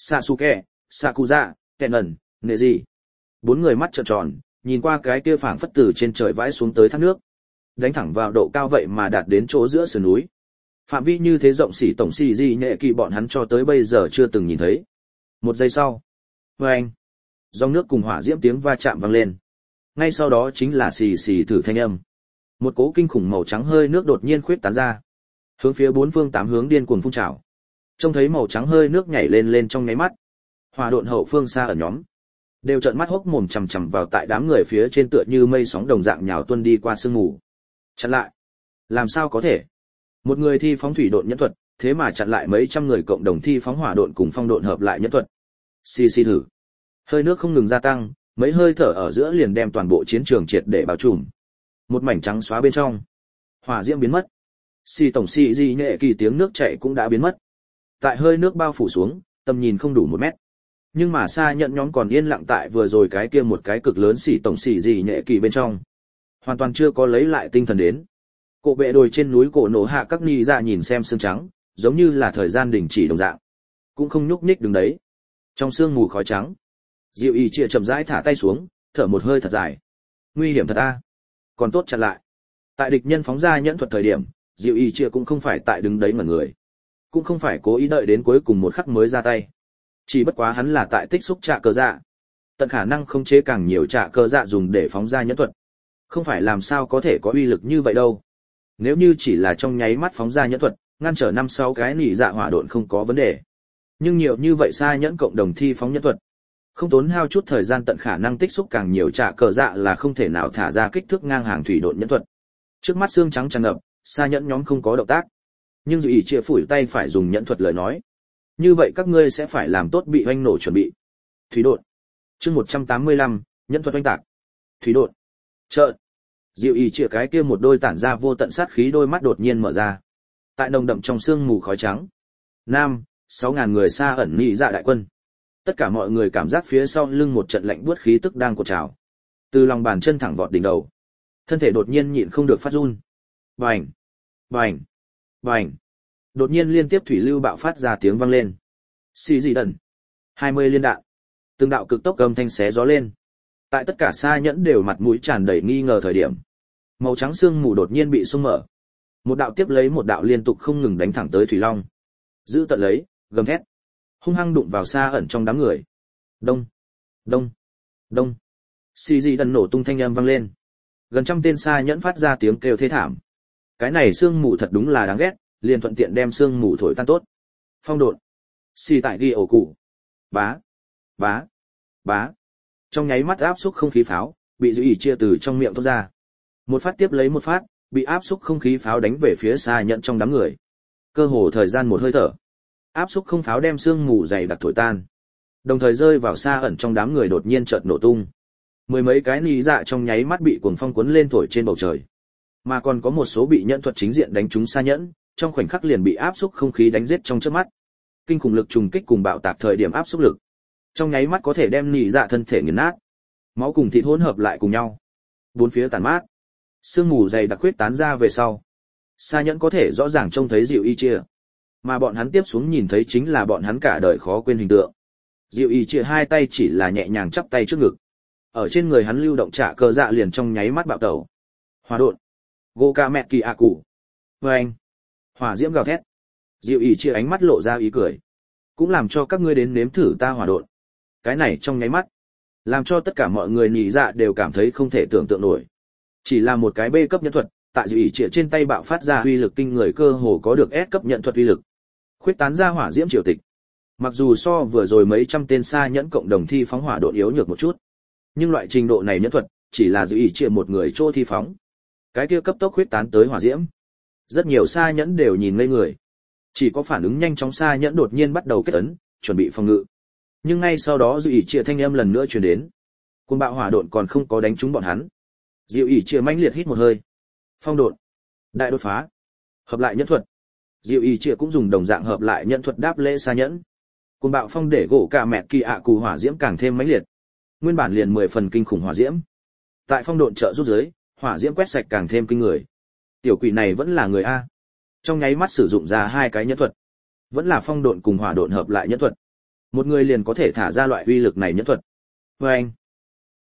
Sasuke, Sakuza, Kennen, Neji. Bốn người mắt trợn tròn, nhìn qua cái kia phảng phất từ trên trời vãi xuống tới thác nước, đánh thẳng vào độ cao vậy mà đạt đến chỗ giữa sườn núi. Phạm vi như thế rộng xỉ tổng xỉ gì nhẹ kỳ bọn hắn cho tới bây giờ chưa từng nhìn thấy. Một giây sau, oeng, dòng nước cùng hỏa diễm tiếng va chạm vang lên. Ngay sau đó chính là xì xì thử thanh âm. Một cỗ kinh khủng màu trắng hơi nước đột nhiên khuyết tán ra, hướng phía bốn phương tám hướng điên cuồng phun trào. Trông thấy màu trắng hơi nước nhảy lên lên trong nháy mắt, hỏa độn hậu phương xa ở nhóm đều trợn mắt hốc mồm chằm chằm vào tại đám người phía trên tựa như mây sóng đồng dạng nhào tuân đi qua sương mù. Chặn lại? Làm sao có thể? Một người thi phóng thủy độn nhẫn thuật, thế mà chặn lại mấy trăm người cộng đồng thi phóng hỏa độn cùng phong độn hợp lại nhẫn thuật. Xì xì thử. Hơi nước không ngừng gia tăng, mấy hơi thở ở giữa liền đem toàn bộ chiến trường triệt để bao trùm. Một mảnh trắng xóa bên trong, hỏa diễm biến mất. Xì tổng xì gì nhẹ kỳ tiếng nước chảy cũng đã biến mất. Tại hơi nước bao phủ xuống, tầm nhìn không đủ 1 mét. Nhưng mà xa nhận nhóm còn yên lặng tại vừa rồi cái kia một cái cực lớn xì tổng xì gì nhẹ kỳ bên trong, hoàn toàn chưa có lấy lại tinh thần đến. Cổ bệ đồi trên núi cổ nổ hạ các ni dạ nhìn xem sương trắng, giống như là thời gian đình chỉ đồng dạng, cũng không nhúc nhích đứng đấy. Trong sương mù khói trắng, Diệu Ý Triệt chậm rãi thả tay xuống, thở một hơi thật dài. Nguy hiểm thật a. Còn tốt chặn lại. Tại địch nhân phóng ra nhẫn thuật thời điểm, Diệu Ý Triệt cũng không phải tại đứng đấy mà người, cũng không phải cố ý đợi đến cuối cùng một khắc mới ra tay. Chỉ bất quá hắn là tại tích xúc trạ cơ dạ, tận khả năng khống chế càng nhiều trạ cơ dạ dùng để phóng ra nhẫn thuật. Không phải làm sao có thể có uy lực như vậy đâu. Nếu như chỉ là trong nháy mắt phóng ra nhẫn thuật, ngăn trở 5-6 cái nỉ dạ hỏa độn không có vấn đề. Nhưng nhiều như vậy xa nhẫn cộng đồng thi phóng nhẫn thuật, không tốn hao chút thời gian tận khả năng tích xúc càng nhiều trạ cờ dạ là không thể nào thả ra kích thước ngang hàng thủy độn nhẫn thuật. Trước mắt xương trắng tràn ngập, xa nhẫn nhóm không có động tác. Nhưng dù ý chia phủi tay phải dùng nhẫn thuật lời nói, như vậy các ngươi sẽ phải làm tốt bị oanh nổ chuẩn bị. Thủy độn. Chương 185, nhẫn thuật oanh tạc. Thủy độn. Trợn. Diệu ý chia cái kia một đôi tản ra vô tận sát khí đôi mắt đột nhiên mở ra. Tại nồng đậm trong sương mù khói trắng, 6.000 người xa ẩn nhị dạ đại quân. Tất cả mọi người cảm giác phía sau lưng một trận lạnh buốt khí tức đang cột trào. Từ lòng bàn chân thẳng vọt đỉnh đầu. Thân thể đột nhiên nhịn không được phát run. Bành, bành, bành. Đột nhiên liên tiếp thủy lưu bạo phát ra tiếng vang lên. Xì dị đần. 20 liên đạn. Từng đạo cực tốc âm thanh xé gió lên. Tại tất cả xa nhẫn đều mặt mũi tràn đầy nghi ngờ thời điểm, màu trắng sương mù đột nhiên bị xung mở. Một đạo tiếp lấy một đạo liên tục không ngừng đánh thẳng tới thủy long. Giữ tận lấy, gầm thét, hung hăng đụng vào xa ẩn trong đám người. Đông, đông, đông. Xì dị đần nổ tung thanh âm vang lên. Gần trăm tên xa nhẫn phát ra tiếng kêu thê thảm. Cái này sương mù thật đúng là đáng ghét, liền thuận tiện đem sương mù thổi tan tốt. Phong độn. Xì tại ghi ổ cụ. Bá, bá, bá. Trong nháy mắt áp xúc không khí pháo, bị Dư Ý chia từ trong miệng thoát ra. Một phát tiếp lấy một phát, bị áp xúc không khí pháo đánh về phía xa nhận trong đám người. Cơ hồ thời gian một hơi thở, áp xúc không pháo đem sương mù dày đặc thổi tan. Đồng thời rơi vào xa ẩn trong đám người đột nhiên chợt nổ tung. Mười mấy cái nỉ dạ trong nháy mắt bị cuồng phong cuốn lên thổi trên bầu trời. Mà còn có một số bị nhẫn thuật chính diện đánh trúng xa nhẫn, trong khoảnh khắc liền bị áp xúc không khí đánh giết trong chớp mắt. Kinh khủng lực trùng kích cùng bạo tạc thời điểm áp xúc lực, trong nháy mắt có thể đem nỉ dạ thân thể nghiền nát. Máu cùng thịt hỗn hợp lại cùng nhau, bốn phía tàn mát. Sương mù dày đặc huyết tán ra về sau, xa nhẫn có thể rõ ràng trông thấy Diệu Y Chia, mà bọn hắn tiếp xuống nhìn thấy chính là bọn hắn cả đời khó quên hình tượng. Diệu Y Chia hai tay chỉ là nhẹ nhàng chắp tay trước ngực, ở trên người hắn lưu động trả cơ dạ liền trong nháy mắt bạo tẩu. Hỏa độn, Goka mẹ kỳ ạ cụ. Vâng, hỏa diễm gào thét. Diệu Y Chia ánh mắt lộ ra ý cười, cũng làm cho các ngươi đến nếm thử ta hỏa độn. Cái này trong nháy mắt, làm cho tất cả mọi người nhị dạ đều cảm thấy không thể tưởng tượng nổi. Chỉ là một cái B cấp nhẫn thuật, tại Diệu Ý Triệt trên tay bạo phát ra uy lực kinh người, cơ hồ có được S cấp nhẫn thuật uy lực. Khuyết tán ra hỏa diễm triều tịch. Mặc dù so vừa rồi mấy trăm tên xa nhẫn cộng đồng thi phóng hỏa độn yếu nhược một chút, nhưng loại trình độ này nhẫn thuật, chỉ là Diệu Ý Triệt một người chỗ thi phóng. Cái kia cấp tốc khuyết tán tới hỏa diễm. Rất nhiều xa nhẫn đều nhìn ngây người. Chỉ có phản ứng nhanh chóng xa nhẫn đột nhiên bắt đầu kết ấn, chuẩn bị phòng ngự. Nhưng ngay sau đó Diệu Ý Triệt thanh âm lần nữa truyền đến. Cuồng bạo hỏa độn còn không có đánh trúng bọn hắn. Diệu Ý Triệt mãnh liệt hít một hơi. Phong độn, đại đột phá, hợp lại nhẫn thuật. Diệu Ý Triệt cũng dùng đồng dạng hợp lại nhẫn thuật đáp lễ xa nhẫn. Cuồng bạo phong để gỗ cả mẹ kỳ ạ cù hỏa diễm càng thêm mãnh liệt. Nguyên bản liền 10 phần kinh khủng hỏa diễm, tại phong độn trợ giúp dưới, hỏa diễm quét sạch càng thêm kinh người. Tiểu quỷ này vẫn là người a. Trong nháy mắt sử dụng ra hai cái nhẫn thuật, vẫn là phong độn cùng hỏa độn hợp lại nhẫn thuật. một người liền có thể thả ra loại uy lực này nhẫn thuật. Và anh,